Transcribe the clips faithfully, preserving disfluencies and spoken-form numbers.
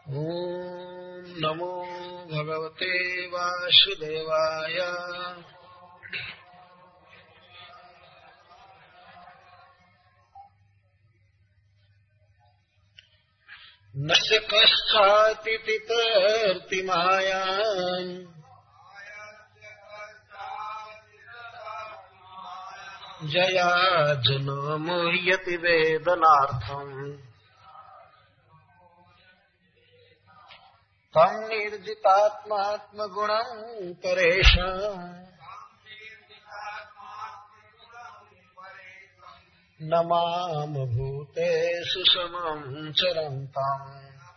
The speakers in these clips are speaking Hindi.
ओम नमो भगवते वासुदेवाय। नस्य कश्चातिति तर्तिमायाम् जया जनो मुह्यति वेदनार्थम् तम् निर्जितात्मात्मगुणम् परेशाम् न माम भूतेषु समम् चरन्तम्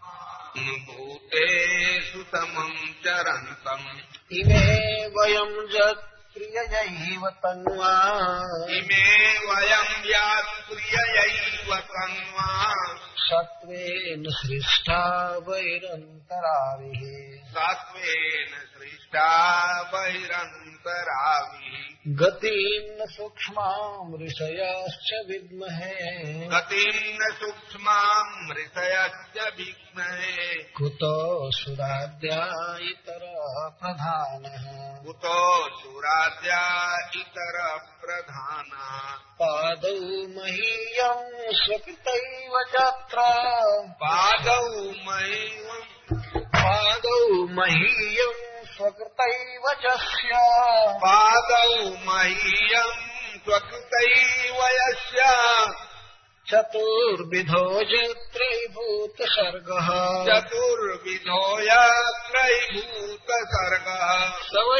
भूतेषु समम् चरन्तम् इमे वयम् यत्प्रिययैव तन्वा इमे वयम् यत्प्रिययैव तन्वा सत्त्वेन सृष्टा वैरन्तराविः सत्त्वेन सृष्टा वैरन्तराविः गतिं सूक्ष्मां ऋषयश्च विद्महे गतिं सूक्ष्मां ऋषयश्च विद्महे कुतो सुराद्या इतरः प्रधानः कुतो सुराद्या इतरः प्रधानः पादौ मह्यं स्वकृतैव यत्र पादौ मह्यं पादौ मह्यं स्वकृतैव यस्य पादौ मह्यं स्वकृतैव यस्य चतुर्विधो त्रयीभूतसर्गः चतुर्विधो त्रयीभूतसर्गः स वै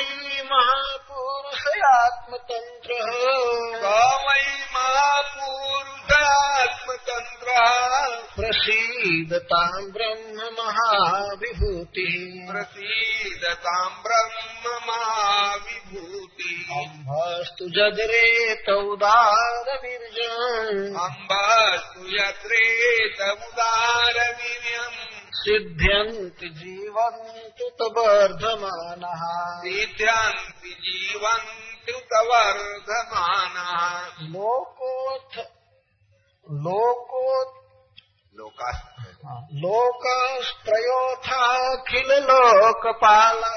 महापुरुषयात्मतन्त्रः स वै महापुरुषयात्मतन्त्रः प्रसीदतां ब्रह्म महाविभूतिः प्रसीदतां ब्रह्म महाविभूतिः अम्भस्तु जदरेतौदारवीर्यम् अम्भस्तु यत्रेतमुदारवीर्यम् सिद्ध्यन्ति जीवन्तु तवर्धमानः सिद्ध्यन्ति जीवन्तु तवर्धमानः लोकोऽथ लोकोत् लोकास् लोकास्त्रयोथाखिल लोकपाला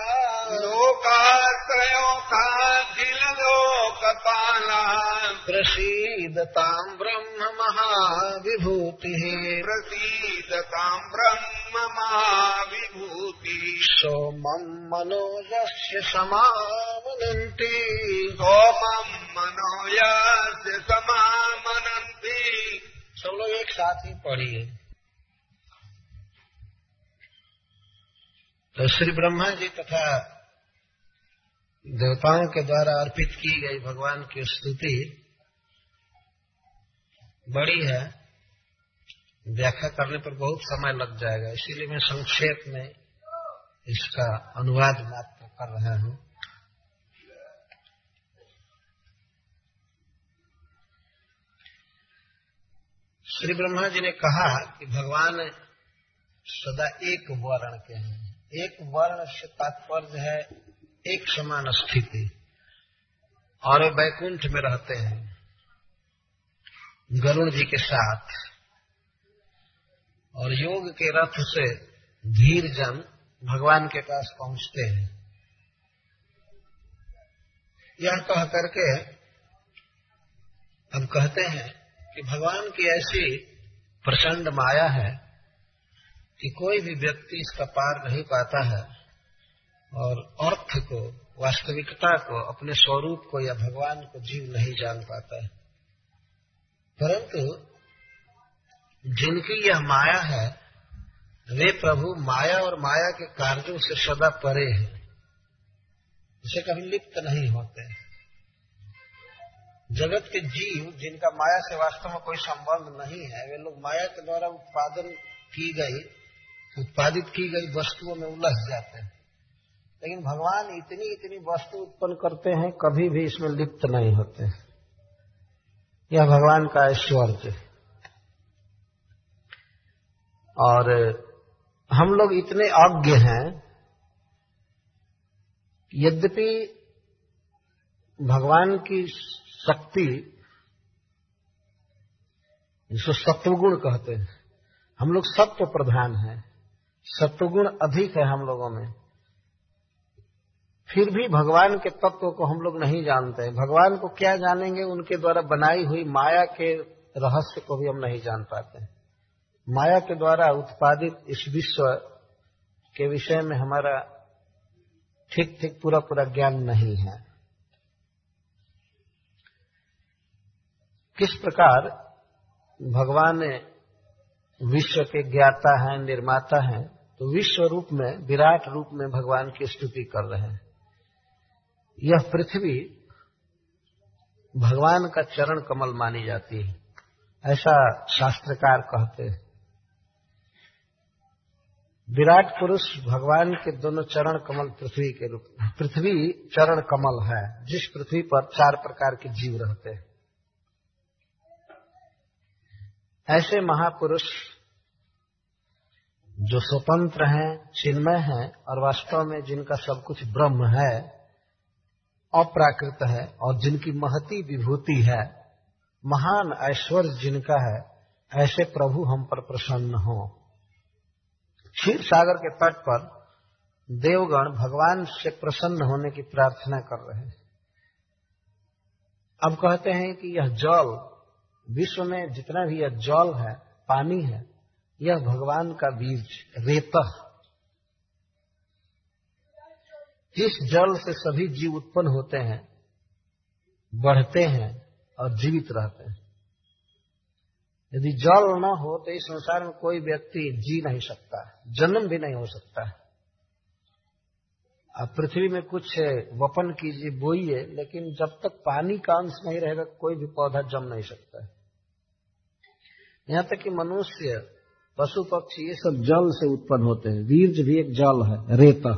लोकास्त्रयोथाखिल लोकपाला प्रसीदतां ब्रह्म महाविभूतिः प्रसीदतां ब्रह्म महाविभूतिः सोमं मनोजस्य समामनन्ति सोमं मनोजस्य समामनन्ति। सब लोग एक साथ ही पढ़िए। तो श्री ब्रह्मा जी तथा देवताओं के द्वारा अर्पित की गई भगवान की स्तुति बड़ी है, व्याख्या करने पर बहुत समय लग जाएगा, इसीलिए मैं संक्षेप में इसका अनुवाद मात्र कर रहा हूँ। श्री ब्रह्मा जी ने कहा कि भगवान सदा एक वर्ण के हैं। एक वर्ण से तात्पर्य है एक समान स्थिति, और वे बैकुंठ में रहते हैं गरुड़ जी के साथ, और योग के रथ से धीर जन भगवान के पास पहुंचते हैं। यह कह करके हम कहते हैं कि भगवान की ऐसी प्रचंड माया है कि कोई भी व्यक्ति इसका पार नहीं पाता है, और अर्थ को, वास्तविकता को, अपने स्वरूप को या भगवान को जीव नहीं जान पाता है। परंतु जिनकी यह माया है वे प्रभु माया और माया के कार्यों से सदा परे हैं, इसे कभी लिप्त नहीं होते। जगत के जीव जिनका माया से वास्तव में कोई संबंध नहीं है, वे लोग माया के द्वारा उत्पादन की गई उत्पादित की गई वस्तुओं में उलझ जाते हैं, लेकिन भगवान इतनी इतनी वस्तु उत्पन्न करते हैं, कभी भी इसमें लिप्त नहीं होते। यह भगवान का ऐश्वर्य। और हम लोग इतने अज्ञ हैं, यद्यपि भगवान की शक्ति जिसको सत्वगुण कहते हैं, हम लोग सत्व प्रधान हैं, सत्वगुण अधिक है हम लोगों में, फिर भी भगवान के तत्व को हम लोग नहीं जानते हैं। भगवान को क्या जानेंगे, उनके द्वारा बनाई हुई माया के रहस्य को भी हम नहीं जान पाते हैं। माया के द्वारा उत्पादित इस विश्व के विषय में हमारा ठीक ठीक पूरा पूरा ज्ञान नहीं है। किस प्रकार भगवान विश्व के ज्ञाता हैं, निर्माता हैं, तो विश्व रूप में, विराट रूप में भगवान की स्तुति कर रहे हैं। यह पृथ्वी भगवान का चरण कमल मानी जाती है, ऐसा शास्त्रकार कहते हैं। विराट पुरुष भगवान के दोनों चरण कमल पृथ्वी के रूप में, पृथ्वी चरण कमल है जिस पृथ्वी पर चार प्रकार के जीव रहते हैं। ऐसे महापुरुष जो स्वतंत्र हैं, चिन्मय हैं और वास्तव में जिनका सब कुछ ब्रह्म है, अपराकृत है और जिनकी महती विभूति है, महान ऐश्वर्य जिनका है, ऐसे प्रभु हम पर प्रसन्न हो। क्षीर सागर के तट पर देवगण भगवान से प्रसन्न होने की प्रार्थना कर रहे हैं। अब कहते हैं कि यह जल, विश्व में जितना भी यह जल है, पानी है, यह भगवान का बीज रेतः। इस जल से सभी जीव उत्पन्न होते हैं, बढ़ते हैं और जीवित रहते हैं। यदि जल न हो तो इस संसार में कोई व्यक्ति जी नहीं सकता, जन्म भी नहीं हो सकता है। अब पृथ्वी में कुछ वपन कीजिए, बोइए, लेकिन जब तक पानी का अंश नहीं रहेगा कोई भी पौधा जम नहीं सकता है। यहाँ तक कि मनुष्य, पशु पक्षी, ये सब जल से उत्पन्न होते हैं। वीर्य भी एक जल है, रेत।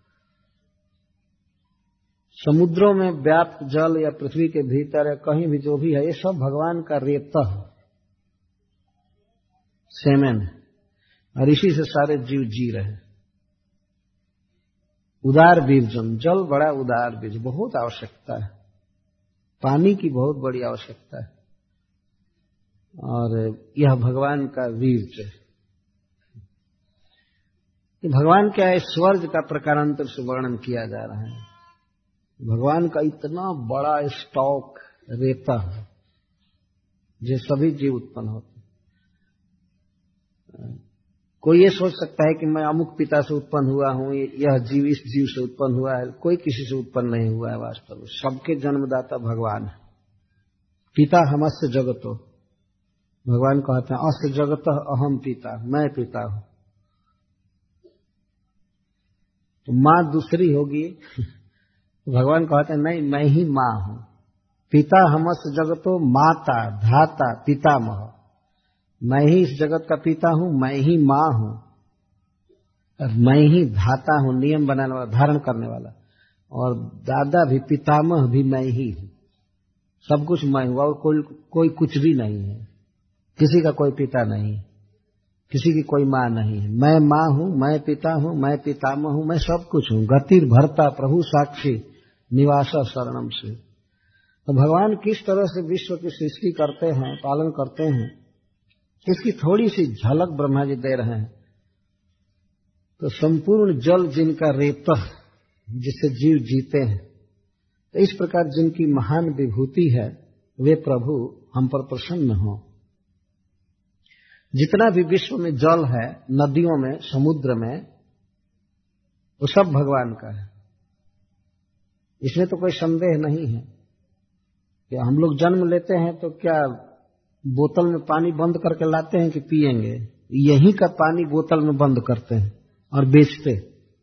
समुद्रों में व्याप्त जल या पृथ्वी के भीतर या कहीं भी जो भी है, ये सब भगवान का रेत है, सेमेन है, और इसी से सारे जीव जी रहे। उदार बीजम, जल बड़ा उदार बीज, बहुत आवश्यकता है, पानी की बहुत बड़ी आवश्यकता है, और यह भगवान का वीर्य। भगवान क्या है, स्वर्ग का प्रकारांतर से वर्णन किया जा रहा है। भगवान का इतना बड़ा स्टॉक रेता है जो सभी जीव उत्पन्न होते। कोई ये सोच सकता है कि मैं अमुक पिता से उत्पन्न हुआ हूं, यह जीव इस जीव से उत्पन्न हुआ है। कोई किसी से उत्पन्न नहीं हुआ है। वास्तव में सबके जन्मदाता भगवान है। पिता हमस्य जगतो, भगवान कहते हैं अस्य जगतः अहम पिता, मैं पिता हूं। तो मां दूसरी होगी, भगवान कहते हैं नहीं, मैं ही मां हूं। पिता हमस्य जगतो माता धाता पितामह, मैं ही इस जगत का पिता हूं, मैं ही मां हूं, और मैं ही धाता हूं, नियम बनाने वाला, धारण करने वाला, और दादा भी, पितामह भी मैं ही हूं। सब कुछ मैं हूं, और कोई कोई कुछ भी नहीं है। किसी का कोई पिता नहीं, किसी की कोई मां नहीं है। मैं मां हूं, मैं पिता हूं, मैं पितामह हूं, मैं सब कुछ हूं। गतिर भरता प्रभु साक्षी निवास शरणम से। तो भगवान किस तरह से विश्व की सृष्टि करते हैं, पालन करते हैं, इसकी थोड़ी सी झलक ब्रह्मा जी दे रहे हैं। तो संपूर्ण जल जिनका रेतः, जिससे जीव जीते हैं, तो इस प्रकार जिनकी महान विभूति है, वे प्रभु हम पर प्रसन्न हो। जितना भी विश्व में जल है, नदियों में, समुद्र में, वो सब भगवान का है। इसमें तो कोई संदेह नहीं है कि हम लोग जन्म लेते हैं तो क्या बोतल में पानी बंद करके लाते हैं कि पिएंगे? यहीं का पानी बोतल में बंद करते हैं और बेचते।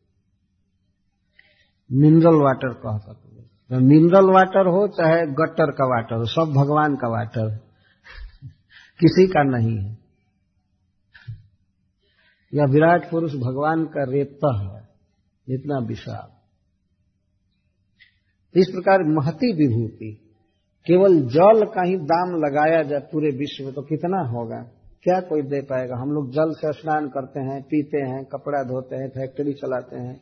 मिनरल वाटर कह सकते हैं। मिनरल वाटर हो चाहे गटर का वाटर हो, सब भगवान का वाटर, किसी का नहीं है। यह विराट पुरुष भगवान का रेता है, इतना विशाल। इस प्रकार महती विभूति, केवल जल का ही दाम लगाया जाए पूरे विश्व में तो कितना होगा? क्या कोई दे पाएगा? हम लोग जल से स्नान करते हैं, पीते हैं, कपड़ा धोते हैं, फैक्ट्री चलाते हैं।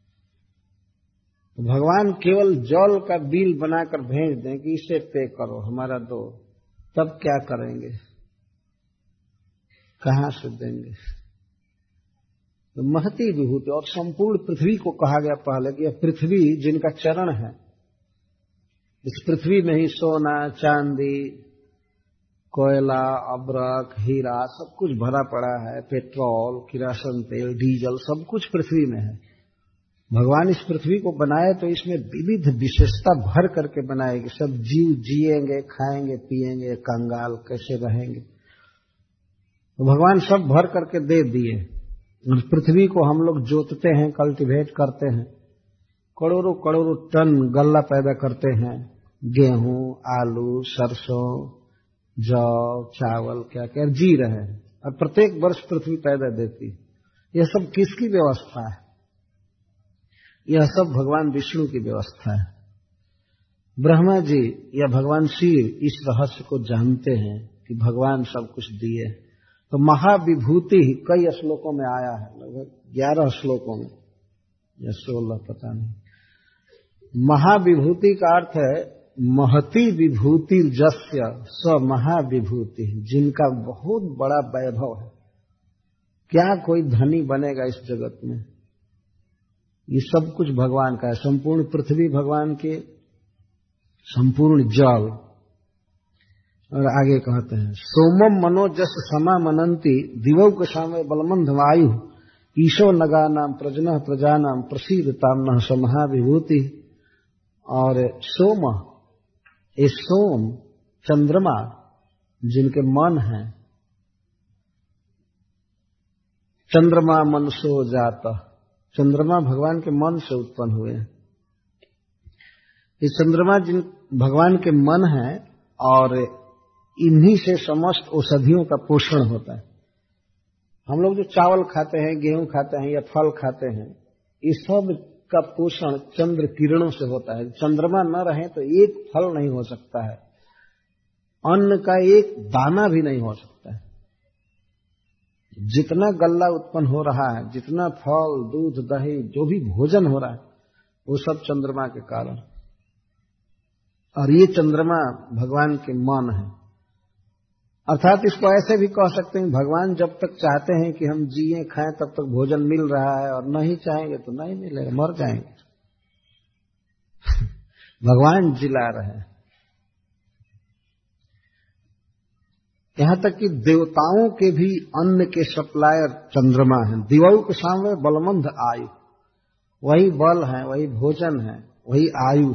तो भगवान केवल जल का बिल बनाकर भेज दें कि इसे पे करो, हमारा दो, तब क्या करेंगे? कहां से देंगे? तो महती विभूति और संपूर्ण पृथ्वी को कहा गया पहले कि यह पृथ्वी जिनका चरण है, इस पृथ्वी में ही सोना, चांदी, कोयला, अब्रक, हीरा सब कुछ भरा पड़ा है, पेट्रोल, किरासन तेल, डीजल सब कुछ पृथ्वी में है। भगवान इस पृथ्वी को बनाए तो इसमें विविध विशेषता भर करके बनाएगी। सब जीव जिएंगे, खाएंगे, पिएंगे, कंगाल कैसे रहेंगे, तो भगवान सब भर करके दे दिए। पृथ्वी को हम लोग जोतते हैं, कल्टीवेट करते हैं, करोड़ों करोड़ों टन गल्ला पैदा करते हैं, गेहूं, आलू, सरसों, जौ, चावल, क्या क्या जी रहे हैं, और प्रत्येक वर्ष पृथ्वी पैदा देती है। यह सब किसकी व्यवस्था है? यह सब भगवान विष्णु की व्यवस्था है। ब्रह्मा जी या भगवान शिव इस रहस्य को जानते हैं कि भगवान सब कुछ दिए। तो महाविभूति कई श्लोकों में आया है, लगभग ग्यारह श्लोकों में या सोलह, पता नहीं। महाविभूति का अर्थ है महती विभूति जस्य स महाविभूति, जिनका बहुत बड़ा वैभव है। क्या कोई धनी बनेगा इस जगत में? ये सब कुछ भगवान का है। संपूर्ण पृथ्वी भगवान के, संपूर्ण जल। और आगे कहते हैं सोमम मनोजस समा मनंती दिवौ के सामे बलमंध वायु ईशो नगा नाम प्रजन प्रजानाम प्रसीदताम न स महाविभूति। और सोम, ये सोम चंद्रमा जिनके मन है, चंद्रमा मनसो जाता, चंद्रमा भगवान के मन से उत्पन्न हुए हैं। ये चंद्रमा जिन भगवान के मन है और इन्हीं से समस्त औषधियों का पोषण होता है। हम लोग जो चावल खाते हैं, गेहूं खाते हैं या फल खाते हैं, इस सब का पोषण चंद्र किरणों से होता है। चंद्रमा न रहे तो एक फल नहीं हो सकता है, अन्न का एक दाना भी नहीं हो सकता है। जितना गल्ला उत्पन्न हो रहा है, जितना फल, दूध, दही, जो भी भोजन हो रहा है, वो सब चंद्रमा के कारण। और ये चंद्रमा भगवान के मन है। अर्थात इसको ऐसे भी कह सकते हैं, भगवान जब तक चाहते हैं कि हम जिए खाएं तब तक भोजन मिल रहा है, और नहीं चाहेंगे तो नहीं मिलेगा, मर जाएंगे। भगवान जिला रहे हैं। यहां तक कि देवताओं के भी अन्न के सप्लायर चंद्रमा हैं। दिवौ के सामने बलमंद आयु, वही बल है, वही भोजन है, वही आयु।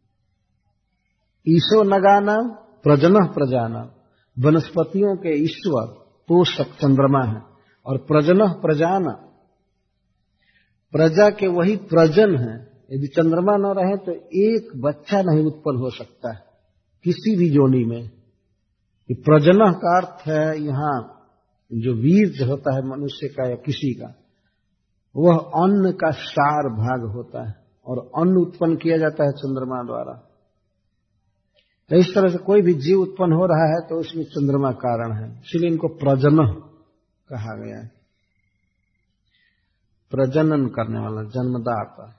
ईशो नगाना प्रजन प्रजाना, वनस्पतियों के ईश्वर पोषक चंद्रमा है। और प्रजन प्रजाना, प्रजा के वही प्रजन है। यदि चंद्रमा न रहे तो एक बच्चा नहीं उत्पन्न हो सकता है किसी भी योनि में। ये प्रजन का अर्थ है यहाँ जो वीर्य होता है मनुष्य का या किसी का, वह अन्न का सार भाग होता है, और अन्न उत्पन्न किया जाता है चंद्रमा द्वारा। तो इस तरह से कोई भी जीव उत्पन्न हो रहा है तो उसमें चंद्रमा कारण है, इसलिए इनको प्रजन कहा गया है। प्रजनन करने वाला, जन्मदाता।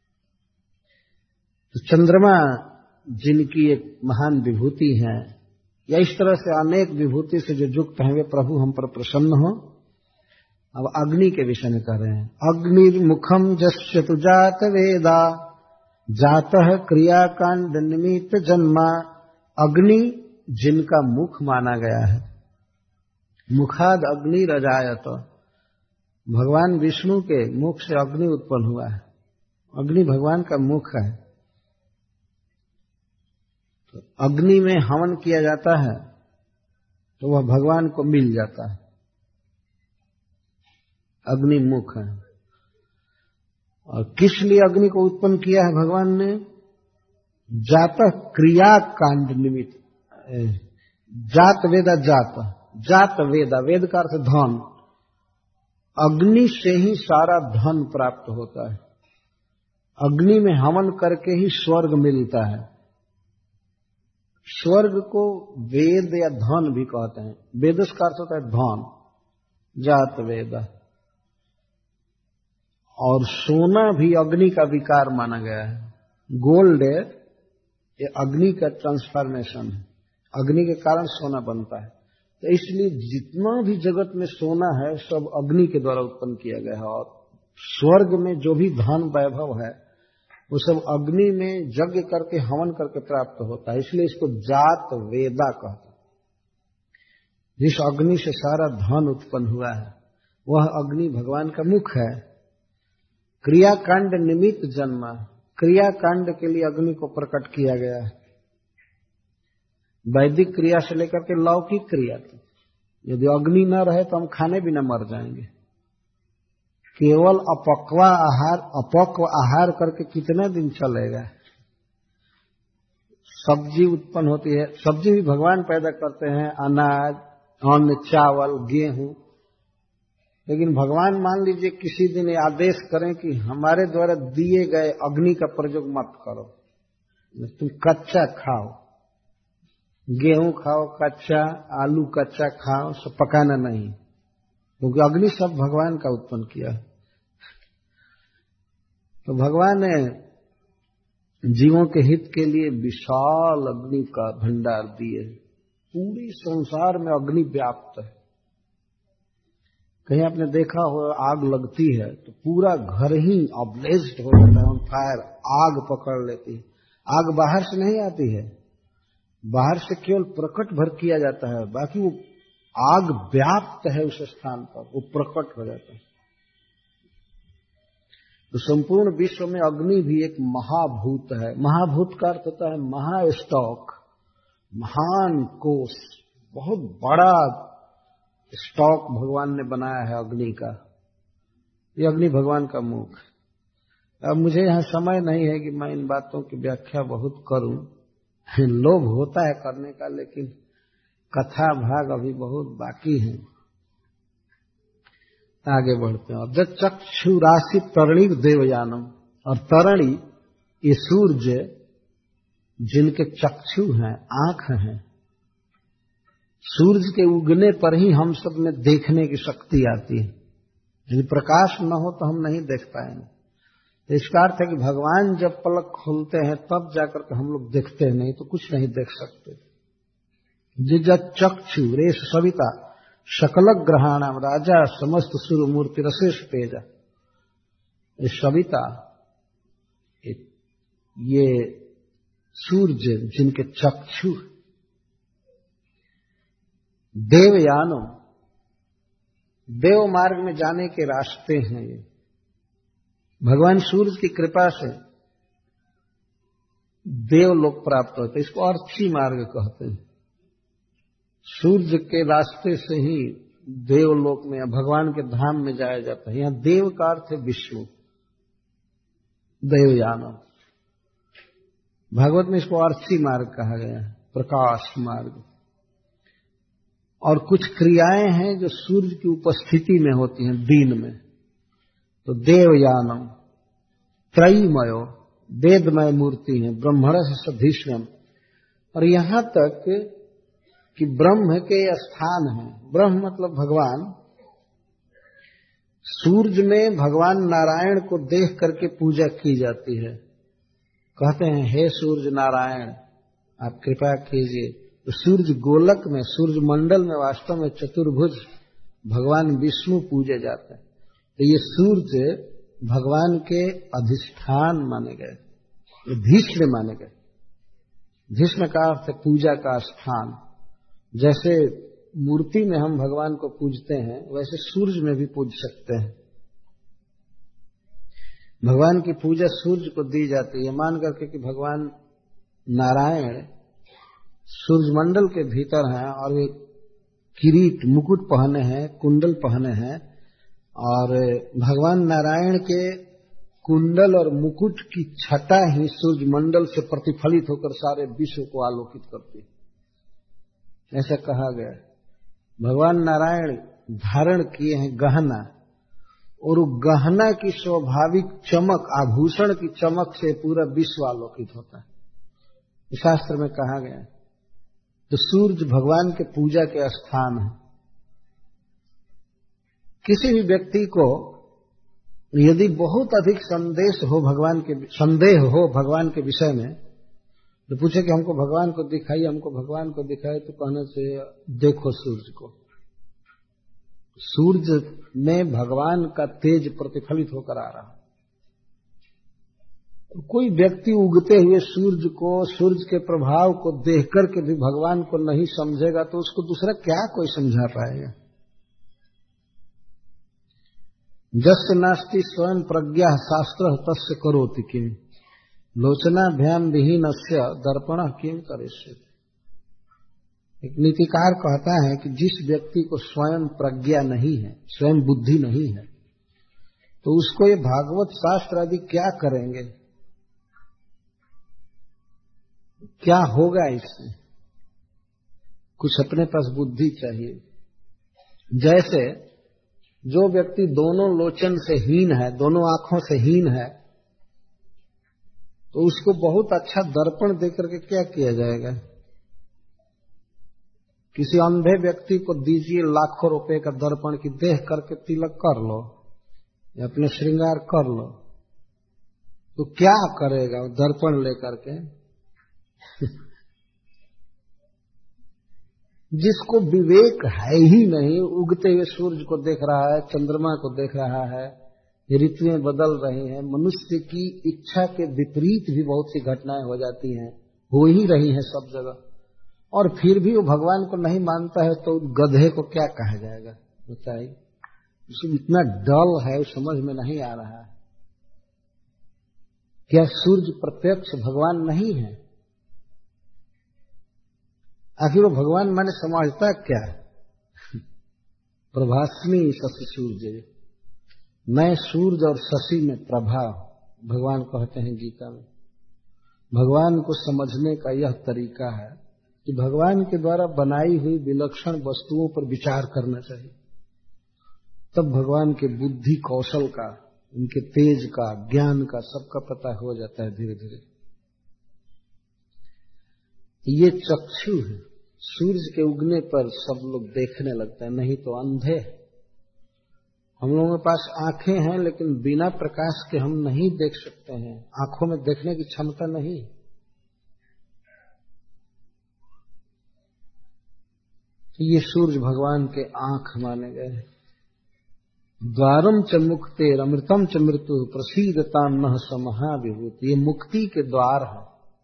तो चंद्रमा जिनकी एक महान विभूति है, या इस तरह से अनेक विभूति से जो युक्त हैं, वे प्रभु हम पर प्रसन्न हो। अब अग्नि के विषय में कह रहे हैं। अग्निर्मुखम जस्य तु जात वेदा जातः क्रियाकांड निमित्त जन्मा। अग्नि जिनका मुख माना गया है, मुखाद अग्नि रजायत, भगवान विष्णु के मुख से अग्नि उत्पन्न हुआ है। अग्नि भगवान का मुख है। तो अग्नि में हवन किया जाता है तो वह भगवान को मिल जाता है। अग्नि मुख है। और किस लिए अग्नि को उत्पन्न किया है भगवान ने? जातः क्रिया कांड निमित्त। जात वेदा जात, जात वेदा, वेद का अर्थ धन। अग्नि से ही सारा धन प्राप्त होता है। अग्नि में हवन करके ही स्वर्ग मिलता है। स्वर्ग को वेद या धन भी कहते हैं। वेद का अर्थ होता है धन, जात वेदा। और सोना भी अग्नि का विकार माना गया है। गोल्ड ये अग्नि का ट्रांसफॉर्मेशन है। अग्नि के कारण सोना बनता है। तो इसलिए जितना भी जगत में सोना है सब अग्नि के द्वारा उत्पन्न किया गया है, और स्वर्ग में जो भी धन वैभव है वो सब अग्नि में यज्ञ करके हवन करके प्राप्त होता है। इसलिए इसको जात वेदा कहते हैं। जिस अग्नि से सारा धन उत्पन्न हुआ है वह अग्नि भगवान का मुख है। क्रियाकांड निमित्त जन्मा, क्रियाकांड के लिए अग्नि को प्रकट किया गया है। वैदिक क्रिया से लेकर के लौकिक क्रिया तक यदि अग्नि न रहे तो हम खाने बिना मर जाएंगे। केवल अपक्वा आहार अपक्व आहार करके कितने दिन चलेगा। सब्जी उत्पन्न होती है, सब्जी भी भगवान पैदा करते हैं, अनाज, अन्न, चावल, गेहूं। लेकिन भगवान मान लीजिए किसी दिन आदेश करें कि हमारे द्वारा दिए गए अग्नि का प्रयोग मत करो, तुम कच्चा खाओ, गेहूं खाओ कच्चा, आलू कच्चा खाओ, सब पकाना नहीं, क्योंकि अग्नि सब भगवान का उत्पन्न किया। तो भगवान ने जीवों के हित के लिए विशाल अग्नि का भंडार दिए। पूरी संसार में अग्नि व्याप्त है। कहीं आपने देखा हो आग लगती है तो पूरा घर ही अब्लेज्ड हो जाता है, ऑन फायर, आग पकड़ लेती है। आग बाहर से नहीं आती है, बाहर से केवल प्रकट भर किया जाता है, बाकी वो आग व्याप्त है उस स्थान पर, वो प्रकट हो जाता है। तो संपूर्ण विश्व में अग्नि भी एक महाभूत है। महाभूत का अर्थ होता है महास्टॉक, महान कोष, बहुत बड़ा स्टॉक भगवान ने बनाया है अग्नि का। ये अग्नि भगवान का मुख। अब मुझे यहाँ समय नहीं है कि मैं इन बातों की व्याख्या बहुत करूं, लोभ होता है करने का, लेकिन कथा भाग अभी बहुत बाकी है। आगे बढ़ते हैं। और चक्षु राशि तरणी देवयानम, और तरणी ये सूर्य जिनके चक्षु हैं, आंख हैं, सूर्य के उगने पर ही हम सब में देखने की शक्ति आती है। यदि प्रकाश न हो तो हम नहीं देख पाएंगे। इसका अर्थ है कि भगवान जब पलक खोलते हैं तब जाकर के हम लोग देखते हैं, नहीं तो कुछ नहीं देख सकते। जिज चक्षु रेश सविता शकल ग्रहाणाम राजा समस्त सुर मूर्ति रसेश तेजा। ये सविता, ये सूर्य जिनके चक्षु, देवयानो, देव मार्ग में जाने के रास्ते हैं। ये भगवान सूर्य की कृपा से देव लोग प्राप्त होते हैं। इसको अर्थी मार्ग कहते हैं। सूर्य के रास्ते से ही देवलोक में, भगवान के धाम में जाया जाता है। यहां देव का अर्थ है विष्णु, देवयानम। भागवत में इसको अर्थी मार्ग कहा गया है, प्रकाश मार्ग। और कुछ क्रियाएं हैं जो सूर्य की उपस्थिति में होती हैं दिन में, तो देवयानम, त्रयीमयो, वेदमय मूर्ति है, ब्रह्मणस सधीष्णम। और यहां तक कि ब्रह्म के स्थान है। ब्रह्म मतलब भगवान। सूर्य में भगवान नारायण को देख करके पूजा की जाती है। कहते हैं, हे सूर्य नारायण आप कृपा कीजिए। तो सूर्य गोलक में, सूर्य मंडल में वास्तव में चतुर्भुज भगवान विष्णु पूजे जाते हैं। तो ये सूर्य भगवान के अधिष्ठान माने गए, धीष्ण माने गए। धीष्ण का अर्थ है पूजा का स्थान। जैसे मूर्ति में हम भगवान को पूजते हैं, वैसे सूर्य में भी पूज सकते हैं। भगवान की पूजा सूर्य को दी जाती है, मान करके कि भगवान नारायण सूर्य मंडल के भीतर हैं और वे किरीट मुकुट पहने हैं, कुंडल पहने हैं। और भगवान नारायण के कुंडल और मुकुट की छटा ही सूर्य मंडल से प्रतिफलित होकर सारे विश्व को आलोकित करती है, ऐसा कहा गया। भगवान नारायण धारण किए हैं गहना, और गहना की स्वाभाविक चमक, आभूषण की चमक से पूरा विश्व आलोकित होता है। शास्त्र में कहा गया है। तो सूर्य भगवान के पूजा के स्थान है। किसी भी व्यक्ति को यदि बहुत अधिक संदेश हो भगवान के संदेह हो भगवान के विषय में, तो पूछे कि हमको भगवान को दिखाइए, हमको भगवान को दिखाए, तो कहने से देखो सूरज को। सूरज में भगवान का तेज प्रतिफलित होकर आ रहा। कोई व्यक्ति उगते हुए सूरज को, सूरज के प्रभाव को देख करके भी भगवान को नहीं समझेगा तो उसको दूसरा क्या कोई समझा पाएगा। जस्य नास्ति स्वयं प्रज्ञा शास्त्र तस्य करोति किम, लोचनाभ्याम विहीनस्य दर्पण किम करिष्यति। एक नीतिकार कहता है कि जिस व्यक्ति को स्वयं प्रज्ञा नहीं है, स्वयं बुद्धि नहीं है, तो उसको ये भागवत शास्त्र आदि क्या करेंगे, क्या होगा इससे। कुछ अपने पास बुद्धि चाहिए। जैसे जो व्यक्ति दोनों लोचन से हीन है, दोनों आंखों से हीन है, तो उसको बहुत अच्छा दर्पण देकर के क्या किया जाएगा। किसी अंधे व्यक्ति को दीजिए लाखों रुपए का दर्पण की देख करके तिलक कर लो या अपने श्रृंगार कर लो, तो क्या करेगा वो दर्पण लेकर के। जिसको विवेक है ही नहीं, उगते हुए सूरज को देख रहा है, चंद्रमा को देख रहा है, ऋतुएं बदल रही हैं, मनुष्य की इच्छा के विपरीत भी बहुत सी घटनाएं हो जाती हैं, हो ही रही हैं सब जगह, और फिर भी वो भगवान को नहीं मानता है, तो गधे को क्या कहा जाएगा बताइए। उसको इतना डल है, वो समझ में नहीं आ रहा है। क्या सूर्य प्रत्यक्ष भगवान नहीं है? आखिर वो भगवान माने समझता क्या है। प्रभास्मी शशि सूर्य, मैं सूरज और शशि में प्रभा, भगवान कहते हैं गीता में। भगवान को समझने का यह तरीका है कि भगवान के द्वारा बनाई हुई विलक्षण वस्तुओं पर विचार करना चाहिए, तब भगवान के बुद्धि कौशल का, उनके तेज का, ज्ञान का सबका पता हो जाता है धीरे धीरे। ये चक्षु है, सूरज के उगने पर सब लोग देखने लगते हैं, नहीं तो अंधे। हम लोगों के पास आंखें हैं लेकिन बिना प्रकाश के हम नहीं देख सकते हैं, आंखों में देखने की क्षमता नहीं। तो ये सूर्य भगवान के आंख माने गए। द्वारम च मुक्तेर अमृतम च मृत्यु प्रसीदता न समहा विभूति, ये मुक्ति के द्वार है।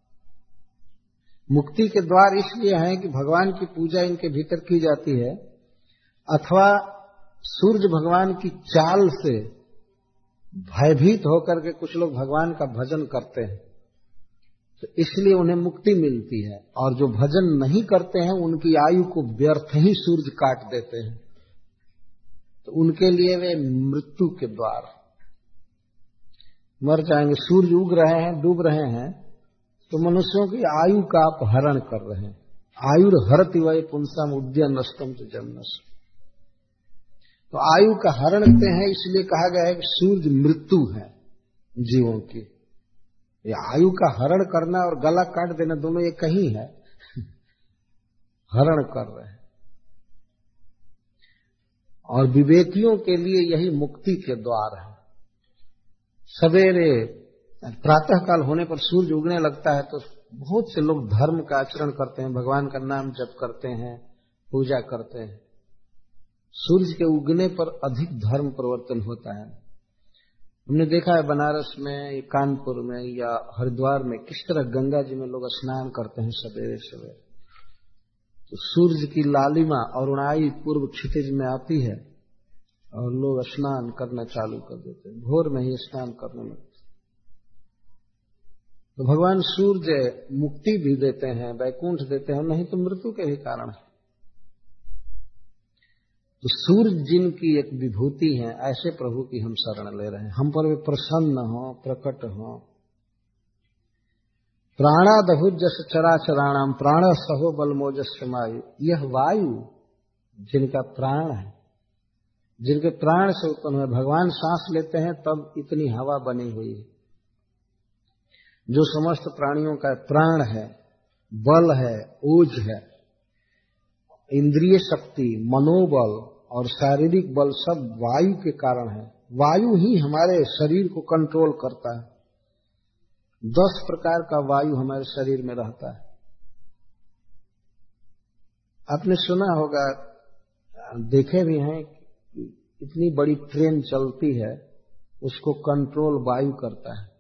मुक्ति के द्वार इसलिए हैं कि भगवान की पूजा इनके भीतर की जाती है, अथवा सूर्य भगवान की चाल से भयभीत होकर के कुछ लोग भगवान का भजन करते हैं, तो इसलिए उन्हें मुक्ति मिलती है। और जो भजन नहीं करते हैं उनकी आयु को व्यर्थ ही सूर्य काट देते हैं, तो उनके लिए वे मृत्यु के द्वार, मर जाएंगे। सूर्य उग रहे हैं, डूब रहे हैं, तो मनुष्यों की आयु का आप हरण कर रहे हैं। आयुर हरति वै पुंसम उद्यन नष्टम च जन्मस, तो आयु का हरण करते हैं। इसलिए कहा गया है कि सूर्य मृत्यु है जीवों की। ये आयु का हरण करना और गला काट देना दोनों एक ही है। हरण कर रहे हैं। और विवेकियों के लिए यही मुक्ति के द्वार है। सवेरे प्रातः काल होने पर सूर्य उगने लगता है तो बहुत से लोग धर्म का आचरण करते हैं, भगवान का नाम जप करते हैं, पूजा करते हैं। सूर्य के उगने पर अधिक धर्म परिवर्तन होता है। हमने देखा है बनारस में, कानपुर में या हरिद्वार में किस तरह गंगा जी में लोग स्नान करते हैं सवेरे सवेरे। तो सूर्य की लालिमा अरुणाई पूर्व क्षितिज में आती है और लोग स्नान करना चालू कर देते हैं, भोर में ही स्नान करने लगते। तो भगवान सूर्य मुक्ति भी देते हैं, वैकुंठ देते हैं, नहीं तो मृत्यु के भी कारण है। तो सूर्य जिनकी एक विभूति है, ऐसे प्रभु की हम शरण ले रहे हैं। हम पर वे प्रसन्न हो, प्रकट हो। प्राणादभुत जस चराचराणाम प्राण सहो बल मोजस्य वायु, यह वायु जिनका प्राण है, जिनके प्राण से उत्पन्न हुए, भगवान सांस लेते हैं तब इतनी हवा बनी हुई है। जो समस्त प्राणियों का प्राण है, बल है, ओज है, इंद्रिय शक्ति, मनोबल और शारीरिक बल सब वायु के कारण है। वायु ही हमारे शरीर को कंट्रोल करता है। दस प्रकार का वायु हमारे शरीर में रहता है। आपने सुना होगा, देखे भी हैं, इतनी बड़ी ट्रेन चलती है, उसको कंट्रोल वायु करता है।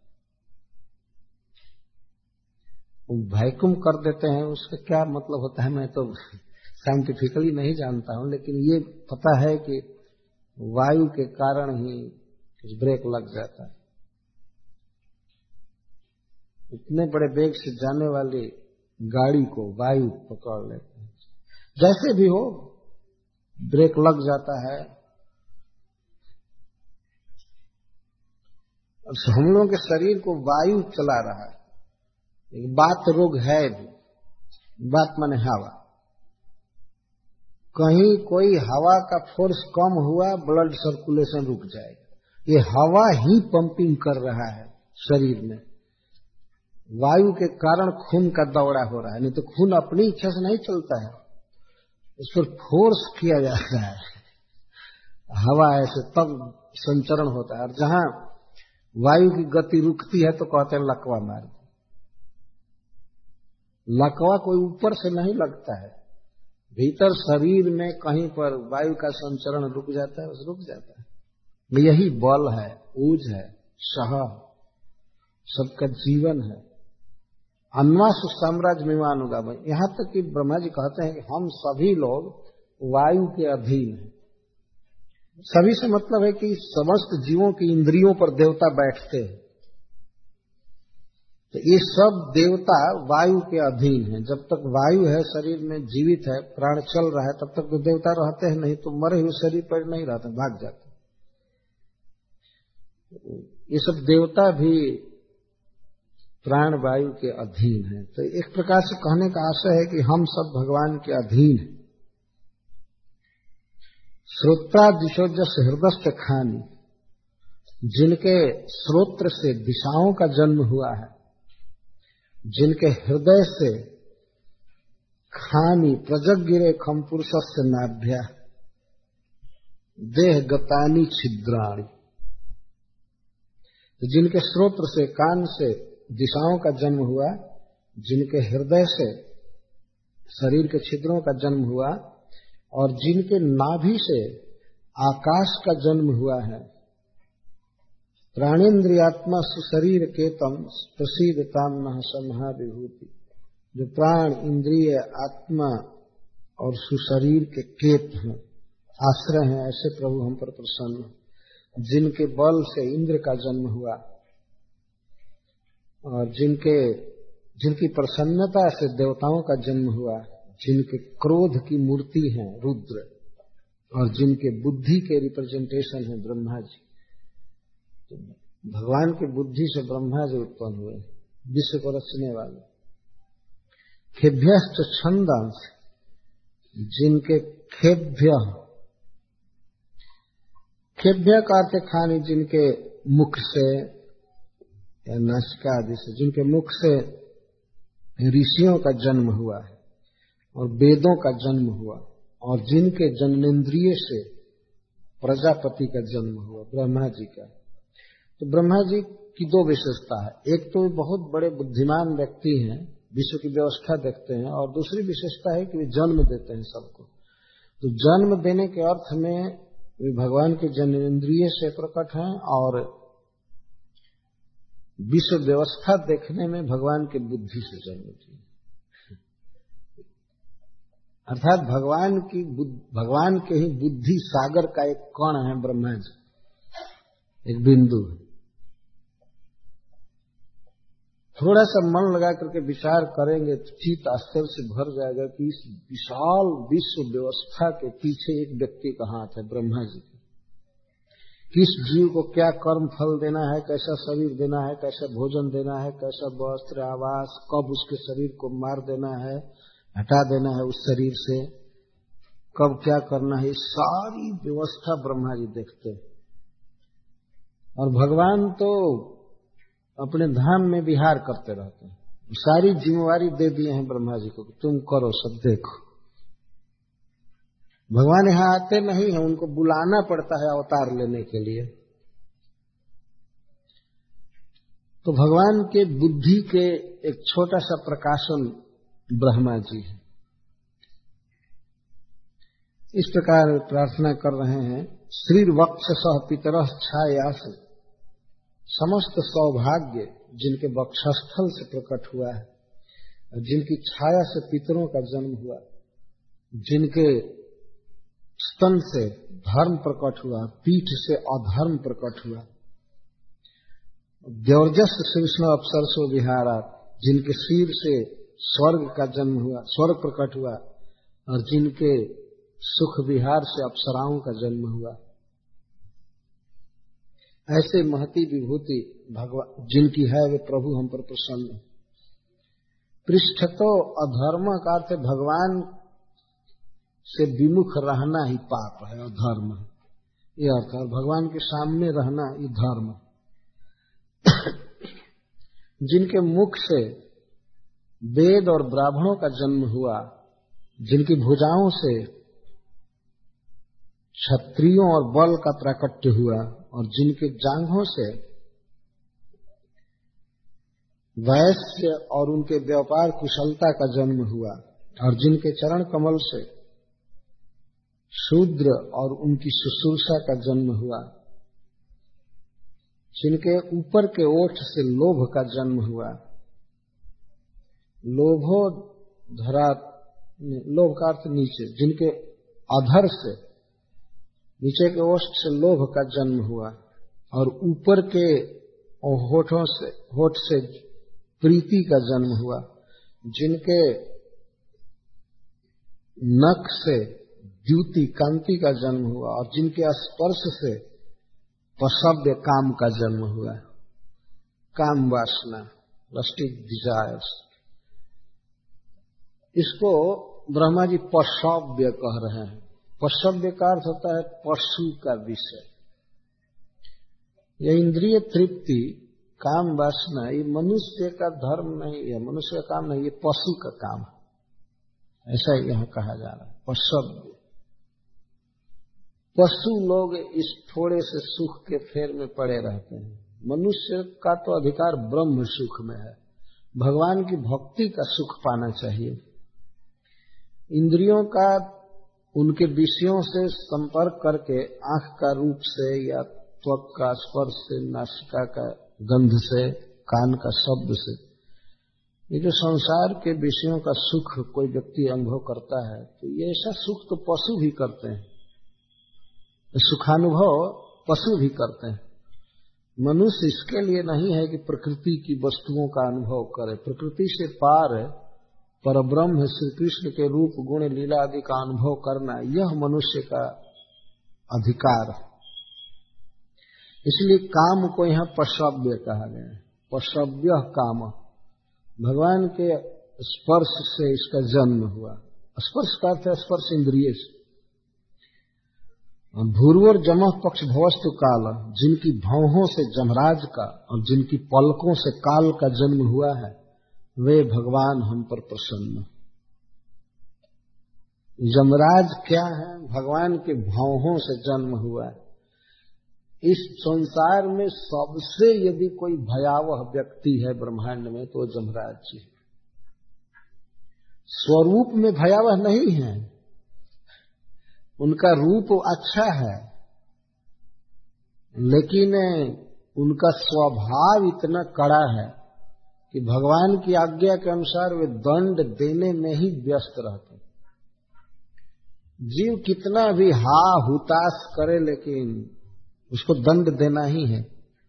वैक्यूम कर देते हैं, उसका क्या मतलब होता है मैं तो साइंटिफिकली नहीं जानता हूं, लेकिन ये पता है कि वायु के कारण ही कुछ ब्रेक लग जाता है। इतने बड़े वेग से जाने वाली गाड़ी को वायु पकड़ लेते हैं। जैसे भी हो, ब्रेक लग जाता है। हम लोगों के शरीर को वायु चला रहा है। बात रोग है भी, बात माने हवा। कहीं कोई हवा का फोर्स कम हुआ, ब्लड सर्कुलेशन रुक जाएगा। ये हवा ही पंपिंग कर रहा है शरीर में। वायु के कारण खून का दौरा हो रहा है, नहीं तो खून अपनी इच्छा से नहीं चलता है, उस पर फोर्स किया जाता है। हवा ऐसे तब संचरण होता है। और जहां वायु की गति रुकती है तो कहते हैं लकवा मार दो। लकवा कोई ऊपर से नहीं लगता है, भीतर शरीर में कहीं पर वायु का संचरण रुक जाता है, बस रुक जाता है। यही बल है, ऊर्ज है, सह सबका जीवन है। अन्वासु साम्राज्य विमान होगा भाई। यहां तक कि ब्रह्मा जी कहते हैं कि हम सभी लोग वायु के अधीन हैं। सभी से मतलब है कि समस्त जीवों की इंद्रियों पर देवता बैठते हैं, तो ये सब देवता वायु के अधीन हैं। जब तक वायु है, शरीर में जीवित है, प्राण चल रहा है, तब तक तो देवता रहते हैं, नहीं तो मरे हुए शरीर पर नहीं रहते, भाग जाते। ये सब देवता भी प्राण वायु के अधीन है। तो एक प्रकार से कहने का आशय है कि हम सब भगवान के अधीन हैं। श्रोत्रा दिशोजस हृदय खानी, जिनके श्रोत्र से दिशाओं का जन्म हुआ है, जिनके हृदय से खानी प्रजगिरे खम पुरुषस्य नाभ्या देह गतानी छिद्राणी, तो जिनके श्रोत्र से, कान से दिशाओं का जन्म हुआ, जिनके हृदय से शरीर के छिद्रों का जन्म हुआ, और जिनके नाभि से आकाश का जन्म हुआ है, प्राणेन्द्रियात्मा सुशरीर केतम प्रसीदताम नः समहा विभूति, जो प्राण, इंद्रिय, आत्मा और सुशरीर के केत हैं, आश्रय हैं, ऐसे प्रभु हम पर प्रसन्न, जिनके बल से इंद्र का जन्म हुआ, और जिनके जिनकी प्रसन्नता से देवताओं का जन्म हुआ, जिनके क्रोध की मूर्ति है रुद्र, और जिनके बुद्धि के रिप्रेजेंटेशन है ब्रह्मा जी। तो भगवान की बुद्धि से ब्रह्मा जी उत्पन्न हुए, विश्व को रचने वाले। खेभ्यश्च छंदांश, जिनके खेभ्य, खेभ्य का अर्थ खानी, जिनके मुख से या नासिका आदि से, जिनके मुख से ऋषियों का जन्म हुआ है और वेदों का जन्म हुआ, और जिनके जन्मेंद्रिय से प्रजापति का जन्म हुआ, ब्रह्मा जी का। तो ब्रह्मा जी की दो विशेषता है, एक तो बहुत बड़े बुद्धिमान व्यक्ति हैं, विश्व की व्यवस्था देखते हैं, और दूसरी विशेषता है कि वे जन्म देते हैं सबको। तो जन्म देने के अर्थ में वे भगवान के जन्मेंद्रिय से प्रकट हैं, और विश्व व्यवस्था देखने में भगवान के बुद्धि से जन्म दिए। अर्थात भगवान की भगवान के ही बुद्धि सागर का एक कण है ब्रह्मा जी, एक बिंदु है। थोड़ा सा मन लगा करके विचार करेंगे तो चित्त आश्चर्य से भर जाएगा कि इस विशाल विश्व व्यवस्था के पीछे एक व्यक्ति का हाथ है, ब्रह्मा जी का। किस जीव को क्या कर्म फल देना है, कैसा शरीर देना है, कैसा भोजन देना है, कैसा वस्त्र आवास, कब उसके शरीर को मार देना है, हटा देना है उस शरीर से, कब क्या करना है, सारी व्यवस्था ब्रह्मा जी देखते हैं। और भगवान तो अपने धाम में विहार करते रहते हैं, सारी जिम्मेवारी दे दिए हैं ब्रह्मा जी को, तुम करो, सब देखो। भगवान यहां आते नहीं है, उनको बुलाना पड़ता है अवतार लेने के लिए। तो भगवान के बुद्धि के एक छोटा सा प्रकाशन ब्रह्मा जी है। इस प्रकार प्रार्थना कर रहे हैं, श्री वक्ष सह पितरः छायास, समस्त सौभाग्य जिनके वक्षस्थल से प्रकट हुआ है, जिनकी छाया से पितरों का जन्म हुआ, जिनके स्तन से धर्म प्रकट हुआ, पीठ से अधर्म प्रकट हुआ, द्यौर्जस से विष्णु अप्सरसो विहारा, जिनके सिर से स्वर्ग का जन्म हुआ, स्वर्ग प्रकट हुआ, और जिनके सुख विहार से अप्सराओं का जन्म हुआ, ऐसे महती विभूति भगवान जिनकी है वे प्रभु हम पर प्रसन्न। पृष्ठतो अधर्म का अर्थ भगवान से विमुख रहना ही पाप है और धर्म है, यह अर्थ है। भगवान के सामने रहना ये धर्म है। जिनके मुख से वेद और ब्राह्मणों का जन्म हुआ, जिनकी भुजाओं से क्षत्रियों और बल का प्राकट्य हुआ, और जिनके जांघों से वैश्य और उनके व्यापार कुशलता का जन्म हुआ, और जिनके चरण कमल से शूद्र और उनकी शुश्रूषा का जन्म हुआ, जिनके ऊपर के ओठ से लोभ का जन्म हुआ, लोभो धरा, लोभ का अर्थ नीचे, जिनके अधर से नीचे के ओठ से लोभ का जन्म हुआ, और ऊपर के होठों से होठ से प्रीति का जन्म हुआ, जिनके नख से द्युति कांति का जन्म हुआ, और जिनके स्पर्श से पशव्य काम का जन्म हुआ, काम वासना, लस्टिक डिजायर्स। इसको ब्रह्मा जी पशव्य कह रहे हैं। पशव्य का अर्थ होता है पशु का विषय। यह इंद्रिय तृप्ति, काम वासना, ये मनुष्य का धर्म नहीं है, मनुष्य का काम नहीं, ये पशु का काम है, ऐसा यहाँ कहा जा रहा है। पशव्य, पशु लोग इस थोड़े से सुख के फेर में पड़े रहते हैं। मनुष्य का तो अधिकार ब्रह्म सुख में है, भगवान की भक्ति का सुख पाना चाहिए। इंद्रियों का उनके विषयों से संपर्क करके, आंख का रूप से या त्वक का स्पर्श से, नासिका का गंध से, कान का शब्द से, ये जो संसार के विषयों का सुख कोई व्यक्ति अनुभव करता है, तो ये ऐसा सुख तो पशु भी करते हैं, सुखानुभव पशु भी करते हैं। मनुष्य इसके लिए नहीं है कि प्रकृति की वस्तुओं का अनुभव करे। प्रकृति से पार परब्रह्म श्री कृष्ण के रूप गुण लीला आदि का अनुभव करना, यह मनुष्य का अधिकार है। इसलिए काम को यहाँ पशव्य कहा गया है। पशव्य काम, भगवान के स्पर्श से इसका जन्म हुआ। स्पर्श का अर्थ है स्पर्श इंद्रिय से। भूर्वोर जमह पक्ष भवस्तु काल, जिनकी भौहों से जमराज का और जिनकी पलकों से काल का जन्म हुआ है, वे भगवान हम पर प्रसन्न। जमराज क्या है? भगवान के भौहों से जन्म हुआ है। इस संसार में सबसे यदि कोई भयावह व्यक्ति है ब्रह्मांड में, तो जमराज जी। स्वरूप में भयावह नहीं है, उनका रूप अच्छा है, लेकिन उनका स्वभाव इतना कड़ा है कि भगवान की आज्ञा के अनुसार वे दंड देने में ही व्यस्त रहते। जीव कितना भी हा हुताश करे, लेकिन उसको दंड देना ही है।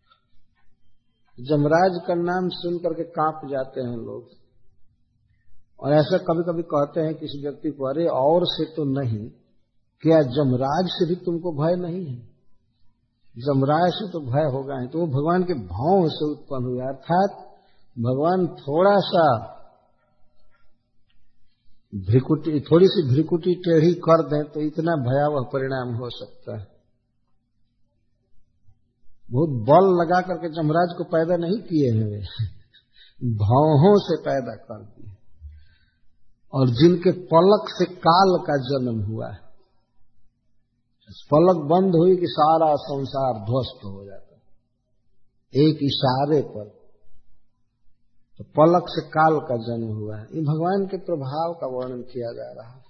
जमराज का नाम सुन करके कांप जाते हैं लोग, और ऐसा कभी कभी कहते हैं किसी व्यक्ति को, अरे और से तो नहीं, क्या जमराज से भी तुमको भय नहीं है? जमराज से तो भय होगा ही। तो वो भगवान के भाव से उत्पन्न हुआ, अर्थात भगवान थोड़ा सा भ्रिकुटी, थोड़ी सी भ्रिकुटी टेढ़ी कर दें तो इतना भयावह परिणाम हो सकता है। बहुत बल लगा करके जमराज को पैदा नहीं किए हैं वे, भावों से पैदा कर दिए। और जिनके पलक से काल का जन्म हुआ है, पलक बंद हुई कि सारा संसार ध्वस्त हो जाता है। एक इशारे पर तो पलक से काल का जन्म हुआ है। ये भगवान के प्रभाव का वर्णन किया जा रहा है।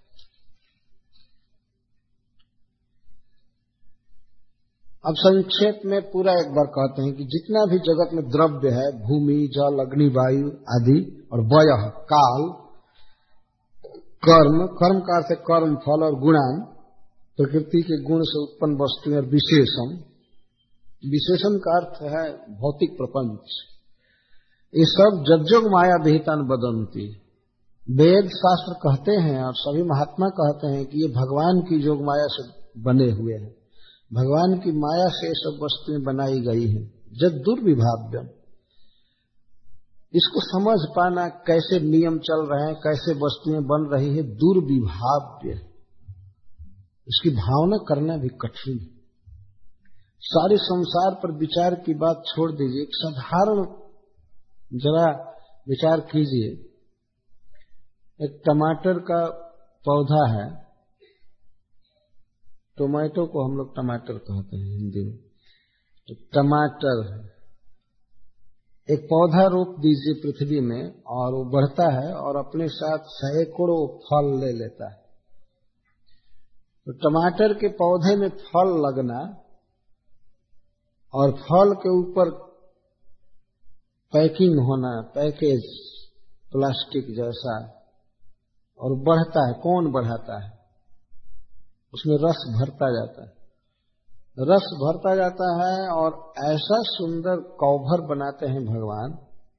अब संक्षेप में पूरा एक बार कहते हैं कि जितना भी जगत में द्रव्य है, भूमि, जल, अग्नि, वायु आदि, और वयः काल, कर्म, कर्म का अर्थ है कर्म फल, और गुणान प्रकृति के गुण से उत्पन्न वस्तुएं, और विशेषण, विशेषण का अर्थ है भौतिक प्रपंच, ये सब जज्जोग माया विहितान वदन्ति। वेद शास्त्र कहते हैं और सभी महात्मा कहते हैं कि ये भगवान की योग माया से बने हुए हैं, भगवान की माया से सब वस्तुएं बनाई गई हैं। जद दुर्विभाव्यम, इसको समझ पाना कैसे नियम चल रहे हैं, कैसे वस्तुएं बन रही है, दुर्विभाव्य, इसकी भावना करना भी कठिन है। सारे संसार पर विचार की बात छोड़ दीजिए, एक साधारण जरा विचार कीजिए। एक टमाटर का पौधा है, टोमेटो को हम लोग टमाटर कहते हैं हिंदी में, तो टमाटर है, एक पौधा रोप दीजिए पृथ्वी में और वो बढ़ता है और अपने साथ सैकड़ों फल ले लेता है। तो टमाटर के पौधे में फल लगना और फल के ऊपर पैकिंग होना, पैकेज प्लास्टिक जैसा, और बढ़ता है, कौन बढ़ाता है? उसमें रस भरता जाता है, रस भरता जाता है और ऐसा सुंदर कवभर बनाते हैं भगवान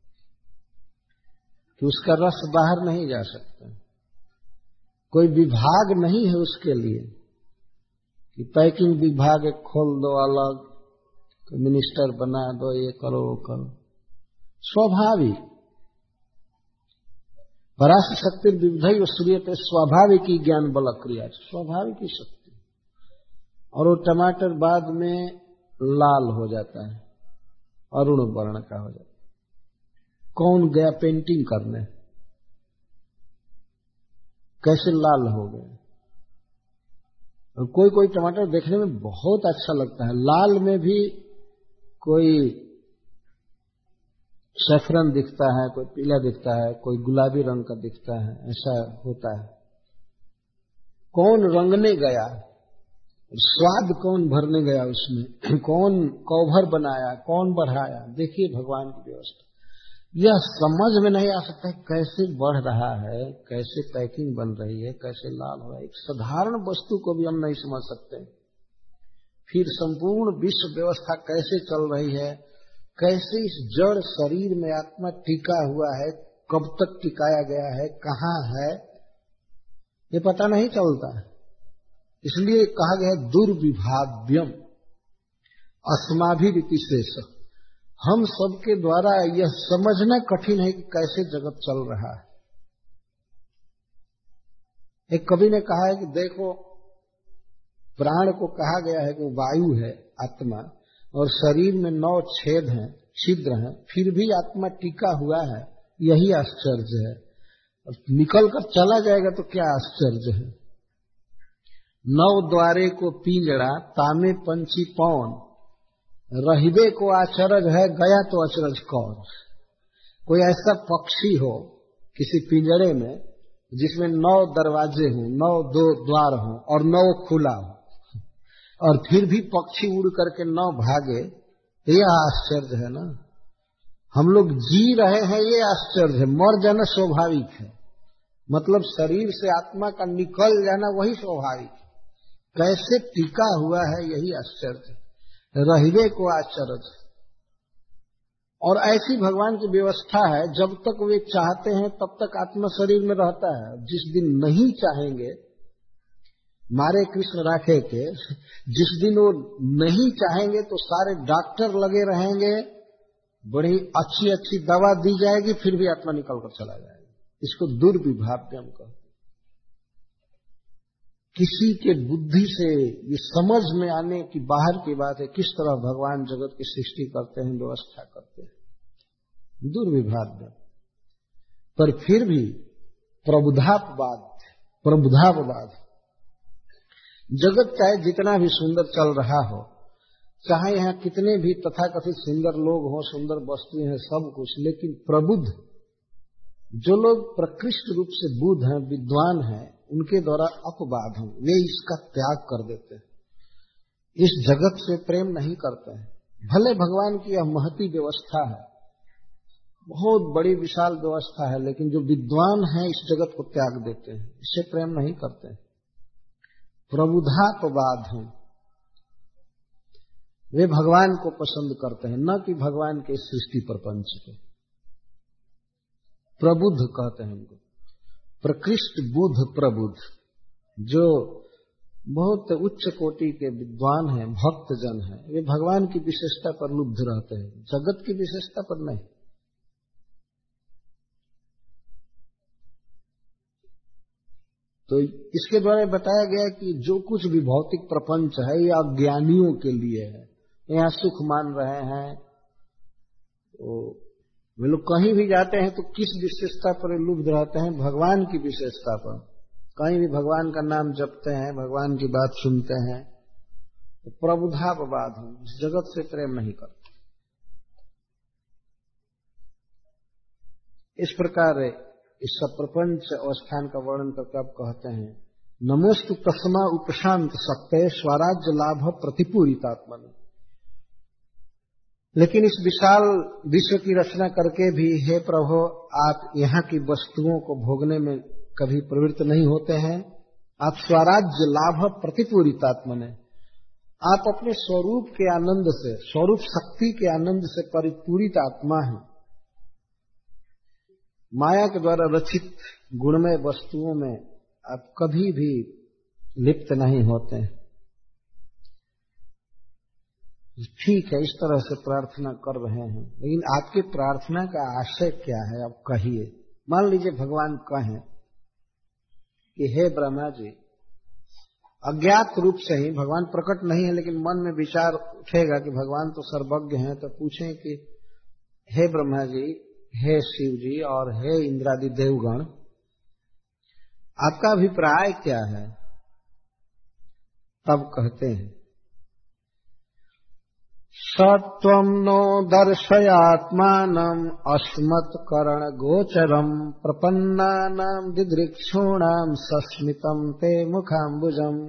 कि उसका रस बाहर नहीं जा सकता। कोई विभाग नहीं है उसके लिए कि पैकिंग विभाग एक खोल दो अलग, तो मिनिस्टर बना दो, ये करो वो करो। स्वाभाविक पराशर शक्ति विविधई सूर्यते स्वाभाविक ही ज्ञान बल क्रिया, स्वाभाविक ही शक्ति। और वो टमाटर बाद में लाल हो जाता है, अरुण वर्ण का हो जाता है। कौन गया पेंटिंग करने, कैसे लाल हो गए? और कोई कोई टमाटर देखने में बहुत अच्छा लगता है, लाल में भी कोई सैफरन दिखता है, कोई पीला दिखता है, कोई गुलाबी रंग का दिखता है, ऐसा होता है। कौन रंगने गया, स्वाद कौन भरने गया उसमें, कौन कवभर बनाया, कौन बढ़ाया? देखिए भगवान की व्यवस्था, यह समझ में नहीं आ सकता है कैसे बढ़ रहा है, कैसे पैकिंग बन रही है, कैसे लाल हो रहा है। एक साधारण वस्तु को भी हम नहीं समझ सकते, फिर संपूर्ण विश्व व्यवस्था कैसे चल रही है, कैसे इस जड़ शरीर में आत्मा टिका हुआ है, कब तक टिकाया गया है, कहाँ है, ये पता नहीं चलता है। इसलिए कहा गया है दुर्विभाव्यम अस्माभिरिति शेष। हम सबके द्वारा यह समझना कठिन है कि कैसे जगत चल रहा है। एक कवि ने कहा है कि देखो, प्राण को कहा गया है कि वायु है आत्मा, और शरीर में नौ छेद हैं, छिद्र हैं, फिर भी आत्मा टिका हुआ है, यही आश्चर्य है। और निकल कर चला जाएगा तो क्या आश्चर्य है। नौ द्वारे को पिंजड़ा, तामे पंछी पौन, रहिबे को आचरज है, गया तो अचरज कौन। कोई ऐसा पक्षी हो किसी पिंजड़े में जिसमें नौ दरवाजे हों, नौ दो द्वार हों और नौ खुला हो, और फिर भी पक्षी उड़ करके नौ भागे, तो यह आश्चर्य है ना। हम लोग जी रहे हैं, ये आश्चर्य है। मर जाना स्वाभाविक है, मतलब शरीर से आत्मा का निकल जाना वही स्वाभाविक है। कैसे टिका हुआ है यही आश्चर्य है। रहिबे को आश्चर्य। और ऐसी भगवान की व्यवस्था है, जब तक वे चाहते हैं तब तक आत्मा शरीर में रहता है। जिस दिन नहीं चाहेंगे, मारे कृष्ण राखे के, जिस दिन वो नहीं चाहेंगे तो सारे डॉक्टर लगे रहेंगे, बड़ी अच्छी अच्छी दवा दी जाएगी, फिर भी आत्मा निकल कर चला जाएगा। इसको दुर्विभाव्यम कहते। किसी के बुद्धि से ये समझ में आने की बाहर की बात है, किस तरह भगवान जगत की सृष्टि करते हैं, व्यवस्था करते हैं। दुर्विभाव्यम। पर फिर भी प्रबुद्धापवाद, प्रबुद्धापवाद, जगत चाहे जितना भी सुंदर चल रहा हो, चाहे यहाँ कितने भी तथाकथित सुंदर लोग हों, सुंदर वस्तुएं हैं, सब कुछ, लेकिन प्रबुद्ध जो लोग प्रकृष्ट रूप से बुद्ध हैं, विद्वान हैं, उनके द्वारा अपबाध हैं, वे इसका त्याग कर देते हैं, इस जगत से प्रेम नहीं करते हैं। भले भगवान की यह महती व्यवस्था है, बहुत बड़ी विशाल व्यवस्था है, लेकिन जो विद्वान हैं इस जगत को त्याग देते हैं, इससे प्रेम नहीं करते हैं। प्रबुद्धापवाद हैं, वे भगवान को पसंद करते हैं, न कि भगवान के सृष्टि प्रपंच को। प्रबुद्ध कहते हैं उनको, प्रकृष्ट बुद्ध प्रबुद्ध, जो बहुत उच्च कोटि के विद्वान हैं, भक्त जन हैं, वे भगवान की विशेषता पर लुब्ध रहते हैं, जगत की विशेषता पर नहीं। तो इसके द्वारा बताया गया कि जो कुछ भी भौतिक प्रपंच है ये अज्ञानियों के लिए है। यहाँ सुख मान रहे हैं, तो वे लोग कहीं भी जाते हैं तो किस विशेषता पर लुब्ध रहते हैं? भगवान की विशेषता पर। कहीं भी भगवान का नाम जपते हैं, भगवान की बात सुनते हैं, तो प्रबुद्धापवाद हैं, इस जगत से प्रेम नहीं करते। इस प्रकार इस सब प्रपंच अवस्थान का वर्णन करके आप कहते हैं, नमोस्तु तस्मा उपशांत शक्ते स्वराज्य लाभ प्रतिपूरितात्मनि। लेकिन इस विशाल विश्व की रचना करके भी हे प्रभु, आप यहाँ की वस्तुओं को भोगने में कभी प्रवृत्त नहीं होते हैं। आप स्वराज्य लाभ प्रतिपूरितात्मनि, आप अपने स्वरूप के आनंद से, स्वरूप शक्ति के आनंद से परिपूरित आत्मा हैं। माया के द्वारा रचित गुणमय वस्तुओं में आप कभी भी लिप्त नहीं होते हैं। ठीक है, इस तरह से प्रार्थना कर रहे हैं, लेकिन आपकी प्रार्थना का आशय क्या है? आप कहिए। मान लीजिए भगवान कहें कि हे ब्रह्मा जी, अज्ञात रूप से ही, भगवान प्रकट नहीं है लेकिन मन में विचार उठेगा कि भगवान तो सर्वज्ञ हैं, तो पूछें कि हे ब्रह्मा जी, हे शिव जी और हे इंद्रादि देवगण, आपका अभिप्राय क्या है? तब कहते हैं, सत्वं नो दर्शयात्मानं अस्मत् करण गोचरम प्रपन्नानां दिदृक्षूणां सस्मितं ते मुखाम्बुजम्।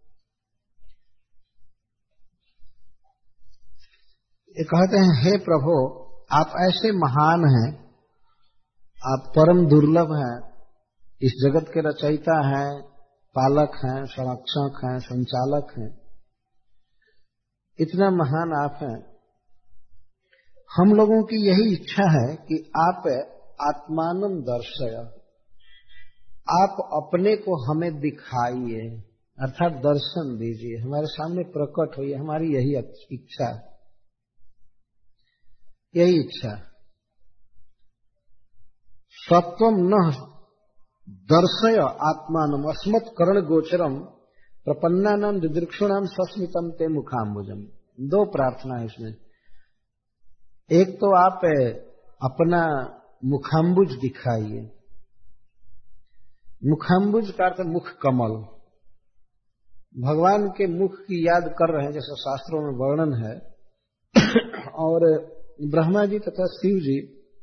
ये कहते हैं, हे प्रभु, आप ऐसे महान हैं, आप परम दुर्लभ हैं, इस जगत के रचयिता हैं, पालक हैं, संरक्षक हैं, संचालक हैं, इतना महान आप हैं। हम लोगों की यही इच्छा है कि आप आत्मानं दर्शय, आप अपने को हमें दिखाइए, अर्थात दर्शन दीजिए, हमारे सामने प्रकट होइए, हमारी यही इच्छा है, यही इच्छा। सत्वम न दर्शय आत्मानम अस्मत् करण गोचरम प्रपन्नानाम दिदृक्षूणाम सस्मितम ते मुखाम्बुजम। दो प्रार्थना है इसमें। एक तो आप अपना मुखाम्बुज दिखाइए। मुखाम्बुज का अर्थ मुख कमल। भगवान के मुख की याद कर रहे हैं, जैसा शास्त्रों में वर्णन है। और ब्रह्मा जी तथा शिव जी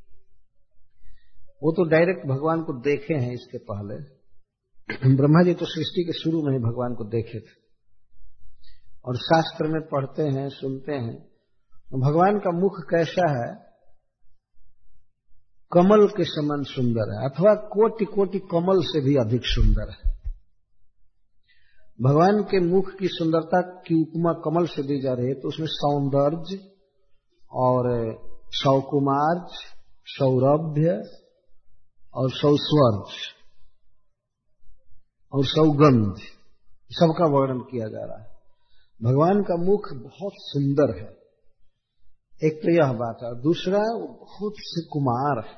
वो तो डायरेक्ट भगवान को देखे हैं इसके पहले। ब्रह्मा जी तो सृष्टि के शुरू में ही भगवान को देखे थे, और शास्त्र में पढ़ते हैं, सुनते हैं। भगवान का मुख कैसा है? कमल के समान सुंदर है, अथवा कोटि कोटि कमल से भी अधिक सुंदर है। भगवान के मुख की सुंदरता की उपमा कमल से दी जा रही है, तो उसमें सौंदर्य और सौकुमार्य, सौरभ्य और सौस्वर्ग और सौगंध सबका वर्णन किया जा रहा है। भगवान का मुख बहुत सुंदर है, एक तो यह बात है। दूसरा, वो बहुत सुकुमार है,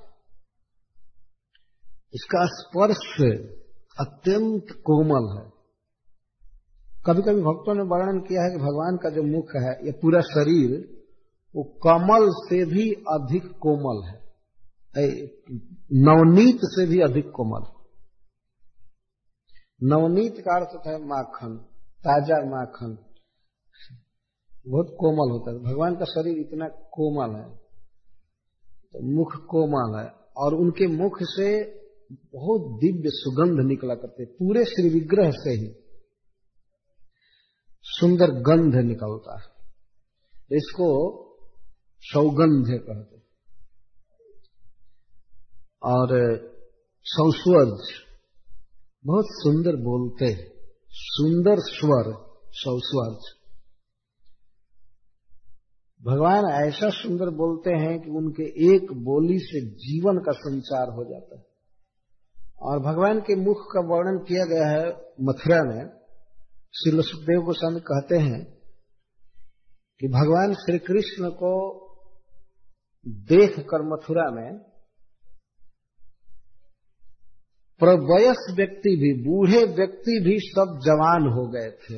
इसका स्पर्श अत्यंत कोमल है। कभी कभी भक्तों ने वर्णन किया है कि भगवान का जो मुख है, ये पूरा शरीर, वो कमल से भी अधिक कोमल है, नवनीत से भी अधिक कोमल। नवनीत का अर्थ है माखन, ताजा माखन, बहुत कोमल होता है। भगवान का शरीर इतना कोमल है, तो मुख कोमल है। और उनके मुख से बहुत दिव्य सुगंध निकला करते, पूरे श्री विग्रह से ही सुंदर गंध निकलता है, इसको सौगंध कहते। और सौस्वर्ज, बहुत सुंदर बोलते, सुंदर स्वर सौस्वर्ज। भगवान ऐसा सुंदर बोलते हैं कि उनके एक बोली से जीवन का संचार हो जाता है। और भगवान के मुख का वर्णन किया गया है मथुरा में। श्री सुखदेव गोस्वामी कहते हैं कि भगवान श्री कृष्ण को देखकर मथुरा में प्रवयस व्यक्ति भी, बूढ़े व्यक्ति भी सब जवान हो गए थे।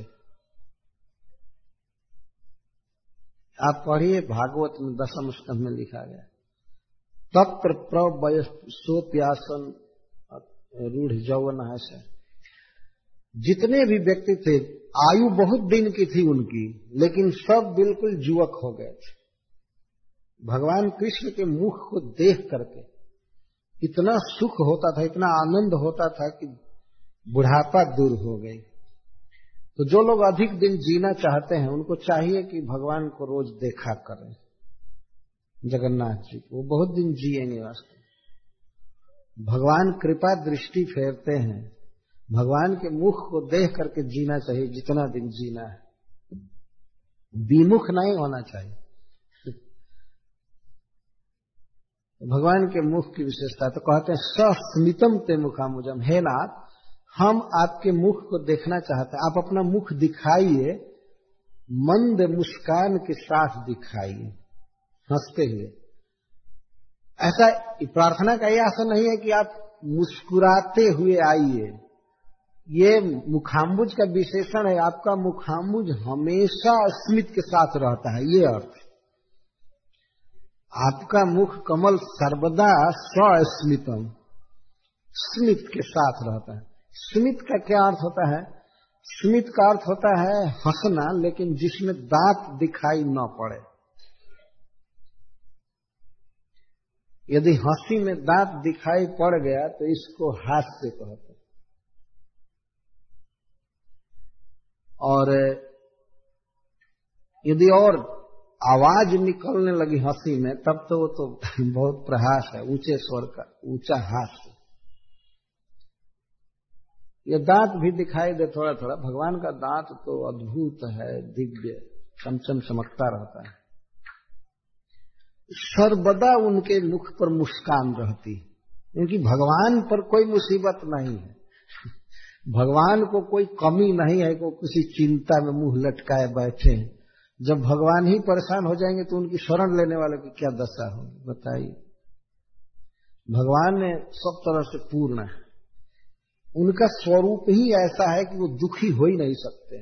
आप पढ़िए, भागवत में दसम स्कंध में लिखा गया, तत्र प्रवयसोप्यासन रूढ़ यौवन है। जितने भी व्यक्ति थे, आयु बहुत दिन की थी उनकी, लेकिन सब बिल्कुल युवक हो गए थे। भगवान कृष्ण के मुख को देख करके इतना सुख होता था, इतना आनंद होता था कि बुढ़ापा दूर हो गई। तो जो लोग अधिक दिन जीना चाहते हैं, उनको चाहिए कि भगवान को रोज देखा करें, जगन्नाथ जी को। वो बहुत दिन जिएंगे वास्तव। भगवान कृपा दृष्टि फेरते हैं, भगवान के मुख को देख करके जीना चाहिए जितना दिन जीना है, विमुख नहीं होना चाहिए। भगवान के मुख की विशेषता तो कहते हैं सस्मितम ते मुखामुजम, हे नाथ हम आपके मुख को देखना चाहते हैं, आप अपना मुख दिखाइए, मंद मुस्कान के साथ दिखाइए, हंसते हुए। ऐसा प्रार्थना का यह आशा नहीं है कि आप मुस्कुराते हुए आइए, ये मुखाम्बुज का विशेषण है। आपका मुखाम्बुज हमेशा स्मित के साथ रहता है, ये अर्थ। आपका मुख कमल सर्वदा सस्मितम, स्मित के साथ रहता है। स्मित का क्या अर्थ होता है? स्मित का अर्थ होता है हंसना, लेकिन जिसमें दांत दिखाई न पड़े। यदि हंसी में दांत दिखाई पड़ गया तो इसको हास्य कहते हैं। और यदि और आवाज निकलने लगी हंसी में, तब तो वो तो बहुत प्रहास है, ऊंचे स्वर का ऊंचा हास्य। ये दांत भी दिखाई दे थोड़ा थोड़ा। भगवान का दांत तो अद्भुत है, दिव्य, चमचम चमकता रहता है। सर्वदा उनके मुख पर मुस्कान रहती, क्योंकि भगवान पर कोई मुसीबत नहीं है, भगवान को कोई कमी नहीं है, को किसी चिंता में मुंह लटकाए बैठे हैं। जब भगवान ही परेशान हो जाएंगे तो उनकी शरण लेने वाले की क्या दशा होगी, बताइए। भगवान ने सब तरह से पूर्ण है, उनका स्वरूप ही ऐसा है कि वो दुखी हो ही नहीं सकते।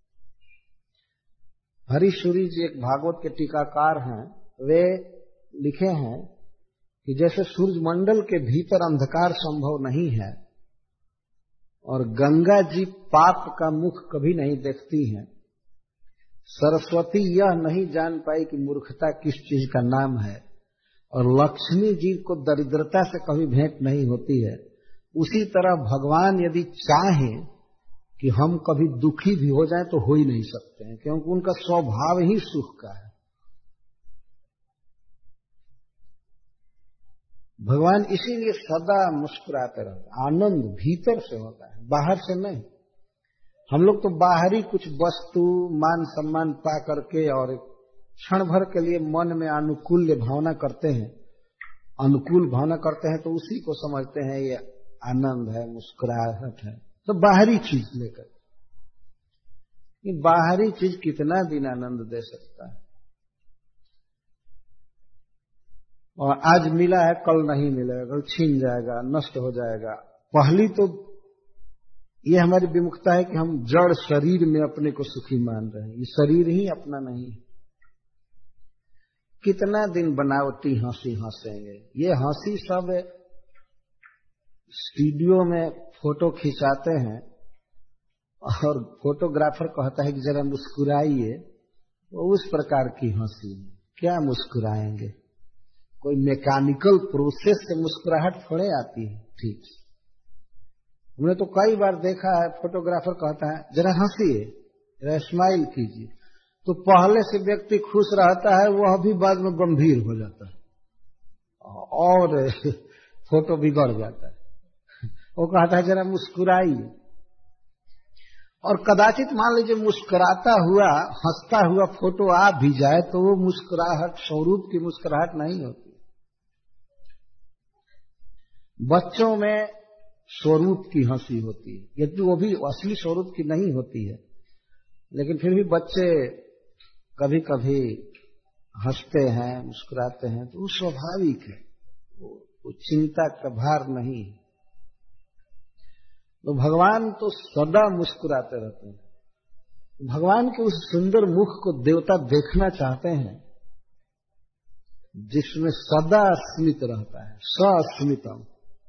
हरीशूरी जी एक भागवत के टीकाकार हैं, वे लिखे हैं कि जैसे सूर्य मंडल के भीतर अंधकार संभव नहीं है और गंगा जी पाप का मुख कभी नहीं देखती हैं, सरस्वती यह नहीं जान पाई कि मूर्खता किस चीज का नाम है, और लक्ष्मी जी को दरिद्रता से कभी भेंट नहीं होती है, उसी तरह भगवान यदि चाहें कि हम कभी दुखी भी हो जाएं तो हो ही नहीं सकते हैं, क्योंकि उनका स्वभाव ही सुख का है। भगवान इसीलिए सदा मुस्कुराते रहते, आनंद भीतर से होता है, बाहर से नहीं। हम लोग तो बाहरी कुछ वस्तु मान सम्मान पा करके और क्षण भर के लिए मन में अनुकूल भावना करते हैं, अनुकूल भावना करते हैं तो उसी को समझते हैं ये आनंद है, मुस्कुराहट है, तो बाहरी चीज लेकर। ये बाहरी चीज कितना दिन आनंद दे सकता है, और आज मिला है कल नहीं मिलेगा, कल छीन जाएगा, नष्ट हो जाएगा। पहली तो ये हमारी विमुखता है कि हम जड़ शरीर में अपने को सुखी मान रहे हैं, ये शरीर ही अपना नहीं है। कितना दिन बनावटी हंसी हंसेंगे, ये हंसी सब स्टूडियो में फोटो खिंचाते हैं और फोटोग्राफर कहता है कि जरा मुस्कुराइए, वो उस प्रकार की हंसी, क्या मुस्कुराएंगे। कोई मैकेनिकल प्रोसेस से मुस्कुराहट थोड़े आती है ठीक से। हमने तो कई बार देखा है, फोटोग्राफर कहता है जरा हंसिए, जरा स्माइल कीजिए, तो पहले से व्यक्ति खुश रहता है, वह भी बाद में गंभीर हो जाता है और फोटो बिगड़ जाता है। वो कहता है जरा मुस्कुराइए, और कदाचित मान लीजिए मुस्कुराता हुआ हंसता हुआ फोटो आ भी जाए तो वो मुस्कुराहट स्वरूप की मुस्कुराहट नहीं होती। बच्चों में स्वरूप की हंसी होती है, यदि वो भी असली स्वरूप की नहीं होती है, लेकिन फिर भी बच्चे कभी कभी हंसते हैं, मुस्कुराते हैं, तो वो स्वाभाविक है, वो चिंता का भार नहीं है। तो भगवान तो सदा मुस्कुराते रहते हैं। भगवान के उस सुंदर मुख को देवता देखना चाहते हैं जिसमें सदा स्मित रहता है, सस्मितम।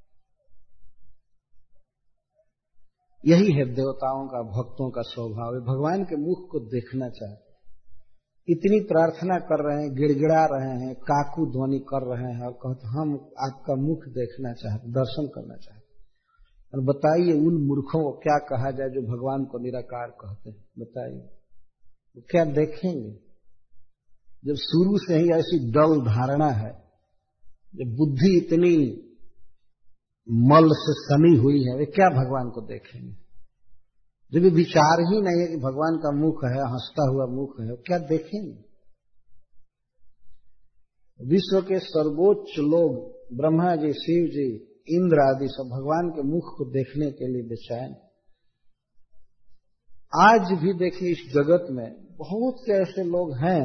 यही है देवताओं का, भक्तों का स्वभाव है, भगवान के मुख को देखना चाहते। इतनी प्रार्थना कर रहे हैं, गिड़गिड़ा रहे हैं, काकू ध्वनि कर रहे हैं और कहते हम आपका मुख देखना चाहते, दर्शन करना चाहते। और बताइए उन मूर्खों को क्या कहा जाए जो भगवान को निराकार कहते हैं? बताइए वो क्या देखेंगे जब शुरू से ही ऐसी डल धारणा है, जब बुद्धि इतनी मल से सनी हुई है, वे क्या भगवान को देखेंगे? जब विचार ही नहीं है कि भगवान का मुख है, हंसता हुआ मुख है, वो क्या देखेंगे? विश्व के सर्वोच्च लोग ब्रह्मा जी, शिव जी, इंद्र आदि सब भगवान के मुख को देखने के लिए बेचैन। आज भी देखिए इस जगत में बहुत से ऐसे लोग हैं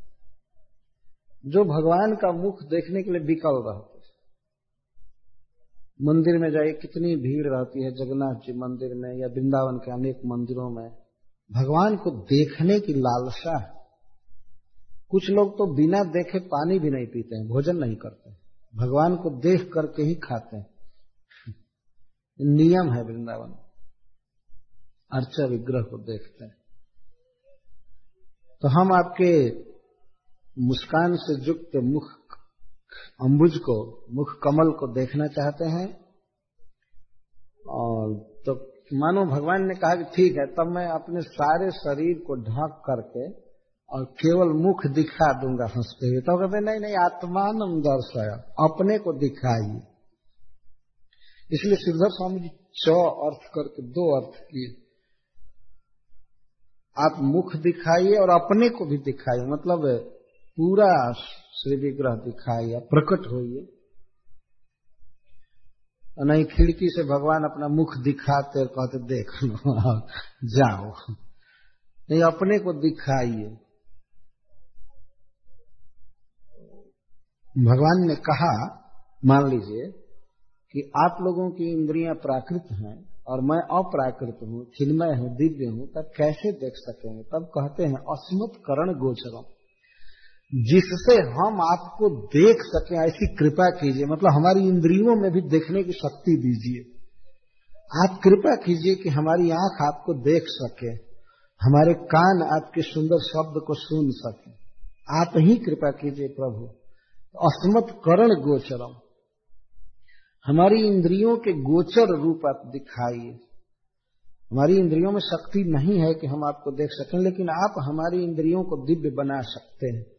जो भगवान का मुख देखने के लिए विकल रहते। मंदिर में जाइए कितनी भीड़ रहती है, जगन्नाथ जी मंदिर में या वृंदावन के अनेक मंदिरों में, भगवान को देखने की लालसा है। कुछ लोग तो बिना देखे पानी भी नहीं पीते हैं, भोजन नहीं करते, भगवान को देख करके ही खाते हैं। नियम है वृंदावन, अर्चा विग्रह को देखते हैं। तो हम आपके मुस्कान से युक्त मुख अंबुज को, मुख कमल को देखना चाहते हैं। और तो मानो भगवान ने कहा कि ठीक है, तब मैं अपने सारे शरीर को ढक करके और केवल मुख दिखा दूंगा हंसते हुए। तो कहते नहीं नहीं, आत्मानम दर्शय, अपने को दिखाइए। इसलिए श्रीधर स्वामी जी च अर्थ करके दो अर्थ किए, आप मुख दिखाइए और अपने को भी दिखाइए, मतलब पूरा श्री विग्रह दिखाइए, प्रकट होइए। नहीं खिड़की से भगवान अपना मुख दिखाते और कहते देख लो जाओ, नहीं अपने को दिखाइए। भगवान ने कहा, मान लीजिए कि आप लोगों की इंद्रियां प्राकृत हैं और मैं अप्राकृत हूं, चिन्मय हूं, दिव्य हूं, तब कैसे देख सकेंगे? तब कहते हैं अस्मत् करण गोचरम, जिससे हम आपको देख सकें ऐसी कृपा कीजिए। मतलब हमारी इंद्रियों में भी देखने की शक्ति दीजिए। आप कृपा कीजिए कि हमारी आंख आपको देख सके, हमारे कान आपके सुंदर शब्द को सुन सके। आप ही कृपा कीजिए प्रभु। अस्मत् करण गोचरम, हमारी इंद्रियों के गोचर रूप आप दिखाइए। हमारी इंद्रियों में शक्ति नहीं है कि हम आपको देख सकें, लेकिन आप हमारी इंद्रियों को दिव्य बना सकते हैं,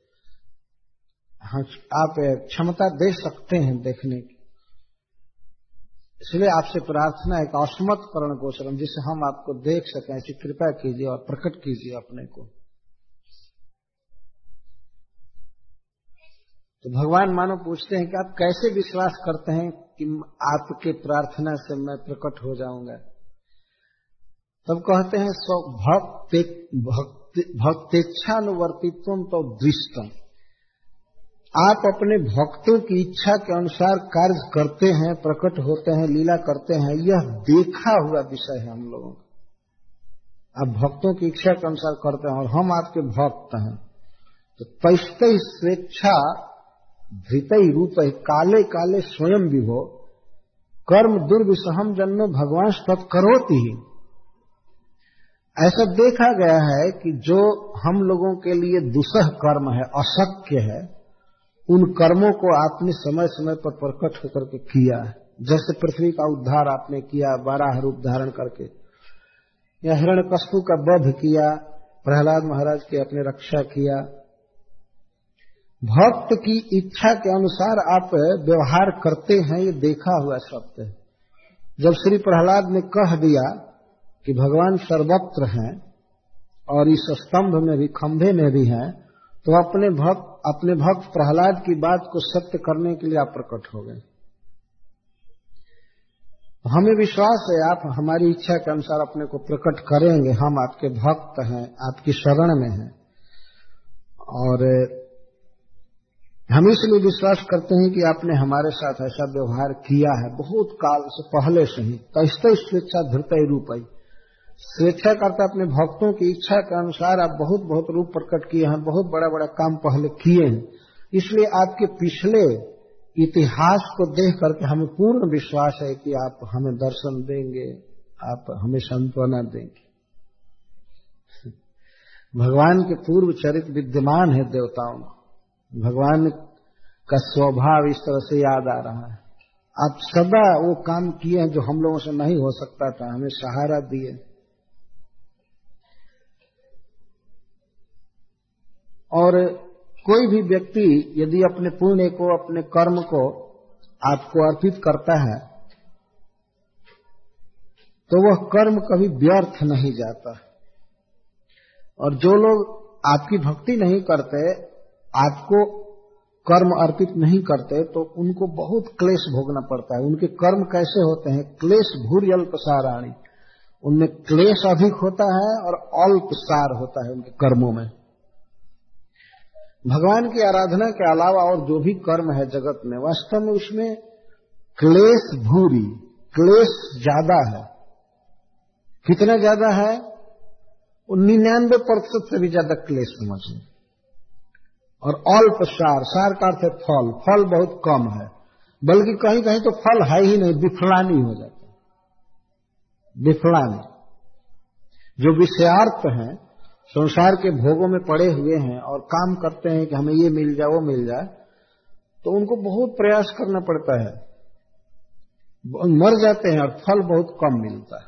आप क्षमता दे सकते हैं देखने की। इसलिए आपसे प्रार्थना है कि अस्मत् करण गोचरम, जिससे हम आपको देख सकें, ऐसी कृपा कीजिए और प्रकट कीजिए अपने को। तो भगवान मानो पूछते हैं कि आप कैसे विश्वास करते हैं कि आपके प्रार्थना से मैं प्रकट हो जाऊंगा? तब कहते हैं स्व भक्त भक्तेच्छानुवर्तित्वम तो दृष्टम, आप अपने भक्तों की इच्छा के अनुसार कार्य करते हैं, प्रकट होते हैं, लीला करते हैं, यह देखा हुआ विषय है हम लोगों का। आप भक्तों की इच्छा के अनुसार करते हैं और हम आपके भक्त हैं। तो तैस्ते स्वेच्छा धृतई रूप काले काले स्वयं विभो कर्म दुर्विषहम जन्म भगवान तत्करोति ही। ऐसा देखा गया है कि जो हम लोगों के लिए दुसह कर्म है, अशक्य है, उन कर्मों को आपने समय समय पर प्रकट होकर के किया है। जैसे पृथ्वी का उद्धार आपने किया बारह रूप धारण करके, या हिरण्यकश्यप का वध किया, प्रहलाद महाराज की आपने रक्षा किया। भक्त की इच्छा के अनुसार आप व्यवहार करते हैं, ये देखा हुआ सत्य है। जब श्री प्रहलाद ने कह दिया कि भगवान सर्वत्र हैं और इस स्तंभ में भी, खंभे में भी हैं, तो अपने भक्त अपने भक्त प्रहलाद की बात को सत्य करने के लिए आप प्रकट हो गए। हमें विश्वास है आप हमारी इच्छा के अनुसार अपने को प्रकट करेंगे। हम आपके भक्त हैं, आपकी शरण में हैं, और हम इसलिए विश्वास करते हैं कि आपने हमारे साथ ऐसा व्यवहार किया है बहुत काल से, पहले से ही। तैस्ते स्वेच्छा धृतय रूपई, स्वेच्छा करता अपने भक्तों की इच्छा के अनुसार आप बहुत बहुत रूप प्रकट किए हैं, बहुत बड़ा बड़ा काम पहले किए हैं। इसलिए आपके पिछले इतिहास को देख करके हमें पूर्ण विश्वास है कि आप हमें दर्शन देंगे, आप हमें सांत्वना देंगे। भगवान के पूर्व चरित्र विद्यमान है देवताओं को, भगवान का स्वभाव इस तरह से याद आ रहा है। आप सदा वो काम किए हैं जो हम लोगों से नहीं हो सकता था, हमें सहारा दिए। और कोई भी व्यक्ति यदि अपने पुण्य को, अपने कर्म को आपको अर्पित करता है तो वह कर्म कभी व्यर्थ नहीं जाता। और जो लोग आपकी भक्ति नहीं करते, आपको कर्म अर्पित नहीं करते, तो उनको बहुत क्लेश भोगना पड़ता है। उनके कर्म कैसे होते हैं? क्लेश भूरि अल्प साराणी, उनमें क्लेश अधिक होता है और अल्प सार होता है उनके कर्मों में। भगवान की आराधना के अलावा और जो भी कर्म है जगत में, वास्तव में उसमें क्लेश भूरि, क्लेश ज्यादा है। कितना ज्यादा है? निन्यानवे प्रतिशत से भी ज्यादा क्लेश समझिए। और अल्प सार, सार का अर्थ है फल, फल बहुत कम है, बल्कि कहीं कहीं तो फल है ही नहीं, विफलानी हो जाता है, विफलानी। जो विषयार्थ हैं, संसार के भोगों में पड़े हुए हैं और काम करते हैं कि हमें ये मिल जाए वो मिल जाए, तो उनको बहुत प्रयास करना पड़ता है, मर जाते हैं और फल बहुत कम मिलता है।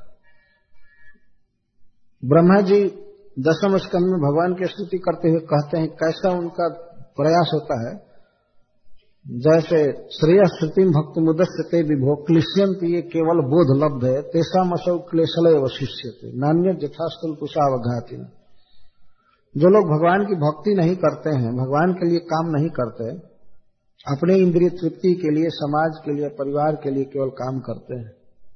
ब्रह्मा जी दसम स्कंद में भगवान की स्तुति करते हुए कहते हैं कैसा उनका प्रयास होता है। जैसे श्रेयः श्रुतिम भक्त मुदस्यते विभो क्लिश्यन्ति ये केवल बोध लब्ध है तेषाम असौ क्लेशलय वशिष्यते नान्य यथास्थल कुशावघातिन। जो लोग भगवान की भक्ति नहीं करते हैं, भगवान के लिए काम नहीं करते, अपने इंद्रिय तृप्ति के लिए, समाज के लिए, परिवार के लिए केवल काम करते हैं,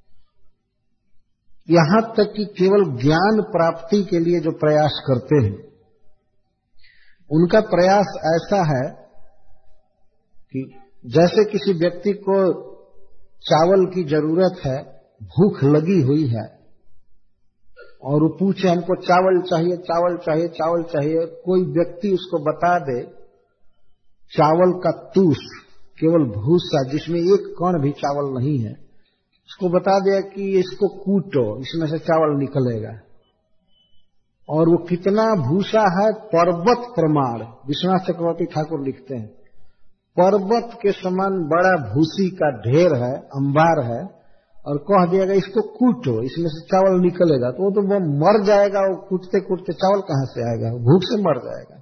यहां तक कि केवल ज्ञान प्राप्ति के लिए जो प्रयास करते हैं, उनका प्रयास ऐसा है कि जैसे किसी व्यक्ति को चावल की जरूरत है, भूख लगी हुई है, और वो पूछे हमको चावल चाहिए, चावल चाहिए, चावल चाहिए, कोई व्यक्ति उसको बता दे चावल का तूष, केवल भूसा जिसमें एक कण भी चावल नहीं है, उसको बता दिया कि इसको कूटो, इसमें से चावल निकलेगा, और वो कितना भूसा है पर्वत प्रमाण। विश्वनाथ चक्रवर्ती ठाकुर लिखते हैं पर्वत के समान बड़ा भूसी का ढेर है, अंबार है, और कह दिएगा इसको कूटो, इसमें से चावल निकलेगा, तो वो तो वो मर जाएगा, वो कूटते कूटते चावल कहां से आएगा, भूख से मर जाएगा।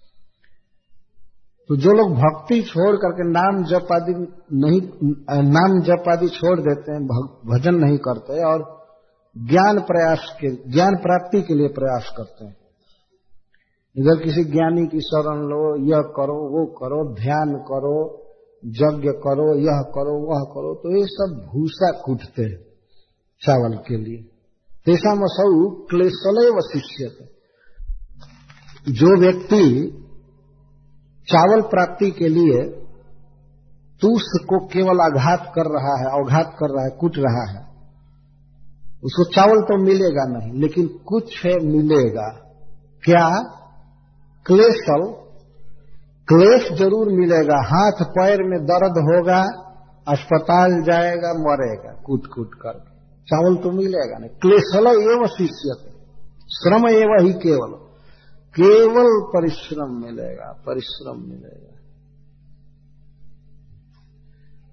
तो जो लोग भक्ति छोड़ करके नाम जप आदि नहीं, नाम जप आदि छोड़ देते हैं, भजन नहीं करते और ज्ञान प्रयास के ज्ञान प्राप्ति के लिए प्रयास करते हैं, इधर किसी ज्ञानी की शरण लो, यह करो वो करो, ध्यान करो, यज्ञ करो, यह करो वह करो, तो ये सब भूसा कूटते हैं चावल के लिए। तेषाम असौ क्लेशलय वशिष्यते। जो व्यक्ति चावल प्राप्ति के लिए तूष को केवल आघात कर रहा है, अवघात कर रहा है, कूट रहा है, उसको चावल तो मिलेगा नहीं, लेकिन कुछ है मिलेगा। क्या? क्लेशल, क्लेश जरूर मिलेगा, हाथ पैर में दर्द होगा, अस्पताल जाएगा, मरेगा कूट कूट कर, चावल तो मिलेगा नहीं। क्लेशल एवं शिष्यते, श्रम एवं ही केवल, केवल परिश्रम मिलेगा, परिश्रम मिलेगा।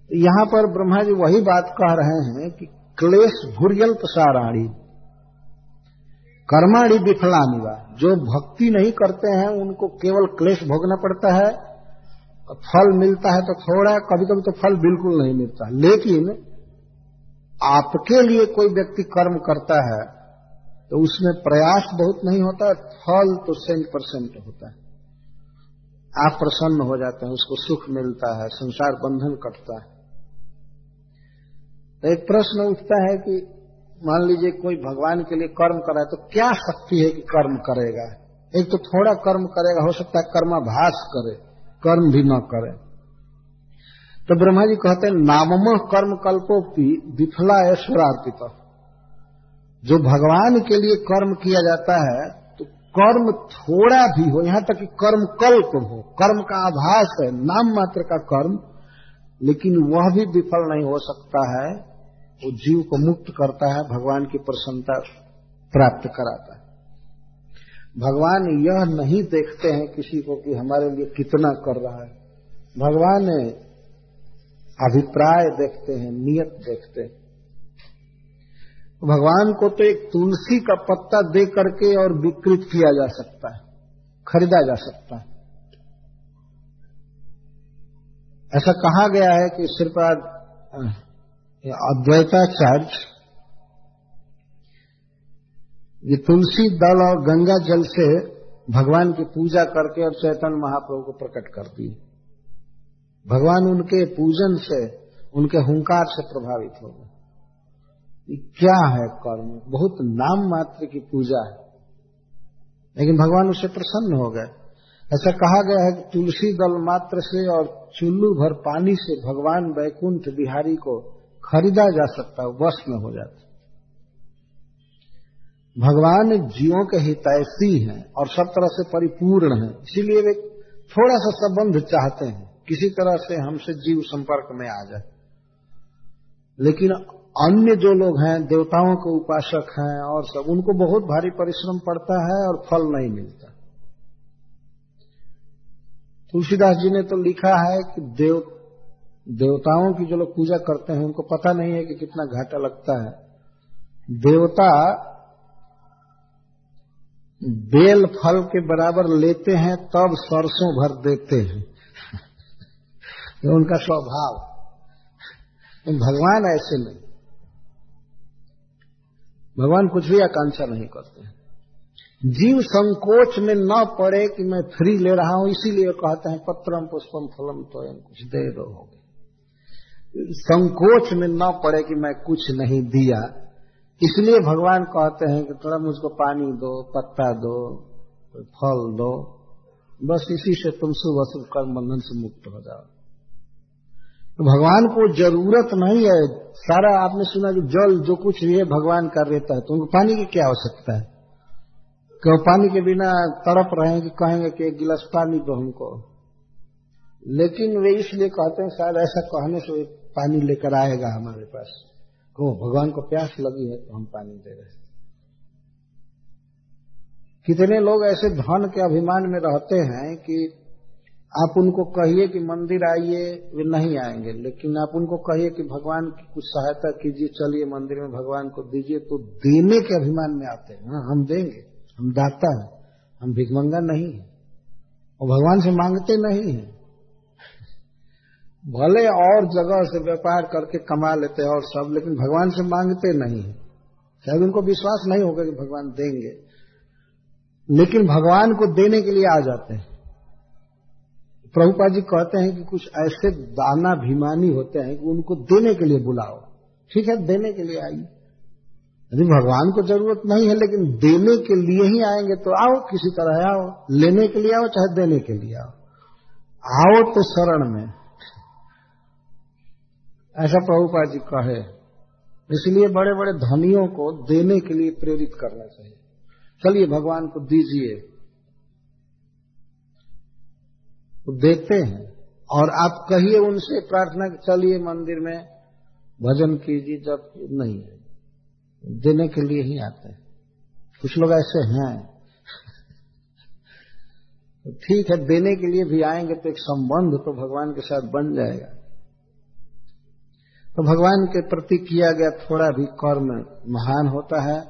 यहां पर ब्रह्मा जी वही बात कह रहे हैं कि क्लेश भूर्यल्प साराणी कर्माणि विफलानिवा, जो भक्ति नहीं करते हैं उनको केवल क्लेश भोगना पड़ता है, फल मिलता है तो थोड़ा, कभी कभी तो फल बिल्कुल नहीं मिलता। लेकिन आपके लिए कोई व्यक्ति कर्म करता है तो उसमें प्रयास बहुत नहीं होता, फल तो सेंट परसेंट होता है। आप प्रसन्न हो जाते हैं, उसको सुख मिलता है, संसार बंधन कटता है। तो एक प्रश्न उठता है कि मान लीजिए कोई भगवान के लिए कर्म कर रहा है तो क्या शक्ति है कि कर्म करेगा? एक तो थोड़ा कर्म करेगा, हो सकता है कर्माभास करे, कर्म भी न करे। तो ब्रह्मा जी कहते हैं नाममः कर्म कल्पोक्ति विफला ऐश्वरार्पित। जो भगवान के लिए कर्म किया जाता है तो कर्म थोड़ा भी हो, यहां तक कि कर्म कल्प हो, कर्म का आभास है, नाम मात्र का कर्म, लेकिन वह भी विफल नहीं हो सकता है। वो जीव को मुक्त करता है, भगवान की प्रसन्नता प्राप्त कराता है। भगवान यह नहीं देखते हैं किसी को कि हमारे लिए कितना कर रहा है, भगवान अभिप्राय देखते हैं, नियत देखते हैं। भगवान को तो एक तुलसी का पत्ता दे करके और विकृत किया जा सकता है, खरीदा जा सकता है। ऐसा कहा गया है कि श्रीपाद अद्वैताचार्य ये तुलसी दल और गंगा जल से भगवान की पूजा करके और चैतन्य महाप्रभु को प्रकट कर दिए। भगवान उनके पूजन से, उनके हुंकार से प्रभावित हो गए। क्या है कर्म? बहुत नाम मात्र की पूजा है, लेकिन भगवान उससे प्रसन्न हो गए। ऐसा कहा गया है कि तुलसी दल मात्र से और चुल्लू भर पानी से भगवान वैकुंठ बिहारी को खरीदा जा सकता है, वश में हो जाता। भगवान जीवों के हितैषी हैं और सब तरह से परिपूर्ण हैं, इसीलिए वे थोड़ा सा संबंध चाहते हैं, किसी तरह से हमसे जीव संपर्क में आ जाए। लेकिन अन्य जो लोग हैं, देवताओं के उपासक हैं और सब, उनको बहुत भारी परिश्रम पड़ता है और फल नहीं मिलता। तुलसीदास जी ने तो लिखा है कि देव देवताओं की जो लोग पूजा करते हैं उनको पता नहीं है कि कितना घाटा लगता है। देवता बेल फल के बराबर लेते हैं तब सरसों भर देते हैं ये उनका स्वभाव। भगवान ऐसे नहीं, भगवान कुछ भी आकांक्षा नहीं करते हैं। जीव संकोच में न पड़े कि मैं फ्री ले रहा हूं, इसीलिए कहते हैं पत्रम पुष्पम फलम तो कुछ दे दो। हो संकोच में न पड़े कि मैं कुछ नहीं दिया, इसलिए भगवान कहते हैं कि थोड़ा मुझको पानी दो, पत्ता दो, फल दो, बस इसी से तुम शुभ अशुभ कर्म बंधन से मुक्त हो जाओ। तो भगवान को जरूरत नहीं है। सारा आपने सुना कि जल जो कुछ भी है भगवान का रहता है, तो उनको पानी की क्या आवश्यकता है? क्यों पानी के बिना तड़प रहे हैं कि कहेंगे कि एक गिलास पानी दो हमको। लेकिन वे इसलिए कहते हैं, शायद ऐसा कहने से पानी लेकर आएगा हमारे पास। क्यों? भगवान को प्यास लगी है तो हम पानी दे रहे हैं। कितने लोग ऐसे धन के अभिमान में रहते हैं कि आप उनको कहिए कि मंदिर आइए, वे नहीं आएंगे। लेकिन आप उनको कहिए कि भगवान की कुछ सहायता कीजिए, चलिए मंदिर में भगवान को दीजिए, तो देने के अभिमान में आते हैं। हाँ, हम देंगे, हम दाता हैं, हम भिखमंगा नहीं है, और भगवान से मांगते नहीं है। भले और जगह से व्यापार करके कमा लेते हैं और सब, लेकिन भगवान से मांगते नहीं है। शायद उनको विश्वास नहीं होगा कि भगवान देंगे, लेकिन भगवान को देने के लिए आ जाते हैं। प्रभुपाद जी कहते हैं कि कुछ ऐसे दानाभिमानी होते हैं कि उनको देने के लिए बुलाओ। ठीक है, देने के लिए आइए। यदि भगवान को जरूरत नहीं है लेकिन देने के लिए ही आएंगे तो आओ, किसी तरह आओ। लेने के लिए आओ चाहे देने के लिए आओ, आओ तो शरण में, ऐसा प्रभुपाद जी कहे। इसलिए बड़े बड़े धनियों को देने के लिए प्रेरित करना चाहिए। चलिए भगवान को दीजिए, तो देते हैं। और आप कहिए उनसे प्रार्थना कि चलिए मंदिर में भजन कीजिए, जब नहीं है, देने के लिए ही आते हैं। कुछ लोग ऐसे हैं। तो ठीक है, देने के लिए भी आएंगे तो एक संबंध तो भगवान के साथ बन जाएगा। तो भगवान के प्रति किया गया थोड़ा भी कर्म महान होता है।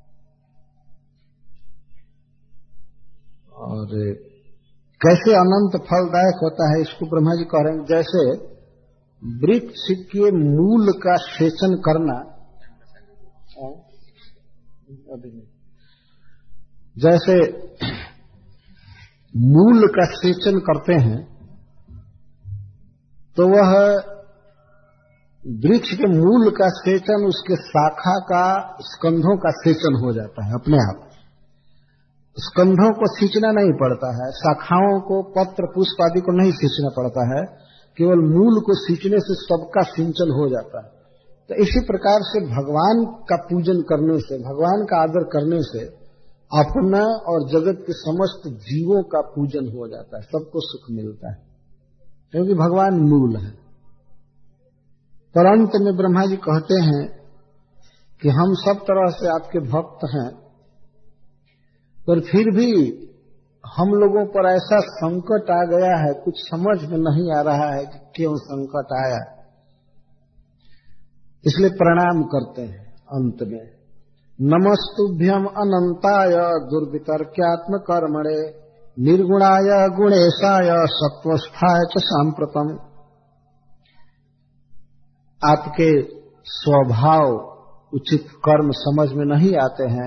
और कैसे अनंत फलदायक होता है इसको ब्रह्मा जी कह रहे हैं। जैसे वृक्ष के मूल का सेचन करना, जैसे मूल का सेचन करते हैं तो वह वृक्ष के मूल का सेचन उसके शाखा का स्कंधों का सेचन हो जाता है अपने आप। स्कंधों को सींचना नहीं पड़ता है, शाखाओं को पत्र पुष्प आदि को नहीं सींचना पड़ता है, केवल मूल को सींचने से सबका सिंचन हो जाता है। तो इसी प्रकार से भगवान का पूजन करने से, भगवान का आदर करने से अपना और जगत के समस्त जीवों का पूजन हो जाता है, सबको सुख मिलता है, क्योंकि भगवान मूल है। पर अंत में ब्रह्मा जी कहते हैं कि हम सब तरह से आपके भक्त हैं, पर फिर भी हम लोगों पर ऐसा संकट आ गया है, कुछ समझ में नहीं आ रहा है कि क्यों संकट आया, इसलिए प्रणाम करते हैं अंत में। नमस्तुभ्यम अनंताय दुर्वितर्क्यात्म कर्मणे निर्गुणाय गुणेशाय सत्वस्थाय च सांप्रतम। आपके स्वभाव उचित कर्म समझ में नहीं आते हैं।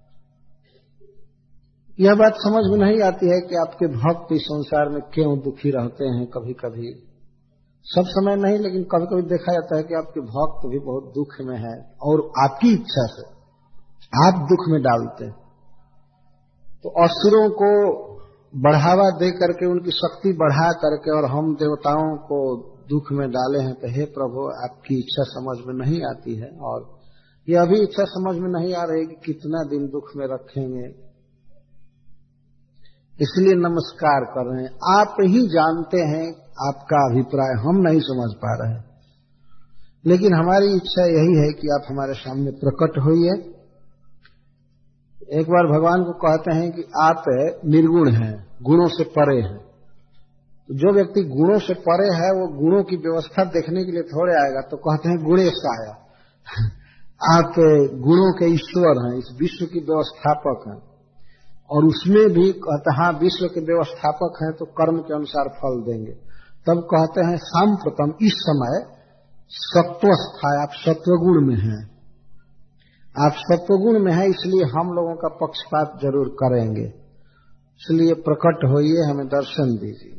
यह बात समझ में नहीं आती है कि आपके भक्त इस संसार में क्यों दुखी रहते हैं। कभी कभी, सब समय नहीं, लेकिन कभी कभी देखा जाता है कि आपके भक्त भी बहुत दुख में है और आपकी इच्छा से आप दुख में डालते हैं। तो असुरों को बढ़ावा दे करके, उनकी शक्ति बढ़ा करके, और हम देवताओं को दुख में डाले हैं। तो हे प्रभु, आपकी इच्छा समझ में नहीं आती है, और यह भी इच्छा समझ में नहीं आ रही कि कितना दिन दुख में रखेंगे, इसलिए नमस्कार कर रहे हैं। आप ही जानते हैं आपका अभिप्राय, हम नहीं समझ पा रहे हैं, लेकिन हमारी इच्छा यही है कि आप हमारे सामने प्रकट होइए। एक बार भगवान को कहते हैं कि आप निर्गुण हैं, गुणों से परे हैं। तो जो व्यक्ति गुणों से परे है वो गुणों की व्यवस्था देखने के लिए थोड़े आएगा, तो कहते हैं गुणेश आया। आप गुणों के ईश्वर हैं, इस विश्व की व्यवस्थापक हैं, और उसमें भी कहते हैं विश्व के व्यवस्थापक हैं तो कर्म के अनुसार फल देंगे। तब कहते हैं सांप्रतम, इस समय सत्वस्था, आप सत्वगुण में हैं, आप सत्वगुण में हैं, इसलिए हम लोगों का पक्षपात जरूर करेंगे, इसलिए प्रकट होइए, हमें दर्शन दीजिए।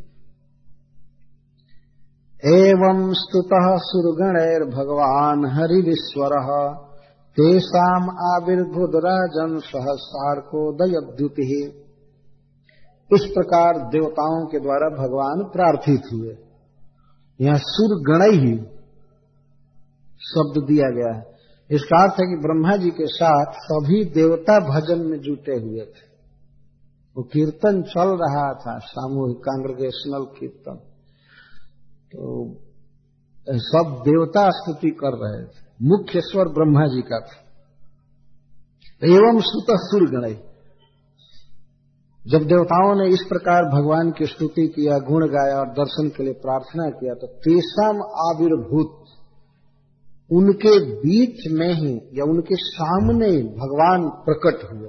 एवं स्तुतः सुरगणैर भगवान हरिविश्वरः तेषाम आविर्भुतराजन सहस्रार्कोदयद्युतिः। इस प्रकार देवताओं के द्वारा भगवान प्रार्थित हुए। यहाँ सुरगणैः शब्द दिया गया है, इसका अर्थ है कि ब्रह्मा जी के साथ सभी देवता भजन में जुटे हुए थे। वो कीर्तन चल रहा था, सामूहिक कांग्रेगेशनल कीर्तन, तो सब देवता स्तुति कर रहे थे। मुख्य स्वर ब्रह्मा जी का था। एवं स्तुतः सुरगणैः, जब देवताओं ने इस प्रकार भगवान की स्तुति किया, गुण गाया और दर्शन के लिए प्रार्थना किया, तो तेषाम आविर्भूत, उनके बीच में ही या उनके सामने भगवान प्रकट हुए।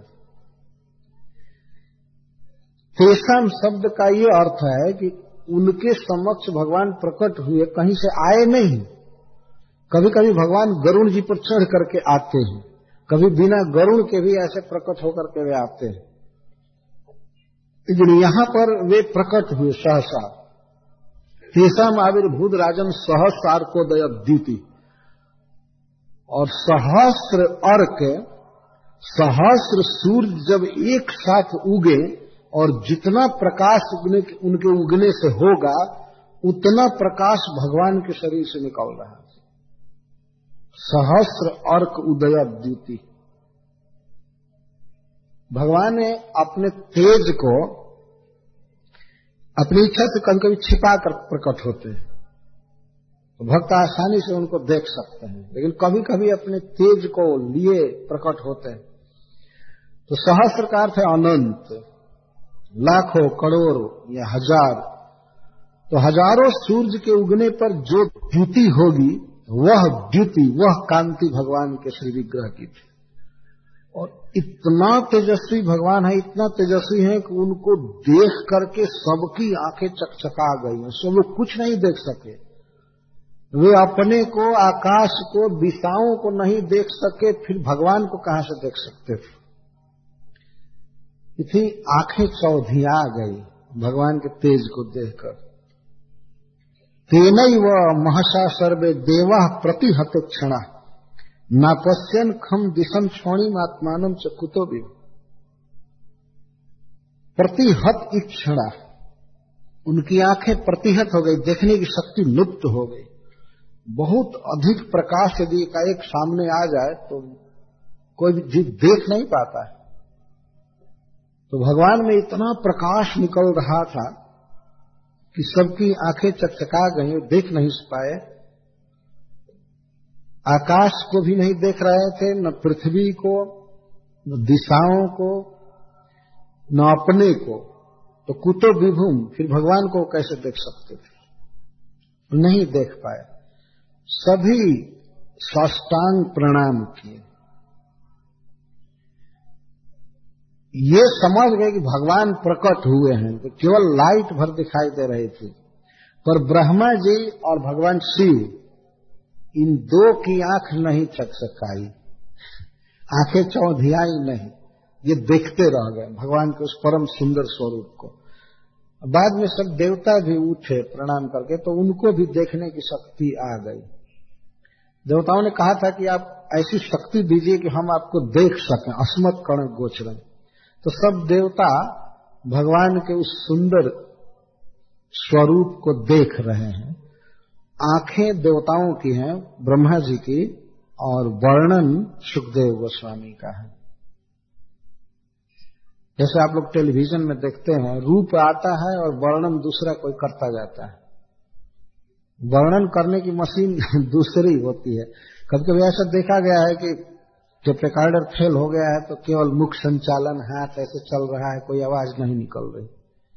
तेषाम शब्द का ये अर्थ है कि उनके समक्ष भगवान प्रकट हुए, कहीं से आए नहीं। कभी कभी भगवान गरुड़ जी पर चढ़ करके आते हैं, कभी बिना गरुड़ के भी ऐसे प्रकट होकर के वे आते हैं, लेकिन यहां पर वे प्रकट हुए सहसा। तेषाम आविर्भूत राजन सहस्रार्कोदयद्युति, और सहस्र अर्क, सहस्र सूर्य जब एक साथ उगे, और जितना प्रकाश उगने उनके उगने से होगा उतना प्रकाश भगवान के शरीर से निकल रहा है। सहस्र अर्क उदयद्युति, भगवान ने अपने तेज को अपनी इच्छा से कभी कभी छिपा कर प्रकट होते हैं, तो भक्त आसानी से उनको देख सकते हैं, लेकिन कभी कभी अपने तेज को लिए प्रकट होते हैं। तो सहस्र का अर्थ है अनंत, लाखों, करोड़ों या हजार। तो हजारों सूर्य के उगने पर जो द्युति होगी वह द्युति, वह कांति भगवान के श्री विग्रह की थी। और इतना तेजस्वी भगवान है, इतना तेजस्वी है कि उनको देख करके सबकी आंखें चकचका गई हैं। सब लोग कुछ नहीं देख सके। वे अपने को, आकाश को, दिशाओं को नहीं देख सके, फिर भगवान को कहां से देख सकते थे। इतनी आंखें चौधिया गई भगवान के तेज को देखकर। तेनैव महसा सर्वे देवा प्रतिहत क्षणा नापश्यन खम दिशम क्षणिम आत्मानम च कुतो भी। प्रतिहत इक्षणा, उनकी आंखें प्रतिहत हो गई, देखने की शक्ति लुप्त हो गई। बहुत अधिक प्रकाश यदि एकाएक सामने आ जाए तो कोई भी जीव देख नहीं पाता है। तो भगवान में इतना प्रकाश निकल रहा था कि सबकी आंखें चकचका गई, देख नहीं पाए। आकाश को भी नहीं देख रहे थे, न पृथ्वी को, न दिशाओं को, न अपने को। तो कुतो विभुम, फिर भगवान को कैसे देख सकते थे? नहीं देख पाए। सभी साष्टांग प्रणाम किए। ये समझ गए कि भगवान प्रकट हुए हैं, तो केवल लाइट भर दिखाई दे रही थी। पर ब्रह्मा जी और भगवान शिव, इन दो की आंख नहीं चकचकाई, आंखें चौधियाई नहीं, ये देखते रह गए भगवान के उस परम सुंदर स्वरूप को। बाद में सब देवता भी उठे प्रणाम करके, तो उनको भी देखने की शक्ति आ गई। देवताओं ने कहा था कि आप ऐसी शक्ति दीजिए कि हम आपको देख सकें, अस्मत् कर्ण गोचरं। तो सब देवता भगवान के उस सुंदर स्वरूप को देख रहे हैं। आंखें देवताओं की हैं, ब्रह्मा जी की, और वर्णन सुखदेव गोस्वामी का है। जैसे आप लोग टेलीविजन में देखते हैं, रूप आता है और वर्णन दूसरा कोई करता जाता है। वर्णन करने की मशीन दूसरी होती है। कभी कभी ऐसा देखा गया है कि टेप रिकॉर्डर फेल हो गया है तो केवल मुख संचालन, हाथ ऐसे चल रहा है, कोई आवाज नहीं निकल रही।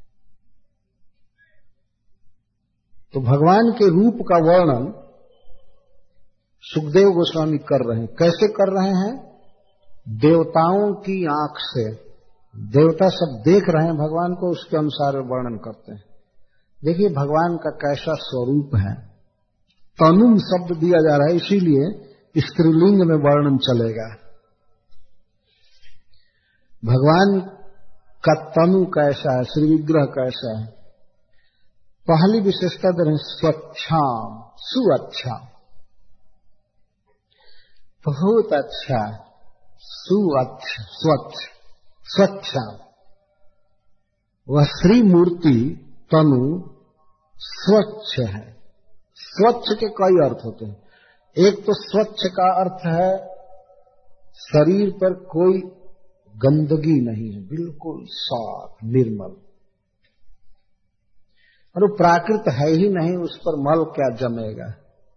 तो भगवान के रूप का वर्णन सुखदेव गोस्वामी कर रहे हैं। कैसे कर रहे हैं? देवताओं की आंख से। देवता सब देख रहे हैं भगवान को, उसके अनुसार वर्णन करते हैं। देखिए भगवान का कैसा स्वरूप है। तनुम शब्द दिया जा रहा है, इसीलिए स्त्रीलिंग में वर्णन चलेगा। भगवान का तनु कैसा है, श्री विग्रह कैसा है। पहली विशेषता दे रहे हैं स्वच्छाम, सुअच्छा, बहुत अच्छा, सुअच्छ, स्वच्छ, स्वच्छा। वह श्री मूर्ति तनु स्वच्छ है। स्वच्छ के कई अर्थ होते हैं। एक तो स्वच्छ का अर्थ है शरीर पर कोई गंदगी नहीं है, बिल्कुल साफ निर्मल। और वो प्राकृत है ही नहीं, उस पर मल क्या जमेगा।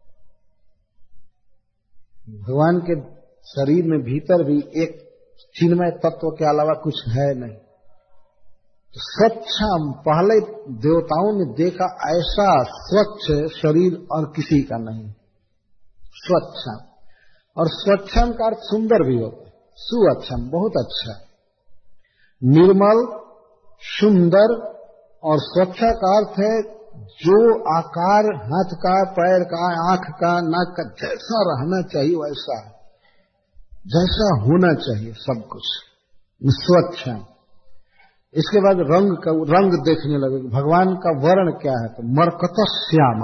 भगवान के शरीर में भीतर भी एक चिन्मय तत्व के अलावा कुछ है नहीं। तो स्वच्छम, पहले देवताओं ने देखा ऐसा स्वच्छ शरीर और किसी का नहीं। स्वच्छम, और स्वच्छम का अर्थ सुंदर भी होता है। सुअच्छम, बहुत अच्छा, निर्मल, सुंदर। और स्वच्छा का अर्थ है जो आकार हाथ का, पैर का, आंख का, नाक का जैसा रहना चाहिए वैसा, जैसा होना चाहिए सब कुछ, स्वच्छ है। इसके बाद रंग का, रंग देखने लगे भगवान का वर्ण क्या है, तो मरकत श्यामा,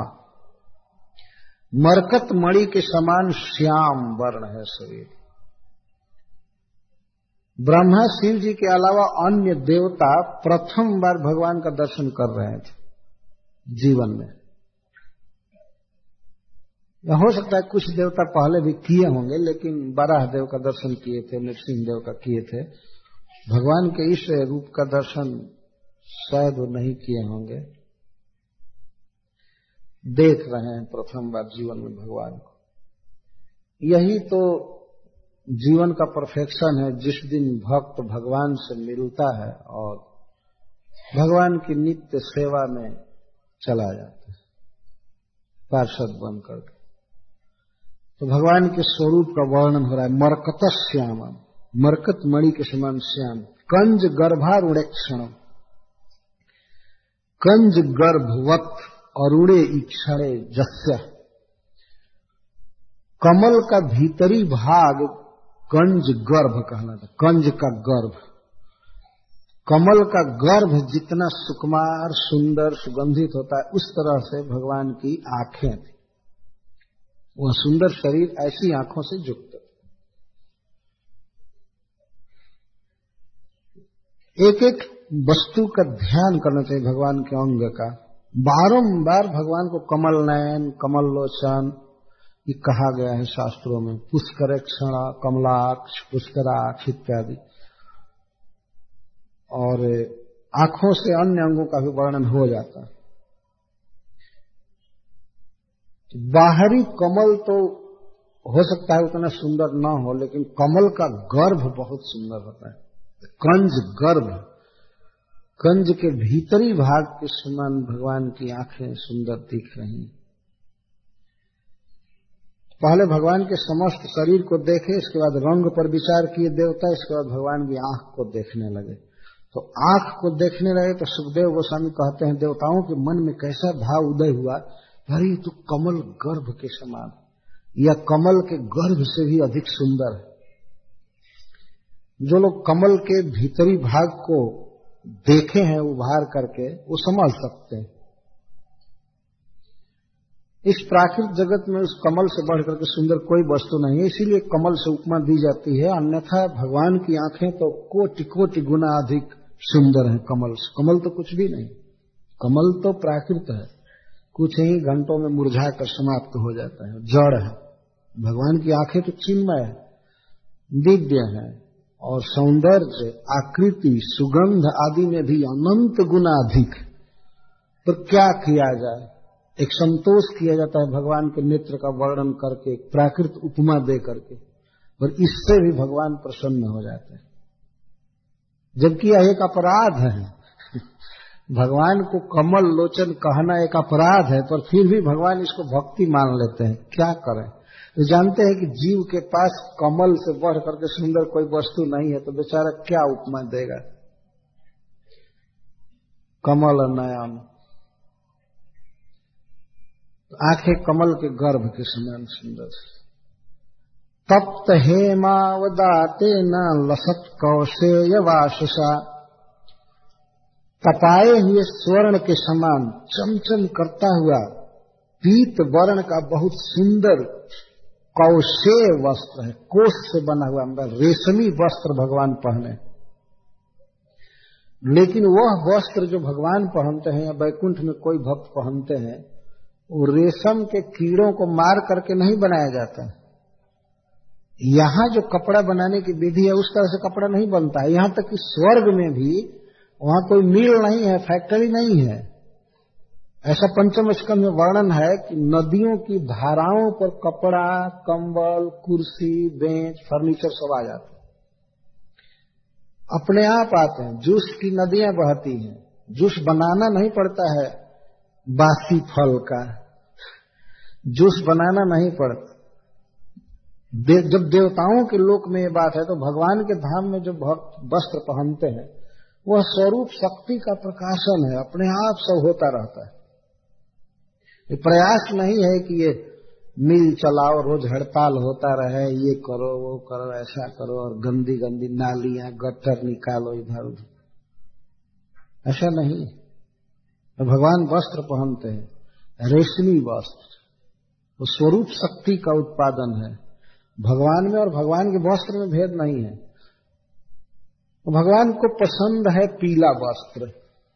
मरकत मणि के समान श्याम वर्ण है शरीर। ब्रह्मा शिव जी के अलावा अन्य देवता प्रथम बार भगवान का दर्शन कर रहे थे जीवन में। या हो सकता है कुछ देवता पहले भी किए होंगे, लेकिन बारह देव का दर्शन किए थे, नृसिंह देव का किए थे। भगवान के इस रूप का दर्शन शायद वो नहीं किए होंगे। देख रहे हैं प्रथम बार जीवन में भगवान को। यही तो जीवन का परफेक्शन है। जिस दिन भक्त भगवान से मिलता है और भगवान की नित्य सेवा में चला जाता है पार्षद बन करके, तो भगवान के स्वरूप का वर्णन हो रहा है। मरकत श्याम, मरकत मणि के समान श्याम, कंज गर्भारूढ़ेक्षण, कंज गर्भवत अरुणे ईक्षणे जस्य, कमल का भीतरी भाग कंज गर्भ कहलाता, कंज का गर्भ, कमल का गर्भ जितना सुकुमार सुंदर सुगंधित होता है उस तरह से भगवान की आंखें थी। वह सुंदर शरीर ऐसी आंखों से युक्त। एक एक वस्तु का ध्यान करना चाहिए भगवान के अंग का। बारंबार भगवान को कमल नयन, कमल लोचन ये कहा गया है शास्त्रों में, पुष्करेक्षण, कमलाक्ष, पुष्कराक्ष इत्यादि। और आंखों से अन्य अंगों का भी वर्णन हो जाता है। बाहरी कमल तो हो सकता है उतना सुंदर ना हो, लेकिन कमल का गर्भ बहुत सुंदर होता है। कंज गर्भ, कंज के भीतरी भाग के समान भगवान की आंखें सुंदर दिख रही। पहले भगवान के समस्त शरीर को देखे, इसके बाद रंग पर विचार किए देवता, इसके बाद भगवान की आंख को देखने लगे। तो आंख को देखने लगे तो सुखदेव गोस्वामी कहते हैं देवताओं के मन में कैसा भाव उदय हुआ, अरे तो कमल गर्भ के समान, या कमल के गर्भ से भी अधिक सुंदर है। जो लोग कमल के भीतरी भाग को देखे हैं उभार करके, वो समझ सकते हैं इस प्राकृतिक जगत में उस कमल से बढ़ करके सुंदर कोई वस्तु नहीं है। इसीलिए कमल से उपमा दी जाती है, अन्यथा भगवान की आंखें तो कोटि कोटि गुना अधिक सुंदर हैं कमल से। कमल तो कुछ भी नहीं, कमल तो प्राकृत है, कुछ ही घंटों में मुरझा कर समाप्त हो जाता है, जड़ है। भगवान की आंखें तो चिन्मय है, दिव्य है, और सौंदर्य, आकृति, सुगंध आदि में भी अनंत गुना अधिक। पर क्या किया जाए, एक संतोष किया जाता है भगवान के नेत्र का वर्णन करके, प्राकृत उपमा दे करके, और इससे भी भगवान प्रसन्न हो जाते हैं। जबकि यह एक अपराध है, भगवान को कमल लोचन कहना एक अपराध है, पर फिर भी भगवान इसको भक्ति मान लेते हैं। क्या करें, तो जानते हैं कि जीव के पास कमल से बढ़ करके सुंदर कोई वस्तु नहीं है, तो बेचारा क्या उपमा देगा। कमल नयन, आंखें कमल के गर्भ के समान सुंदर। तप्त हेमावदाते न लसत कौशेय वाशसा, तपाए हुए स्वर्ण के समान चमचम करता हुआ पीत वर्ण का बहुत सुंदर कौशेय वस्त्र है, कोष से बना हुआ रेशमी वस्त्र भगवान पहने। लेकिन वह वस्त्र जो भगवान पहनते हैं या वैकुंठ में कोई भक्त पहनते हैं, वो रेशम के कीड़ों को मार करके नहीं बनाया जाता है। यहां जो कपड़ा बनाने की विधि है उस तरह से कपड़ा नहीं बनता है। यहां तक कि स्वर्ग में भी वहां कोई मिल नहीं है, फैक्ट्री नहीं है। ऐसा पंचम स्कंध में वर्णन है कि नदियों की धाराओं पर कपड़ा, कंबल, कुर्सी, बेंच, फर्नीचर सब आ जाते हैं, अपने आप आते हैं। जूस की नदियां बहती हैं, जूस बनाना नहीं पड़ता है, बासी फल का जूस बनाना नहीं पड़ता। दे, जब देवताओं के लोक में ये बात है, तो भगवान के धाम में जो भक्त वस्त्र पहनते हैं वह स्वरूप शक्ति का प्रकाशन है, अपने आप सब होता रहता है। ये प्रयास नहीं है कि ये मिल चलाओ, रोज हड़ताल होता रहे, ये करो वो करो, ऐसा करो, और गंदी गंदी नालियां गटर निकालो इधर उधर, ऐसा नहीं। तो भगवान वस्त्र पहनते हैं, रेशमी वस्त्र, वो स्वरूप शक्ति का उत्पादन है। भगवान में और भगवान के वस्त्र में भेद नहीं है। तो भगवान को पसंद है पीला वस्त्र।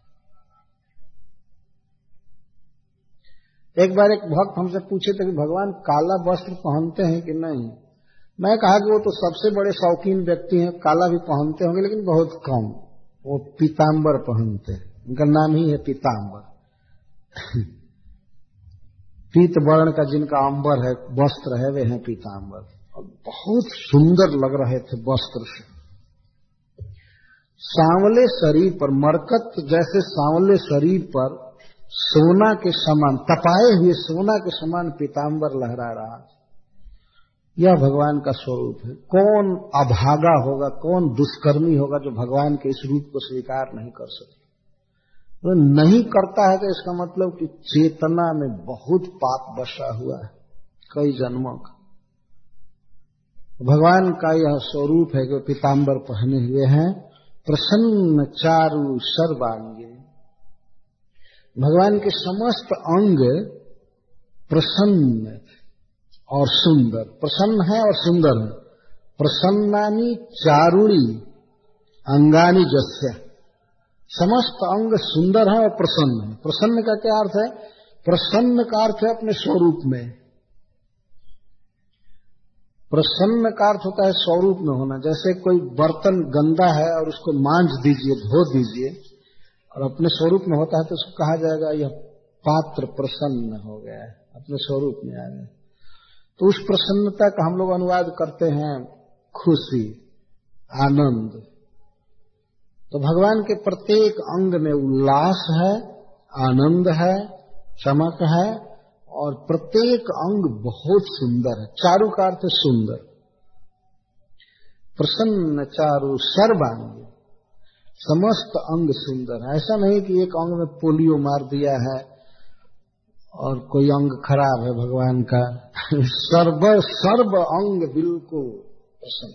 एक बार एक भक्त हमसे पूछे थे कि भगवान काला वस्त्र पहनते हैं कि नहीं। मैं कहा कि वो तो सबसे बड़े शौकीन व्यक्ति हैं, काला भी पहनते होंगे लेकिन बहुत कम। वो पीतांबर पहनते हैं, उनका नाम ही है पीतांबर। पीत वर्ण का जिनका अंबर है, वस्त्र है, वे हैं पीतांबर। और बहुत सुंदर लग रहे थे वस्त्र से। सांवले शरीर पर, मरकत जैसे सांवले शरीर पर सोना के समान, तपाए हुए सोना के समान पीतांबर लहरा रहा। यह भगवान का स्वरूप है। कौन अभागा होगा, कौन दुष्कर्मी होगा जो भगवान के इस रूप को स्वीकार नहीं कर सकता। तो नहीं करता है तो इसका मतलब कि चेतना में बहुत पाप बसा हुआ है, कई जन्मों का। भगवान का यह स्वरूप है कि पीताम्बर पहने हुए हैं, प्रसन्न चारु सर्वांगे। भगवान के समस्त अंग प्रसन्न और सुंदर, प्रसन्न है और सुंदर है। प्रसन्नानि चारुणी अंगानी जस्य, समस्त अंग सुंदर है और प्रसन्न है। प्रसन्न का क्या अर्थ है? प्रसन्न का अर्थ है अपने स्वरूप में। प्रसन्न का अर्थ होता है स्वरूप में होना। जैसे कोई बर्तन गंदा है और उसको मांज दीजिए, धो दीजिए, और अपने स्वरूप में होता है तो उसको कहा जाएगा यह पात्र प्रसन्न हो गया है, अपने स्वरूप में आ गया। तो उस प्रसन्नता का हम लोग अनुवाद करते हैं खुशी, आनंद। तो भगवान के प्रत्येक अंग में उल्लास है, आनंद है, चमक है, और प्रत्येक अंग बहुत सुंदर है। चारु का अर्थ सुंदर। प्रसन्न चारु सर्वांग, समस्त अंग सुंदर है। ऐसा नहीं कि एक अंग में पोलियो मार दिया है और कोई अंग खराब है भगवान का। सर्व सर्व अंग बिल्कुल प्रसन्न।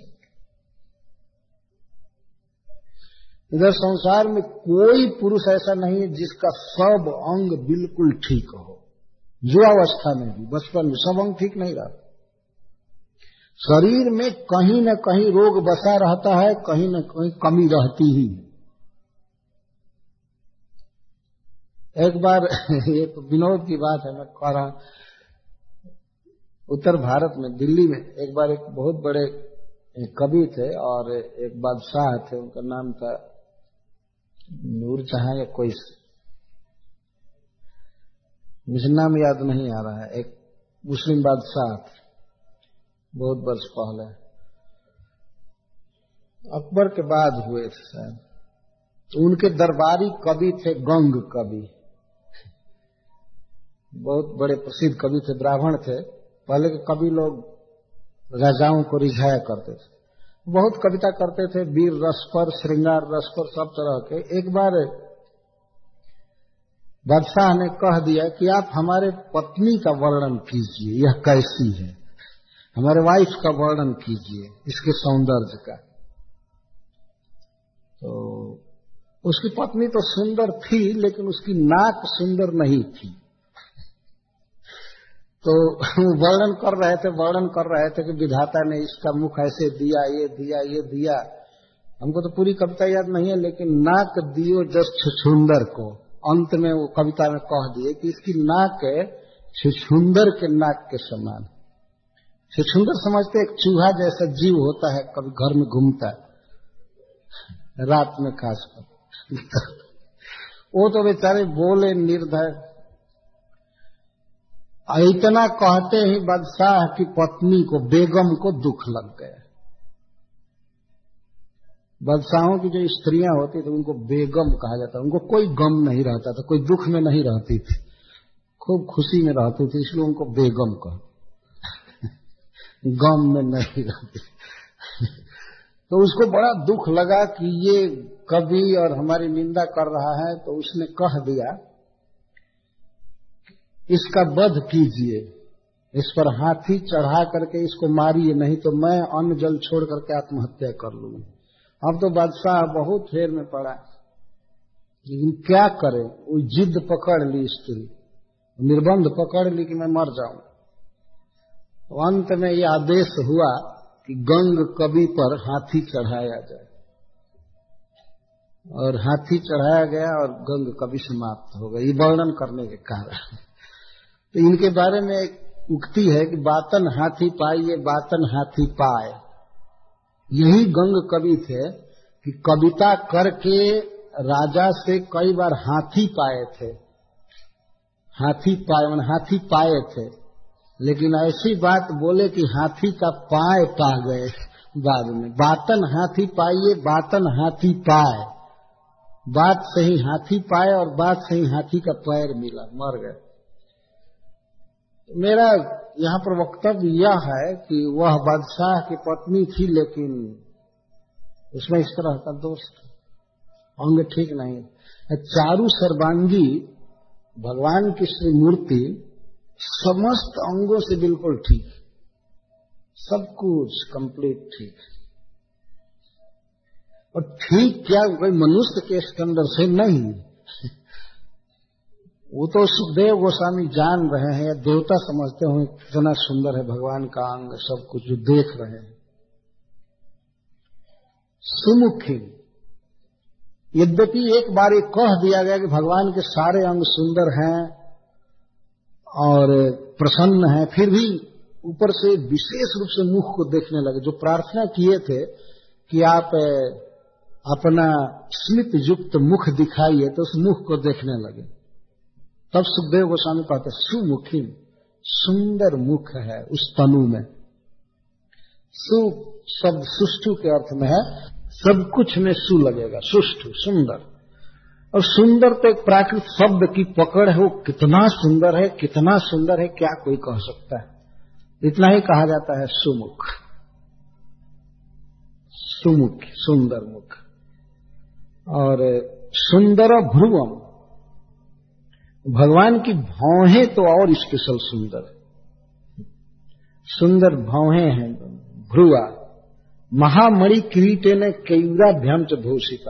इधर संसार में कोई पुरुष ऐसा नहीं है जिसका सब अंग बिल्कुल ठीक हो। युवावस्था में भी, बचपन में सब अंग ठीक नहीं रहता। शरीर में कहीं न कहीं रोग बसा रहता है, कहीं न कहीं कमी रहती ही। एक बार ये तो विनोद की बात है, मैं कह रहा, उत्तर भारत में दिल्ली में एक बार एक बहुत बड़े एक कवि थे और एक बादशाह थे, उनका नाम था नूरजहां या कोई, मुझे नाम याद नहीं आ रहा है। एक मुस्लिम बादशाह थे, बहुत वर्ष पहले, अकबर के बाद हुए थे शायद। तो उनके दरबारी कवि थे गंग कवि, बहुत बड़े प्रसिद्ध कवि थे, ब्राह्मण थे। पहले के कवि लोग राजाओं को रिझाया करते थे, बहुत कविता करते थे, वीर रस पर, श्रृंगार रस पर, सब तरह के। एक बार बादशाह ने कह दिया कि आप हमारे पत्नी का वर्णन कीजिए, यह कैसी है, हमारे वाइफ का वर्णन कीजिए, इसके सौंदर्य का। तो उसकी पत्नी तो सुंदर थी, लेकिन उसकी नाक सुंदर नहीं थी। तो वर्णन कर रहे थे वर्णन कर रहे थे कि विधाता ने इसका मुख ऐसे दिया, ये दिया, ये दिया। हमको तो पूरी कविता याद नहीं है, लेकिन नाक दियो जस छुछुंदर को, अंत में वो कविता में कह दिए कि इसकी नाक छुछुंदर के नाक के समान। छुछुंदर समझते एक चूहा जैसा जीव होता है, कभी घर में घूमता है रात में खासकर। वो तो बेचारे बोले निर्भय। इतना कहते ही बादशाह की पत्नी को, बेगम को दुख लग गया। बादशाहों की जो स्त्रियां होती थी उनको बेगम कहा जाता, उनको कोई गम नहीं रहता था, कोई दुख में नहीं रहती थी, खूब खुशी में रहती थी, इसलिए उनको बेगम कहा, गम में नहीं रहती। तो उसको बड़ा दुख लगा कि ये कवि और हमारी निंदा कर रहा है, तो उसने कह दिया इसका वध कीजिए, इस पर हाथी चढ़ा करके इसको मारिए, नहीं तो मैं अन्न जल छोड़ करके आत्महत्या कर लूंगा। अब तो बादशाह बहुत फेर में पड़ा, लेकिन क्या करे, वो जिद पकड़ ली स्त्री, निर्बंध पकड़ ली कि मैं मर जाऊं। तो अंत में यह आदेश हुआ कि गंग कवि पर हाथी चढ़ाया जाए, और हाथी चढ़ाया गया और गंग कवि समाप्त हो गई। ये वर्णन करने के कारण। तो इनके बारे में एक उक्ति है कि बातन हाथी पाइए बातन हाथी पाए। यही गंग कवि थे कि कविता करके राजा से कई बार हाथी पाए थे, हाथी पाए मन हाथी पाए थे, लेकिन ऐसी बात बोले कि हाथी का पाए पा गए बाद में। बातन हाथी पाइए बातन हाथी पाए, बात से ही हाथी पाए और बात से ही हाथी का पैर मिला, मर गए। मेरा यहाँ पर वक्तव्य यह है कि वह बादशाह की पत्नी थी, लेकिन उसमें इस तरह का दोष अंग ठीक नहीं। चारु सर्वांगी भगवान की श्री मूर्ति समस्त अंगों से बिल्कुल ठीक, सब कुछ कंप्लीट ठीक। और ठीक क्या, कोई मनुष्य के स्टैंडर्ड से नहीं, वो तो सुखदेव गोस्वामी जान रहे हैं या देवता समझते हो कितना सुंदर है भगवान का अंग, सब कुछ जो देख रहे हैं। सुमुखी, यद्यपि एक बार ये कह दिया गया कि भगवान के सारे अंग सुंदर हैं और प्रसन्न हैं, फिर भी ऊपर से विशेष रूप से मुख को देखने लगे। जो प्रार्थना किए थे कि आप अपना स्मित युक्त मुख दिखाइए, तो उस मुख को देखने लगे। तब सुखदेव गोस्वामी कहते सुमुखी, सुंदर मुख है उस तनु में। सु शब्द सुष्ठु के अर्थ में है, सब कुछ में सु लगेगा, सुष्ठु सुंदर। और सुंदर तो एक प्राकृत शब्द की पकड़ है, वो कितना सुंदर है, कितना सुंदर है क्या कोई कह सकता है, इतना ही कहा जाता है सुमुख। सुमुख, सुंदर मुख। और सुंदर भ्रुवम, भगवान की भौहें तो और स्पेशल सुंदर, सुंदर भौहें हैं, भ्रुवा। महामणि किरीटे ने कैयुराभ्याम च भूषिता,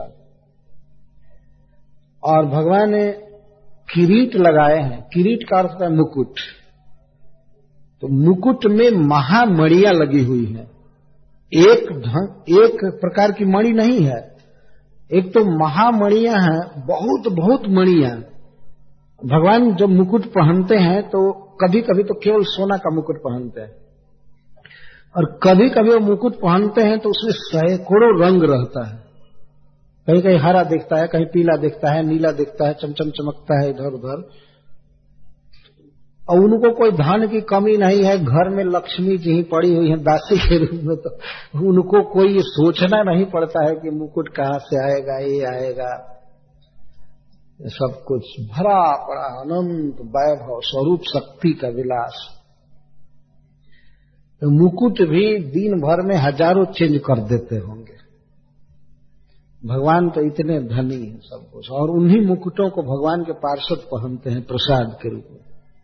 और भगवान ने किरीट लगाए हैं। किरीट का अर्थ है मुकुट, तो मुकुट में महामणियां लगी हुई हैं। एक ढंग एक प्रकार की मणि नहीं है, एक तो महामणियां हैं, बहुत बहुत मणियां। भगवान जब मुकुट पहनते हैं तो कभी कभी तो केवल सोना का मुकुट पहनते हैं, और कभी कभी वो मुकुट पहनते हैं तो उसमें सैकड़ों रंग रहता है। कहीं कहीं हरा दिखता है, कहीं पीला दिखता है, नीला दिखता है, चमचम चमकता है इधर उधर। और उनको कोई धन की कमी नहीं है, घर में लक्ष्मी जी ही पड़ी हुई है दासी के रूप में, तो उनको कोई ये सोचना नहीं पड़ता है कि मुकुट कहाँ से आएगा, ये आएगा। ये सब कुछ भरा पड़ा अनंत वैभव स्वरूप शक्ति का विलास। तो मुकुट भी दिन भर में हजारों चेंज कर देते होंगे। भगवान तो इतने धनी हैं सब कुछ, और उन्हीं मुकुटों को भगवान के पार्षद पहनते हैं प्रसाद के रूप में।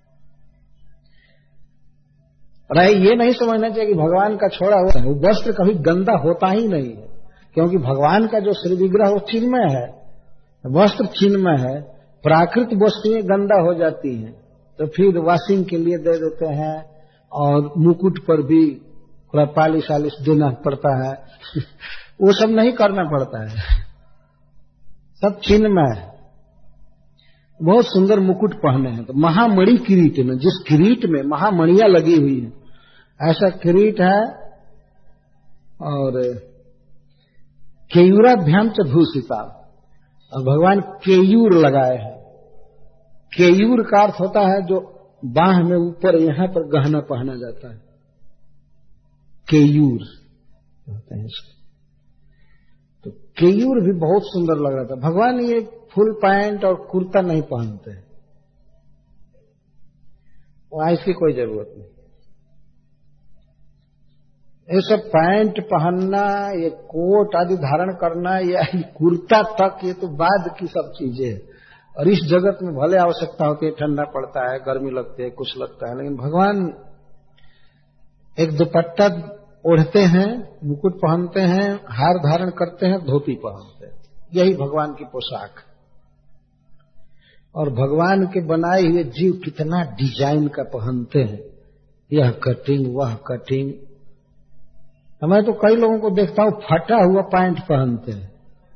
और ये नहीं समझना चाहिए कि भगवान का छोड़ा हुआ है, वो वस्त्र कभी गंदा होता ही नहीं है, क्योंकि भगवान का जो श्री विग्रह वो चिन्मय है, वस्त्र चिन्मय है। प्राकृत वस्तुएं गंदा हो जाती हैं तो फिर वॉशिंग के लिए दे देते हैं, और मुकुट पर भी थोड़ा पालिश आलिश देना पड़ता है वो सब नहीं करना पड़ता है, सब चिन्मय है। बहुत सुंदर मुकुट पहने हैं। तो महामणि किरीट में, जिस किरीट में महामणियां लगी हुई हैं, ऐसा किरीट है। और केयूराभ्याम च भूषिता, और भगवान केयूर लगाए हैं। केयूर का अर्थ होता है जो बाह में ऊपर यहां पर गहना पहना जाता है, केयूर कहते हैं इसको। तो केयूर भी बहुत सुंदर लग रहा था। भगवान ये फुल पैंट और कुर्ता नहीं पहनते, वहां इसकी कोई जरूरत नहीं। ये सब पैंट पहनना, ये कोट आदि धारण करना, या कुर्ता तक, ये तो बाद की सब चीजें हैं। और इस जगत में भले आवश्यकता होती है, ठंडा पड़ता है, गर्मी लगती है, कुछ लगता है, लेकिन भगवान एक दुपट्टा ओढ़ते हैं, मुकुट पहनते हैं, हार धारण करते हैं, धोती पहनते हैं, यही भगवान की पोशाक। और भगवान के बनाए हुए जीव कितना डिजाइन का पहनते हैं, यह कटिंग वह कटिंग। मैं तो कई लोगों को देखता हूं फटा हुआ पैंट पहनते हैं,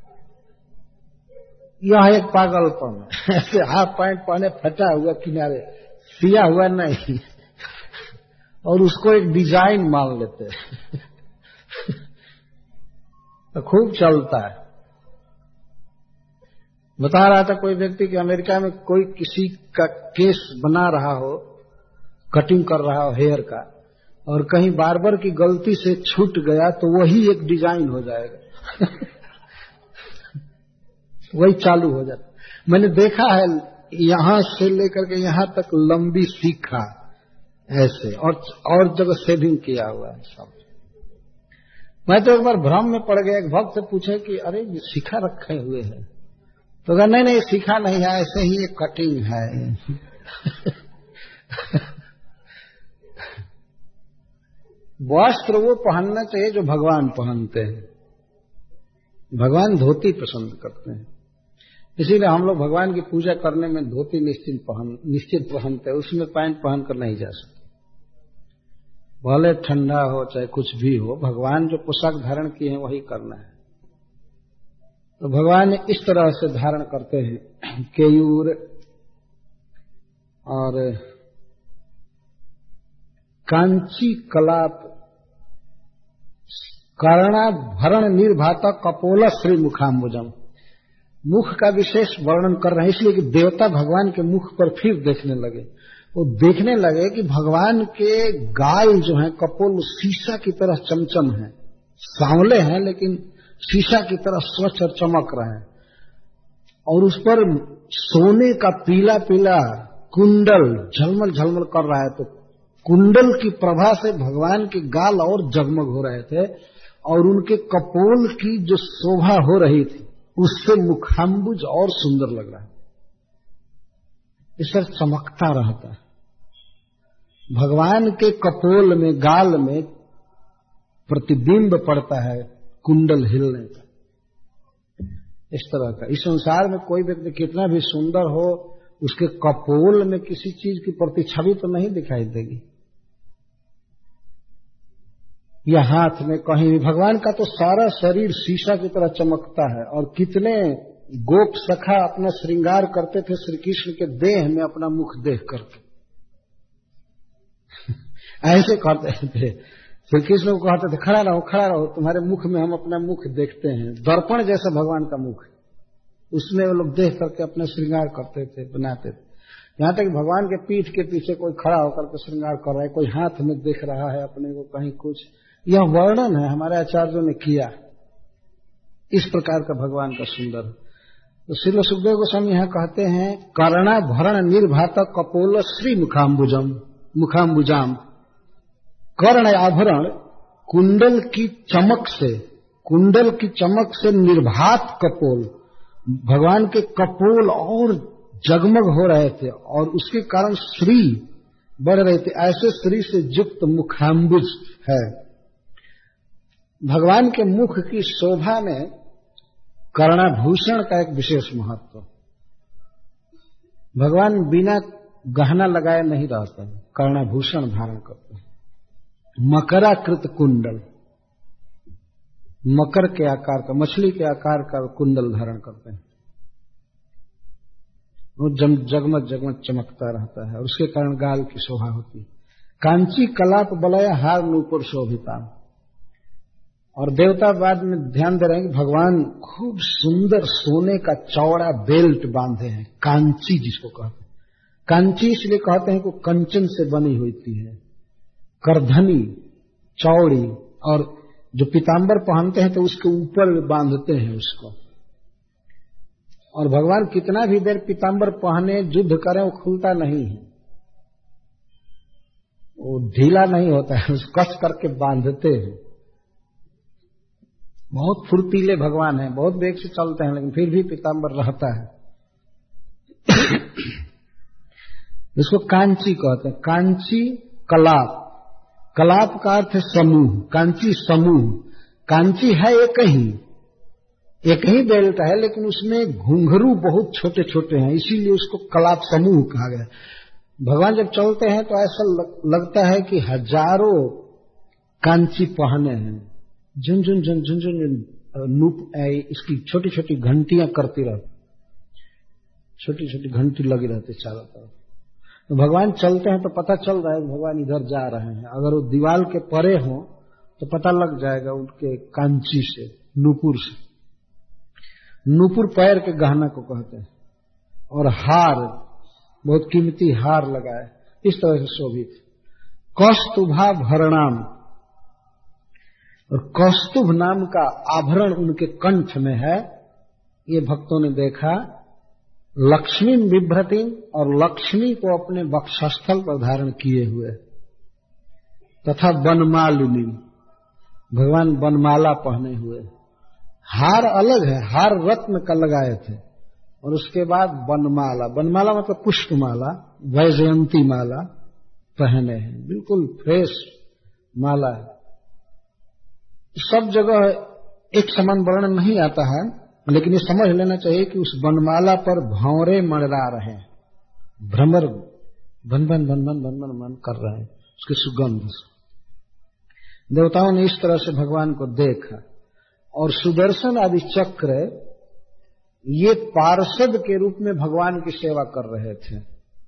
यह एक पागलपन है। ऐसे हाफ पैंट पहने फटा हुआ, किनारे सिया हुआ नहीं, और उसको एक डिजाइन मान लेते हैं तो खूब चलता है। बता रहा था कोई व्यक्ति कि अमेरिका में कोई किसी का केस बना रहा हो, कटिंग कर रहा हो हेयर का, और कहीं बार्बर की गलती से छूट गया तो वही एक डिजाइन हो जाएगा वही चालू हो जाता। मैंने देखा है यहां से लेकर के यहां तक लंबी सीखा, ऐसे, और और जगह सेविंग किया हुआ है सब। मैं तो एक बार भ्रम में पड़ गया, एक भक्त से पूछे कि अरे ये शिखा रखे हुए है, तो कहा नहीं नहीं शिखा नहीं है, ऐसे ही एक कटिंग है। वस्त्र वो पहनना चाहिए जो भगवान पहनते हैं। भगवान धोती पसंद करते हैं, इसीलिए हम लोग भगवान की पूजा करने में धोती निश्चित पहन निश्चित पहनते हैं, उसमें पैंट पहन कर नहीं जा सकते। भले ठंडा हो चाहे कुछ भी हो, भगवान जो पोशाक धारण किए हैं वही करना है। तो भगवान इस तरह से धारण करते हैं केयूर और कांची कलाप कर्णाभरण निर्भाता कपोल श्री मुखाम्बुजम। मुख का विशेष वर्णन कर रहे हैं, इसलिए कि देवता भगवान के मुख पर फिर देखने लगे। वो देखने लगे कि भगवान के गाल जो हैं कपोल शीशा की तरह चमचम हैं, सांवले हैं लेकिन शीशा की तरह स्वच्छ और चमक रहे हैं, और उस पर सोने का पीला पीला कुंडल झलमल झलमल कर रहा है। तो कुंडल की प्रभा से भगवान के गाल और जगमग हो रहे थे, और उनके कपोल की जो शोभा हो रही थी उससे मुखाम्बुज और सुंदर लग रहा है, इस पर चमकता रहता है। भगवान के कपोल में गाल में प्रतिबिंब पड़ता है कुंडल हिलने का, इस तरह का। इस संसार में कोई व्यक्ति कितना भी सुंदर हो, उसके कपोल में किसी चीज की प्रतिछवि तो नहीं दिखाई देगी, या हाथ में कहीं भी। भगवान का तो सारा शरीर शीशा की तरह चमकता है, और कितने गोप सखा अपना श्रृंगार करते थे श्री कृष्ण के देह में अपना मुख देख करके। ऐसे करते थे, श्री कृष्ण को कहते थे खड़ा रहो खड़ा रहो, तुम्हारे मुख में हम अपना मुख देखते हैं। दर्पण जैसा भगवान का मुख, उसमें वो लोग देख करके अपना श्रृंगार करते थे, बनाते थे। यहाँ तक भगवान के पीठ के पीछे कोई खड़ा होकर के श्रृंगार कर रहा है, कोई हाथ में देख रहा है अपने को कहीं कुछ। यह वर्णन है हमारे आचार्यों ने किया, इस प्रकार का भगवान का सुंदर। तो श्रील सुखदेव गोस्वामी यहाँ कहते हैं कर्णाभरण निर्भाता कपोल श्री मुखाम्बुजम मुखाम्बुजाम। कर्ण आभरण कुंडल की चमक से, कुंडल की चमक से निर्भात कपोल, भगवान के कपोल और जगमग हो रहे थे, और उसके कारण श्री बढ़ रहे थे। ऐसे श्री से युक्त मुखाम्बुज है। भगवान के मुख की शोभा में कर्णाभूषण का एक विशेष महत्व। भगवान बिना गहना लगाए नहीं रहते हैं, कर्णाभूषण धारण करते हैं। मकराकृत कुंडल, मकर के आकार का, मछली के आकार का कुंडल धारण करते हैं, वो जगमग जगमग चमकता रहता है, और उसके कारण गाल की शोभा होती है। कांची कलाप बलय हार नूपुर शोभिता। और देवतावाद में ध्यान दे रहे हैं कि भगवान खूब सुंदर सोने का चौड़ा बेल्ट बांधे हैं, कांची जिसको कहते हैं। कांची इसलिए कहते हैं कि कंचन से बनी होती है, करधनी चौड़ी, और जो पीताम्बर पहनते हैं तो उसके ऊपर बांधते हैं उसको। और भगवान कितना भी देर पीताम्बर पहने युद्ध करें वो खुलता नहीं है, वो ढीला नहीं होता है, उसको कस करके बांधते हैं। बहुत फुर्तीले भगवान हैं, बहुत वेग से चलते हैं, लेकिन फिर भी पीताम्बर रहता है। इसको कांची कहते हैं। कांची कलाप, कलाप का अर्थ है समूह, कांची समूह। कांची है एक ही एक ही बेल्ट है, लेकिन उसमें घुंघरू बहुत छोटे छोटे हैं, इसीलिए उसको कलाप समूह कहा गया। भगवान जब चलते हैं तो ऐसा लगता है कि हजारों कांची पहने हैं, झुनझुन झुनझुन झुन नूप इसकी छोटी छोटी घंटियां करती रहती, छोटी छोटी घंटी लगी रहती चारों तरफ। तो भगवान चलते हैं तो पता चल रहा है भगवान इधर जा रहे हैं। अगर वो दीवाल के परे हो तो पता लग जाएगा उनके कांची से, नूपुर से। नूपुर पैर के गहना को कहते हैं, और हार, बहुत कीमती हार लगाए, इस तरह से शोभित। कौस्तुभा भरणाम, और कौस्तुभ नाम का आभरण उनके कंठ में है। ये भक्तों ने देखा। लक्ष्मी बिभ्रति, और लक्ष्मी को अपने वक्षस्थल पर धारण किए हुए। तथा वनमालिनी, भगवान वनमाला पहने हुए। हार अलग है, हार रत्न का लगाए थे, और उसके बाद वनमाला, वनमाला मतलब पुष्पमाला, वैजयंती माला पहने हैं, बिल्कुल फ्रेश माला है। सब जगह एक समान वर्णन नहीं आता है, लेकिन ये समझ लेना चाहिए कि उस वनमाला पर भंवरे मंडरा रहे हैं, भ्रमर भन भन भन भन भन भन कर रहे हैं उसकी सुगंध से। देवताओं ने इस तरह से भगवान को देखा, और सुदर्शन आदि चक्र ये पार्षद के रूप में भगवान की सेवा कर रहे थे।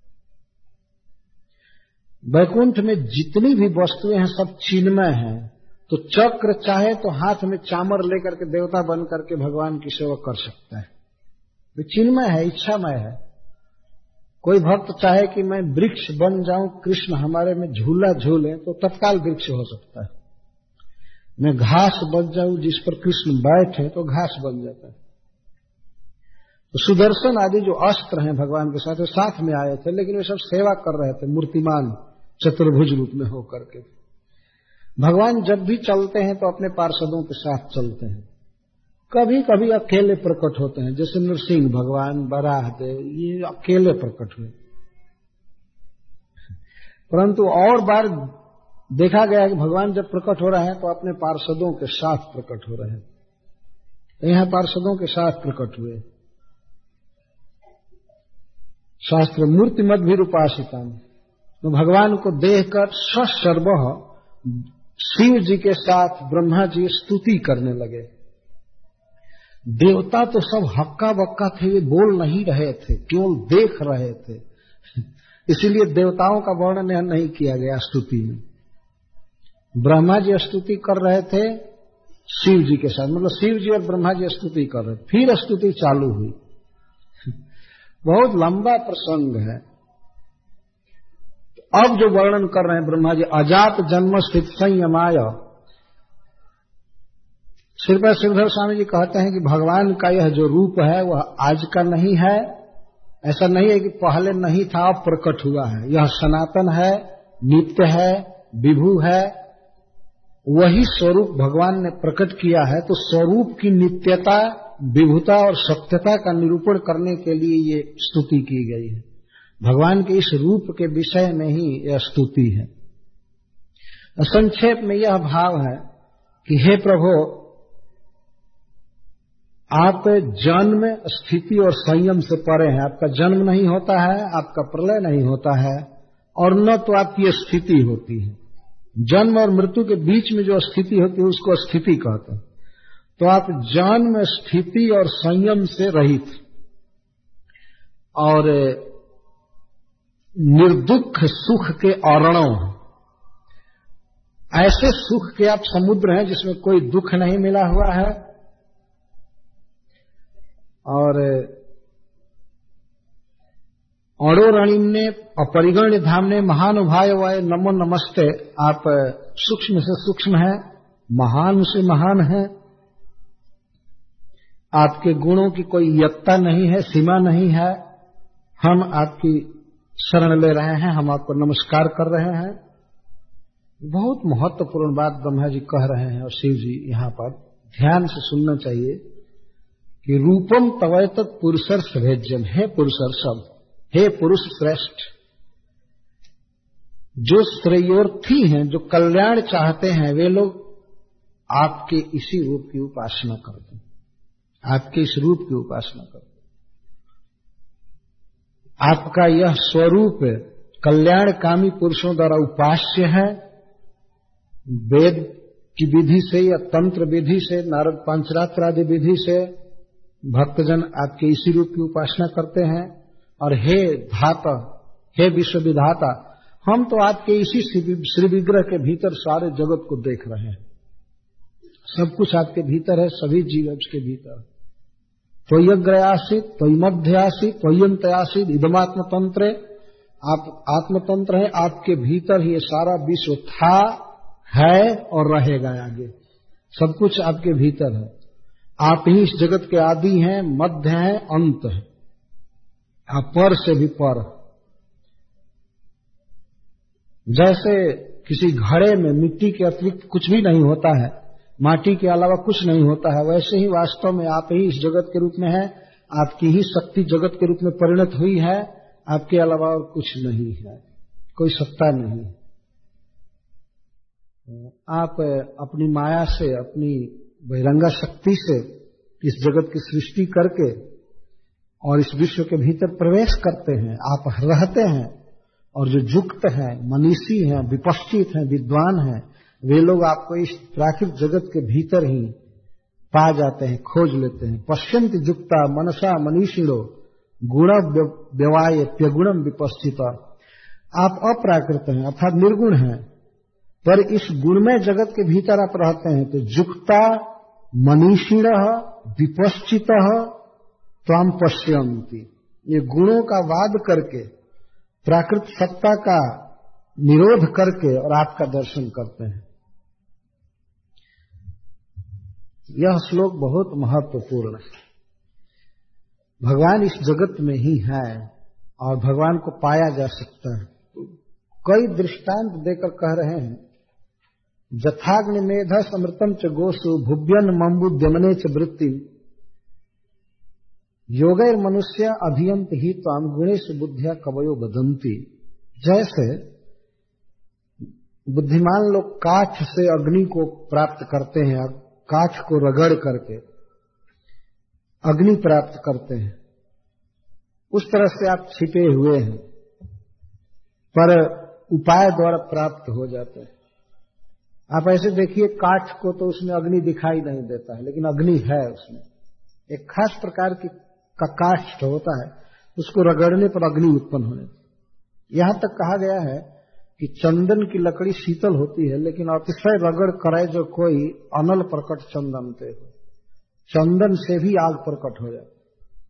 वैकुंठ में जितनी भी वस्तुएं हैं सब चिन्मय हैं, तो चक्र चाहे तो हाथ में चामर लेकर के देवता बन करके भगवान की सेवा कर सकता है, वो चिन्मय है, इच्छामय है। कोई भक्त चाहे कि मैं वृक्ष बन जाऊं, कृष्ण हमारे में झूला झूले, तो तत्काल वृक्ष हो सकता है। मैं घास बन जाऊं जिस पर कृष्ण बैठे, तो घास बन जाता है। तो सुदर्शन आदि जो अस्त्र हैं भगवान के साथ, वो साथ में आए थे, लेकिन वे सब सेवा कर रहे थे मूर्तिमान चतुर्भुज रूप में होकर के। भगवान जब भी चलते हैं तो अपने पार्षदों के साथ चलते हैं, कभी कभी अकेले प्रकट होते हैं, जैसे नृसिंह भगवान, वराहदेव, ये अकेले प्रकट हुए। परंतु और बार देखा गया कि भगवान जब प्रकट हो रहे हैं तो अपने पार्षदों के साथ प्रकट हो रहे हैं। तो यहां पार्षदों के साथ प्रकट हुए। शास्त्र मूर्तिमद भी रूपासिता, तो भगवान को देखकर ससर्व शिव जी के साथ ब्रह्मा जी स्तुति करने लगे। देवता तो सब हक्का बक्का थे, वे बोल नहीं रहे थे, केवल देख रहे थे। इसीलिए देवताओं का वर्णन यहां नहीं किया गया स्तुति में। ब्रह्मा जी स्तुति कर रहे थे शिव जी के साथ, मतलब शिव जी और ब्रह्मा जी स्तुति कर रहे, फिर स्तुति चालू हुई। बहुत लंबा प्रसंग है। अब जो वर्णन कर रहे हैं ब्रह्मा जी, अजात जन्म स्थित संयमाय। श्रीपाद श्रीधर स्वामी जी कहते हैं कि भगवान का यह जो रूप है वह आज का नहीं है, ऐसा नहीं है कि पहले नहीं था अब प्रकट हुआ है। यह सनातन है, नित्य है, विभु है, वही स्वरूप भगवान ने प्रकट किया है। तो स्वरूप की नित्यता, विभुता और सत्यता का निरूपण करने के लिए ये स्तुति की गई है। भगवान के इस रूप के विषय में ही यह स्तुति है। संक्षेप में यह भाव है कि हे प्रभु, आप जन्म, स्थिति और संयम से परे हैं। आपका जन्म नहीं होता है, आपका प्रलय नहीं होता है, और न तो आपकी स्थिति होती है। जन्म और मृत्यु के बीच में जो स्थिति होती है उसको स्थिति कहते हैं। तो आप जन्म, स्थिति और संयम से रहित और निर्दुख सुख के औरणों, ऐसे सुख के आप समुद्र हैं जिसमें कोई दुख नहीं मिला हुआ है। और अणोरणिम्ने अपरिगण्य धामने महानुभाय वाय नमो नमस्ते। आप सूक्ष्म से सूक्ष्म हैं, महान से महान हैं। आपके गुणों की कोई यत्ता नहीं है, सीमा नहीं है। हम आपकी शरण ले रहे हैं, हम आपको नमस्कार कर रहे हैं। बहुत महत्वपूर्ण बात ब्रह्मा जी कह रहे हैं और शिव जी यहां पर ध्यान से सुनना चाहिए कि रूपम तवैतत् पुरुषर सभेज्यम। हे पुरुषर सब, हे पुरुष श्रेष्ठ, जो श्रेयोर्थी हैं, जो कल्याण चाहते हैं, वे लोग आपके इसी रूप की उपासना करते हैं, आपके इस रूप की उपासना करते हैं। आपका यह स्वरूप कल्याणकामी पुरुषों द्वारा उपास्य है। वेद की विधि से या तंत्र विधि से, नारद पंचरात्र आदि विधि से भक्तजन आपके इसी रूप की उपासना करते हैं। और हे धाता, हे विश्व विधाता, हम तो आपके इसी श्री विग्रह के भीतर सारे जगत को देख रहे हैं। सब कुछ आपके भीतर है, सभी जीव उसके भीतर। त्वयग्रयासित, त्वयमध्यासित, त्वयंतयासित, इदमात्म तंत्रे। आप आत्मतंत्र हैं, आपके भीतर ही ये सारा विश्व था, है और रहेगा आगे। सब कुछ आपके भीतर है। आप ही इस जगत के आदि हैं, मध्य हैं, अंत हैं। आप पर से भी पर। जैसे किसी घड़े में मिट्टी के अतिरिक्त कुछ भी नहीं होता है, माटी के अलावा कुछ नहीं होता है, वैसे ही वास्तव में आप ही इस जगत के रूप में है, आपकी ही शक्ति जगत के रूप में परिणत हुई है, आपके अलावा और कुछ नहीं है, कोई सत्ता नहीं। आप अपनी माया से, अपनी बहिरंगा शक्ति से इस जगत की सृष्टि करके और इस विश्व के भीतर प्रवेश करते हैं, आप रहते हैं। और जो युक्त हैं, मनीषी हैं, विपश्चित हैं, विद्वान हैं, वे लोग आपको इस प्राकृतिक जगत के भीतर ही पा जाते हैं, खोज लेते हैं। पश्यंत युक्ता मनसा मनीषिणो गुण व्यवाय प्यगुणम विपश्चित। आप अप्राकृत हैं अर्थात निर्गुण हैं, पर इस गुणमय जगत के भीतर आप रहते हैं। तो युक्ता मनीषिण विपश्चित त्वाम पश्यन्ति, ये गुणों का वाद करके, प्राकृत सत्ता का निरोध करके और आपका दर्शन करते हैं। यह श्लोक बहुत महत्वपूर्ण है। भगवान इस जगत में ही है और भगवान को पाया जा सकता है। कई दृष्टांत देकर कह रहे हैं, जथाग्नि मेधस अमृतम च गोसु भुव्यन मम्बुद्यमने च वृत्ति योगैर मनुष्य अभियंत ही त्वाम गुणेश बुद्धिया कवयो बदंती। जैसे बुद्धिमान लोग काठ से अग्नि को प्राप्त करते हैं, काठ को रगड़ करके अग्नि प्राप्त करते हैं, उस तरह से आप छिपे हुए हैं, पर उपाय द्वारा प्राप्त हो जाते हैं। आप ऐसे देखिए, काठ को तो उसमें अग्नि दिखाई नहीं देता है, लेकिन अग्नि है उसमें। एक खास प्रकार की का काष्ठ होता है, उसको रगड़ने पर अग्नि उत्पन्न होने। यहां तक कहा गया है कि चंदन की लकड़ी शीतल होती है, लेकिन अतिशय रगड़ करे जो कोई अनल प्रकट चंदन ते हो, चंदन से भी आग प्रकट हो जाए।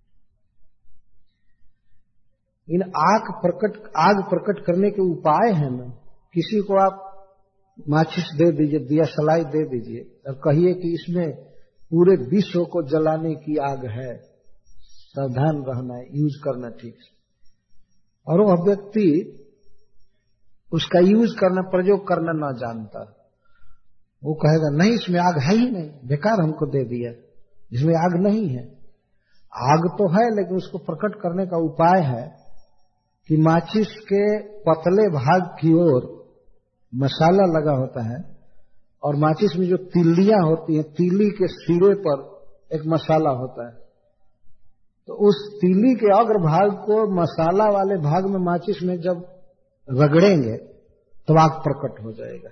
इन आग प्रकट आग प्रकट करने के उपाय हैं ना। किसी को आप माचिस दे दीजिए, दिया सलाई दे दीजिए और कहिए कि इसमें पूरे विश्व को जलाने की आग है, सावधान रहना है, यूज करना ठीक से। और वह व्यक्ति उसका यूज करना, प्रयोग करना ना जानता, वो कहेगा नहीं इसमें आग है ही नहीं, बेकार हमको दे दिया, इसमें आग नहीं है। आग तो है, लेकिन उसको प्रकट करने का उपाय है कि माचिस के पतले भाग की ओर मसाला लगा होता है और माचिस में जो तिल्लियां होती हैं, तीली के सिरे पर एक मसाला होता है। तो उस तीली के अग्रभाग को मसाला वाले भाग में माचिस में जब रगड़ेंगे तो आग प्रकट हो जाएगा।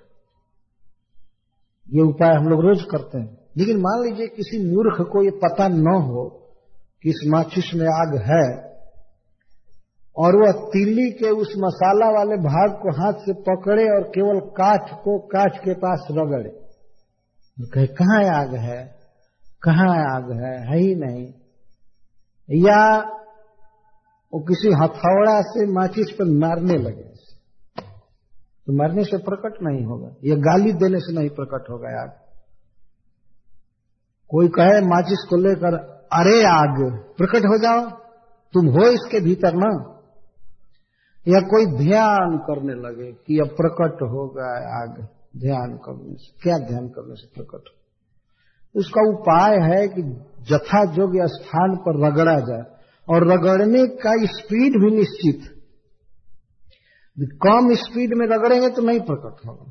ये उपाय हम लोग रोज करते हैं। लेकिन मान लीजिए किसी मूर्ख को ये पता न हो कि इस माचिस में आग है, और वह तीली के उस मसाला वाले भाग को हाथ से पकड़े और केवल काठ को काठ के पास रगड़े, कहे कहाँ आग है, कहाँ आग है, है ही नहीं। या वो किसी हथौड़ा से माचिस पर मारने लगे, तो मारने से प्रकट नहीं होगा, या गाली देने से नहीं प्रकट होगा आग। कोई कहे माचिस को लेकर अरे आग प्रकट हो जाओ, तुम हो इसके भीतर ना, या कोई ध्यान करने लगे कि अब प्रकट होगा आग, ध्यान करने से क्या, ध्यान करने से प्रकट हो। उसका उपाय है कि जथा योग्य स्थान पर रगड़ा जाए, और रगड़ने का स्पीड भी निश्चित। कम स्पीड में रगड़ेंगे तो नहीं प्रकट होगा।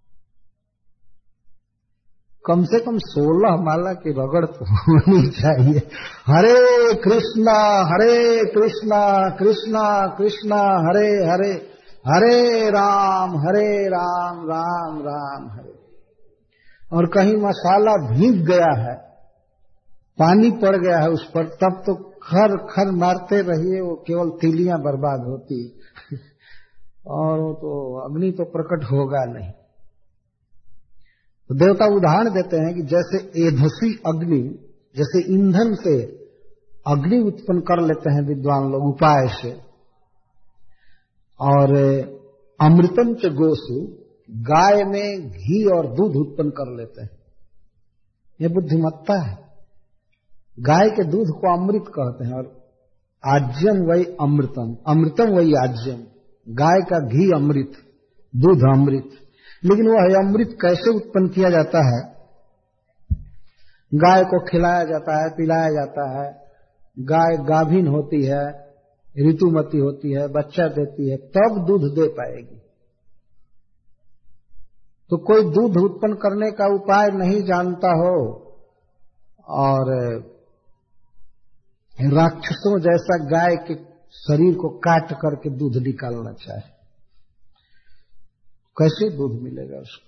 कम से कम सोलह माला की रगड़ तो होनी चाहिए। हरे कृष्णा हरे कृष्णा कृष्णा कृष्णा हरे हरे, हरे राम हरे राम राम राम हरे। और कहीं मसाला भीग गया है, पानी पड़ गया है उस पर, तब तो खर खर मारते रहिए, वो केवल तीलियां बर्बाद होती और वो तो अग्नि तो प्रकट होगा नहीं। तो देवता उदाहरण देते हैं कि जैसे एधसी अग्नि, जैसे ईंधन से अग्नि उत्पन्न कर लेते हैं विद्वान लोग उपाय से, और अमृतम च गोसु, गाय में घी और दूध उत्पन्न कर लेते हैं। यह बुद्धिमत्ता है। गाय के दूध को अमृत कहते हैं, और आज्यम वही अमृतम, अमृतम वही आज्यम, गाय का घी अमृत, दूध अमृत। लेकिन वह अमृत कैसे उत्पन्न किया जाता है? गाय को खिलाया जाता है, पिलाया जाता है, गाय गाभिन होती है, ऋतुमती होती है, बच्चा देती है, तब दूध दे पाएगी। तो कोई दूध उत्पन्न करने का उपाय नहीं जानता हो और राक्षसों जैसा गाय के शरीर को काट करके दूध निकालना चाहे, कैसे दूध मिलेगा उसको?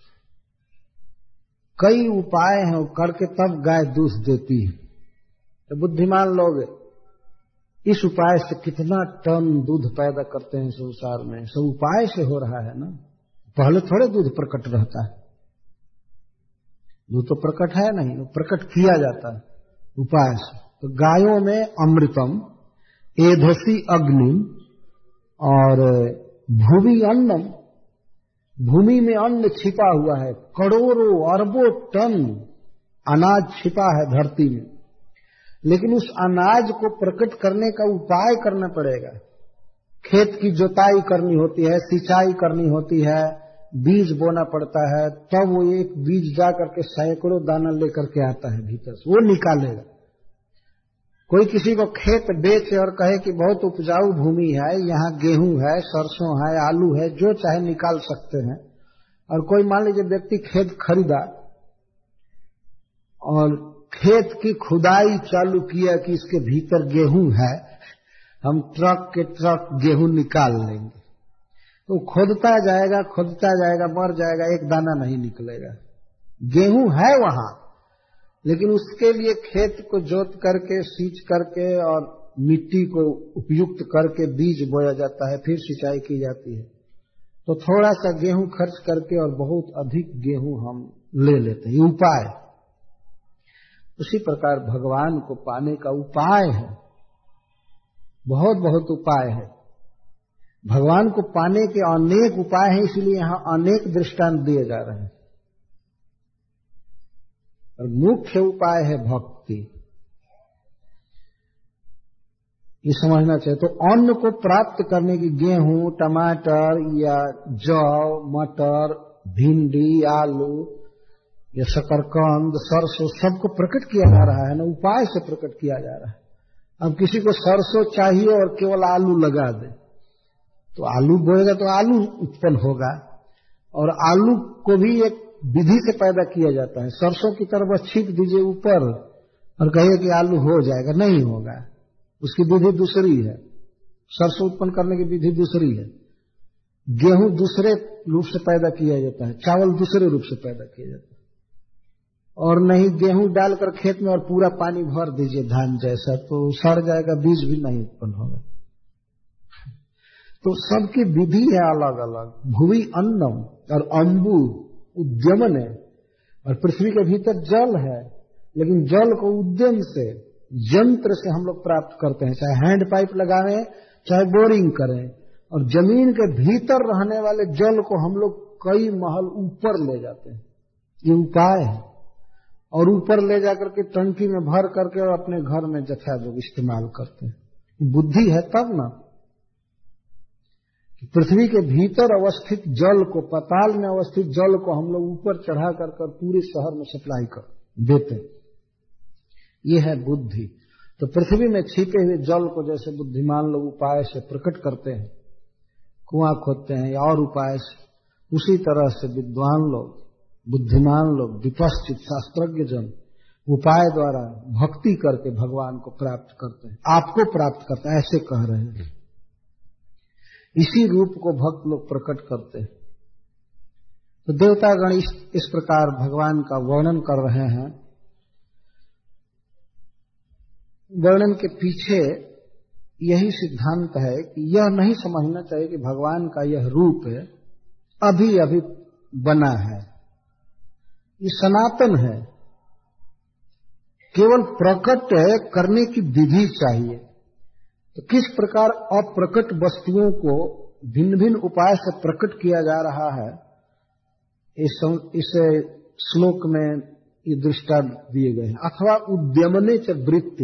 कई उपाय हैं करके तब गाय दूध देती है। तो बुद्धिमान लोग इस उपाय से कितना टन दूध पैदा करते हैं संसार में। सब उपाय से हो रहा है ना। पहले थोड़े दूध प्रकट रहता है, दूध तो प्रकट है नहीं, वो प्रकट किया जाता है उपाय से। तो गायों में अमृतम, एधसी अग्नि और भूमि अन्नम, भूमि में अन्न छिपा हुआ है, करोड़ों अरबों टन अनाज छिपा है धरती में, लेकिन उस अनाज को प्रकट करने का उपाय करना पड़ेगा। खेत की जोताई करनी होती है, सिंचाई करनी होती है, बीज बोना पड़ता है, तब वो एक बीज जा करके सैकड़ों दाना लेकर के आता है भीतर से, वो निकालेगा। कोई किसी को खेत बेचे और कहे कि बहुत उपजाऊ भूमि है, यहाँ गेहूं है, सरसों है, आलू है, जो चाहे निकाल सकते हैं। और कोई मान लीजिए व्यक्ति खेत खरीदा और खेत की खुदाई चालू किया कि इसके भीतर गेहूं है, हम ट्रक के ट्रक गेहूं निकाल लेंगे। तो खोदता जाएगा खोदता जाएगा मर जाएगा, एक दाना नहीं निकलेगा। गेहूं है वहां, लेकिन उसके लिए खेत को जोत करके सींच करके और मिट्टी को उपयुक्त करके बीज बोया जाता है, फिर सिंचाई की जाती है। तो थोड़ा सा गेहूं खर्च करके और बहुत अधिक गेहूं हम ले लेते हैं, ये उपाय। उसी प्रकार भगवान को पाने का उपाय है, बहुत बहुत उपाय है। भगवान को पाने के अनेक उपाय हैं, इसलिए यहां अनेक दृष्टांत दिए जा रहे हैं। और मुख्य उपाय है भक्ति, ये समझना चाहिए। तो अन्न को प्राप्त करने की गेहूं, टमाटर या जौ, मटर, भिंडी, आलू या शकरकंद, सरसों, सबको प्रकट किया जा रहा है ना, उपाय से प्रकट किया जा रहा है। अब किसी को सरसों चाहिए और केवल आलू लगा दे, तो आलू बोएगा तो आलू उत्पन्न होगा, और आलू को भी एक विधि से पैदा किया जाता है। सरसों की तरह बस छींट दीजिए ऊपर और कहिए कि आलू हो जाएगा, नहीं होगा, उसकी विधि दूसरी है। सरसों उत्पन्न करने की विधि दूसरी है। गेहूं दूसरे रूप से पैदा किया जाता है, चावल दूसरे रूप से पैदा किया जाता है। और नहीं गेहूं डालकर खेत में और पूरा पानी भर दीजिए धान जैसा, तो सड़ जाएगा, बीज भी नहीं उत्पन्न होगा। तो सबकी विधि है अलग अलग। भूमि अन्नम और अंबु उद्यमन है, और पृथ्वी के भीतर जल है, लेकिन जल को उद्यम से, यंत्र से हम लोग प्राप्त करते हैं, चाहे हैंड पाइप लगाएं, चाहे बोरिंग करें। और जमीन के भीतर रहने वाले जल को हम लोग कई महल ऊपर ले जाते हैं, ये उपाय है। और ऊपर ले जाकर के टंकी में भर करके और अपने घर में यथायोग्य इस्तेमाल करते हैं। बुद्धि है तब ना। पृथ्वी के भीतर अवस्थित जल को, पाताल में अवस्थित जल को हम लोग ऊपर चढ़ा कर कर पूरे शहर में सप्लाई कर देते हैं, ये है बुद्धि। तो पृथ्वी में छिपे हुए जल को जैसे बुद्धिमान लोग उपाय से प्रकट करते हैं, कुआं खोदते हैं या और उपाय से, उसी तरह से विद्वान लोग, बुद्धिमान लोग, विपश्चित शास्त्रज्ञ जन उपाय द्वारा भक्ति करके भगवान को प्राप्त करते हैं, आपको प्राप्त करते हैं, ऐसे कह रहे हैं। इसी रूप को भक्त लोग प्रकट करते हैं। तो देवतागण इस, इस प्रकार भगवान का वर्णन कर रहे हैं। वर्णन के पीछे यही सिद्धांत है कि यह नहीं समझना चाहिए कि भगवान का यह रूप अभी अभी बना है, ये सनातन है। केवल प्रकट करने की विधि चाहिए। तो किस प्रकार अप्रकट वस्तुओं को भिन्न भिन्न उपाय से प्रकट किया जा रहा है, इस इस श्लोक में ये दृष्टांत दिए गए हैं। अथवा उद्यमने च वृत्ति,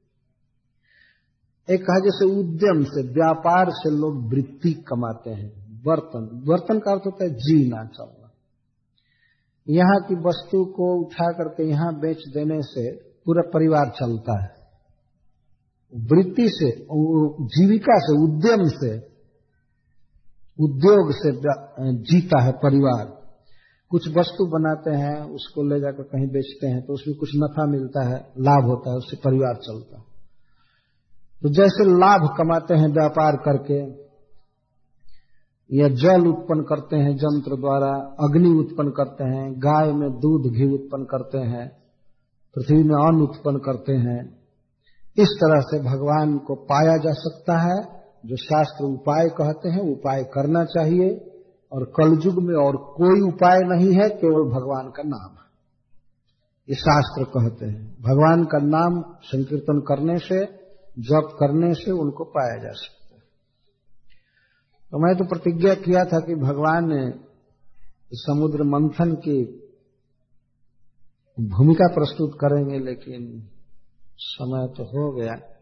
एक कहा जैसे उद्यम से, व्यापार से लोग वृत्ति कमाते हैं, बर्तन, बर्तन का अर्थ होता है जीना चलना। यहाँ की वस्तु को उठा करके यहाँ बेच देने से पूरा परिवार चलता है। वृत्ति से, जीविका से, उद्यम से, उद्योग से जीता है परिवार। कुछ वस्तु बनाते हैं, उसको ले जाकर कहीं बेचते हैं तो उसमें कुछ नफा मिलता है, लाभ होता है, उससे परिवार चलता है। तो जैसे लाभ कमाते हैं व्यापार करके, या जल उत्पन्न करते हैं यंत्र द्वारा, अग्नि उत्पन्न करते हैं, गाय में दूध घी उत्पन्न करते हैं, पृथ्वी में अन्न उत्पन्न करते हैं, इस तरह से भगवान को पाया जा सकता है। जो शास्त्र उपाय कहते हैं, उपाय करना चाहिए। और कलयुग में और कोई उपाय नहीं है, केवल भगवान का नाम है, ये शास्त्र कहते हैं। भगवान का नाम संकीर्तन करने से, जप करने से उनको पाया जा सकता है। तो मैं तो प्रतिज्ञा किया था कि भगवान ने समुद्र मंथन की भूमिका प्रस्तुत करेंगे, लेकिन समय तो हो गया।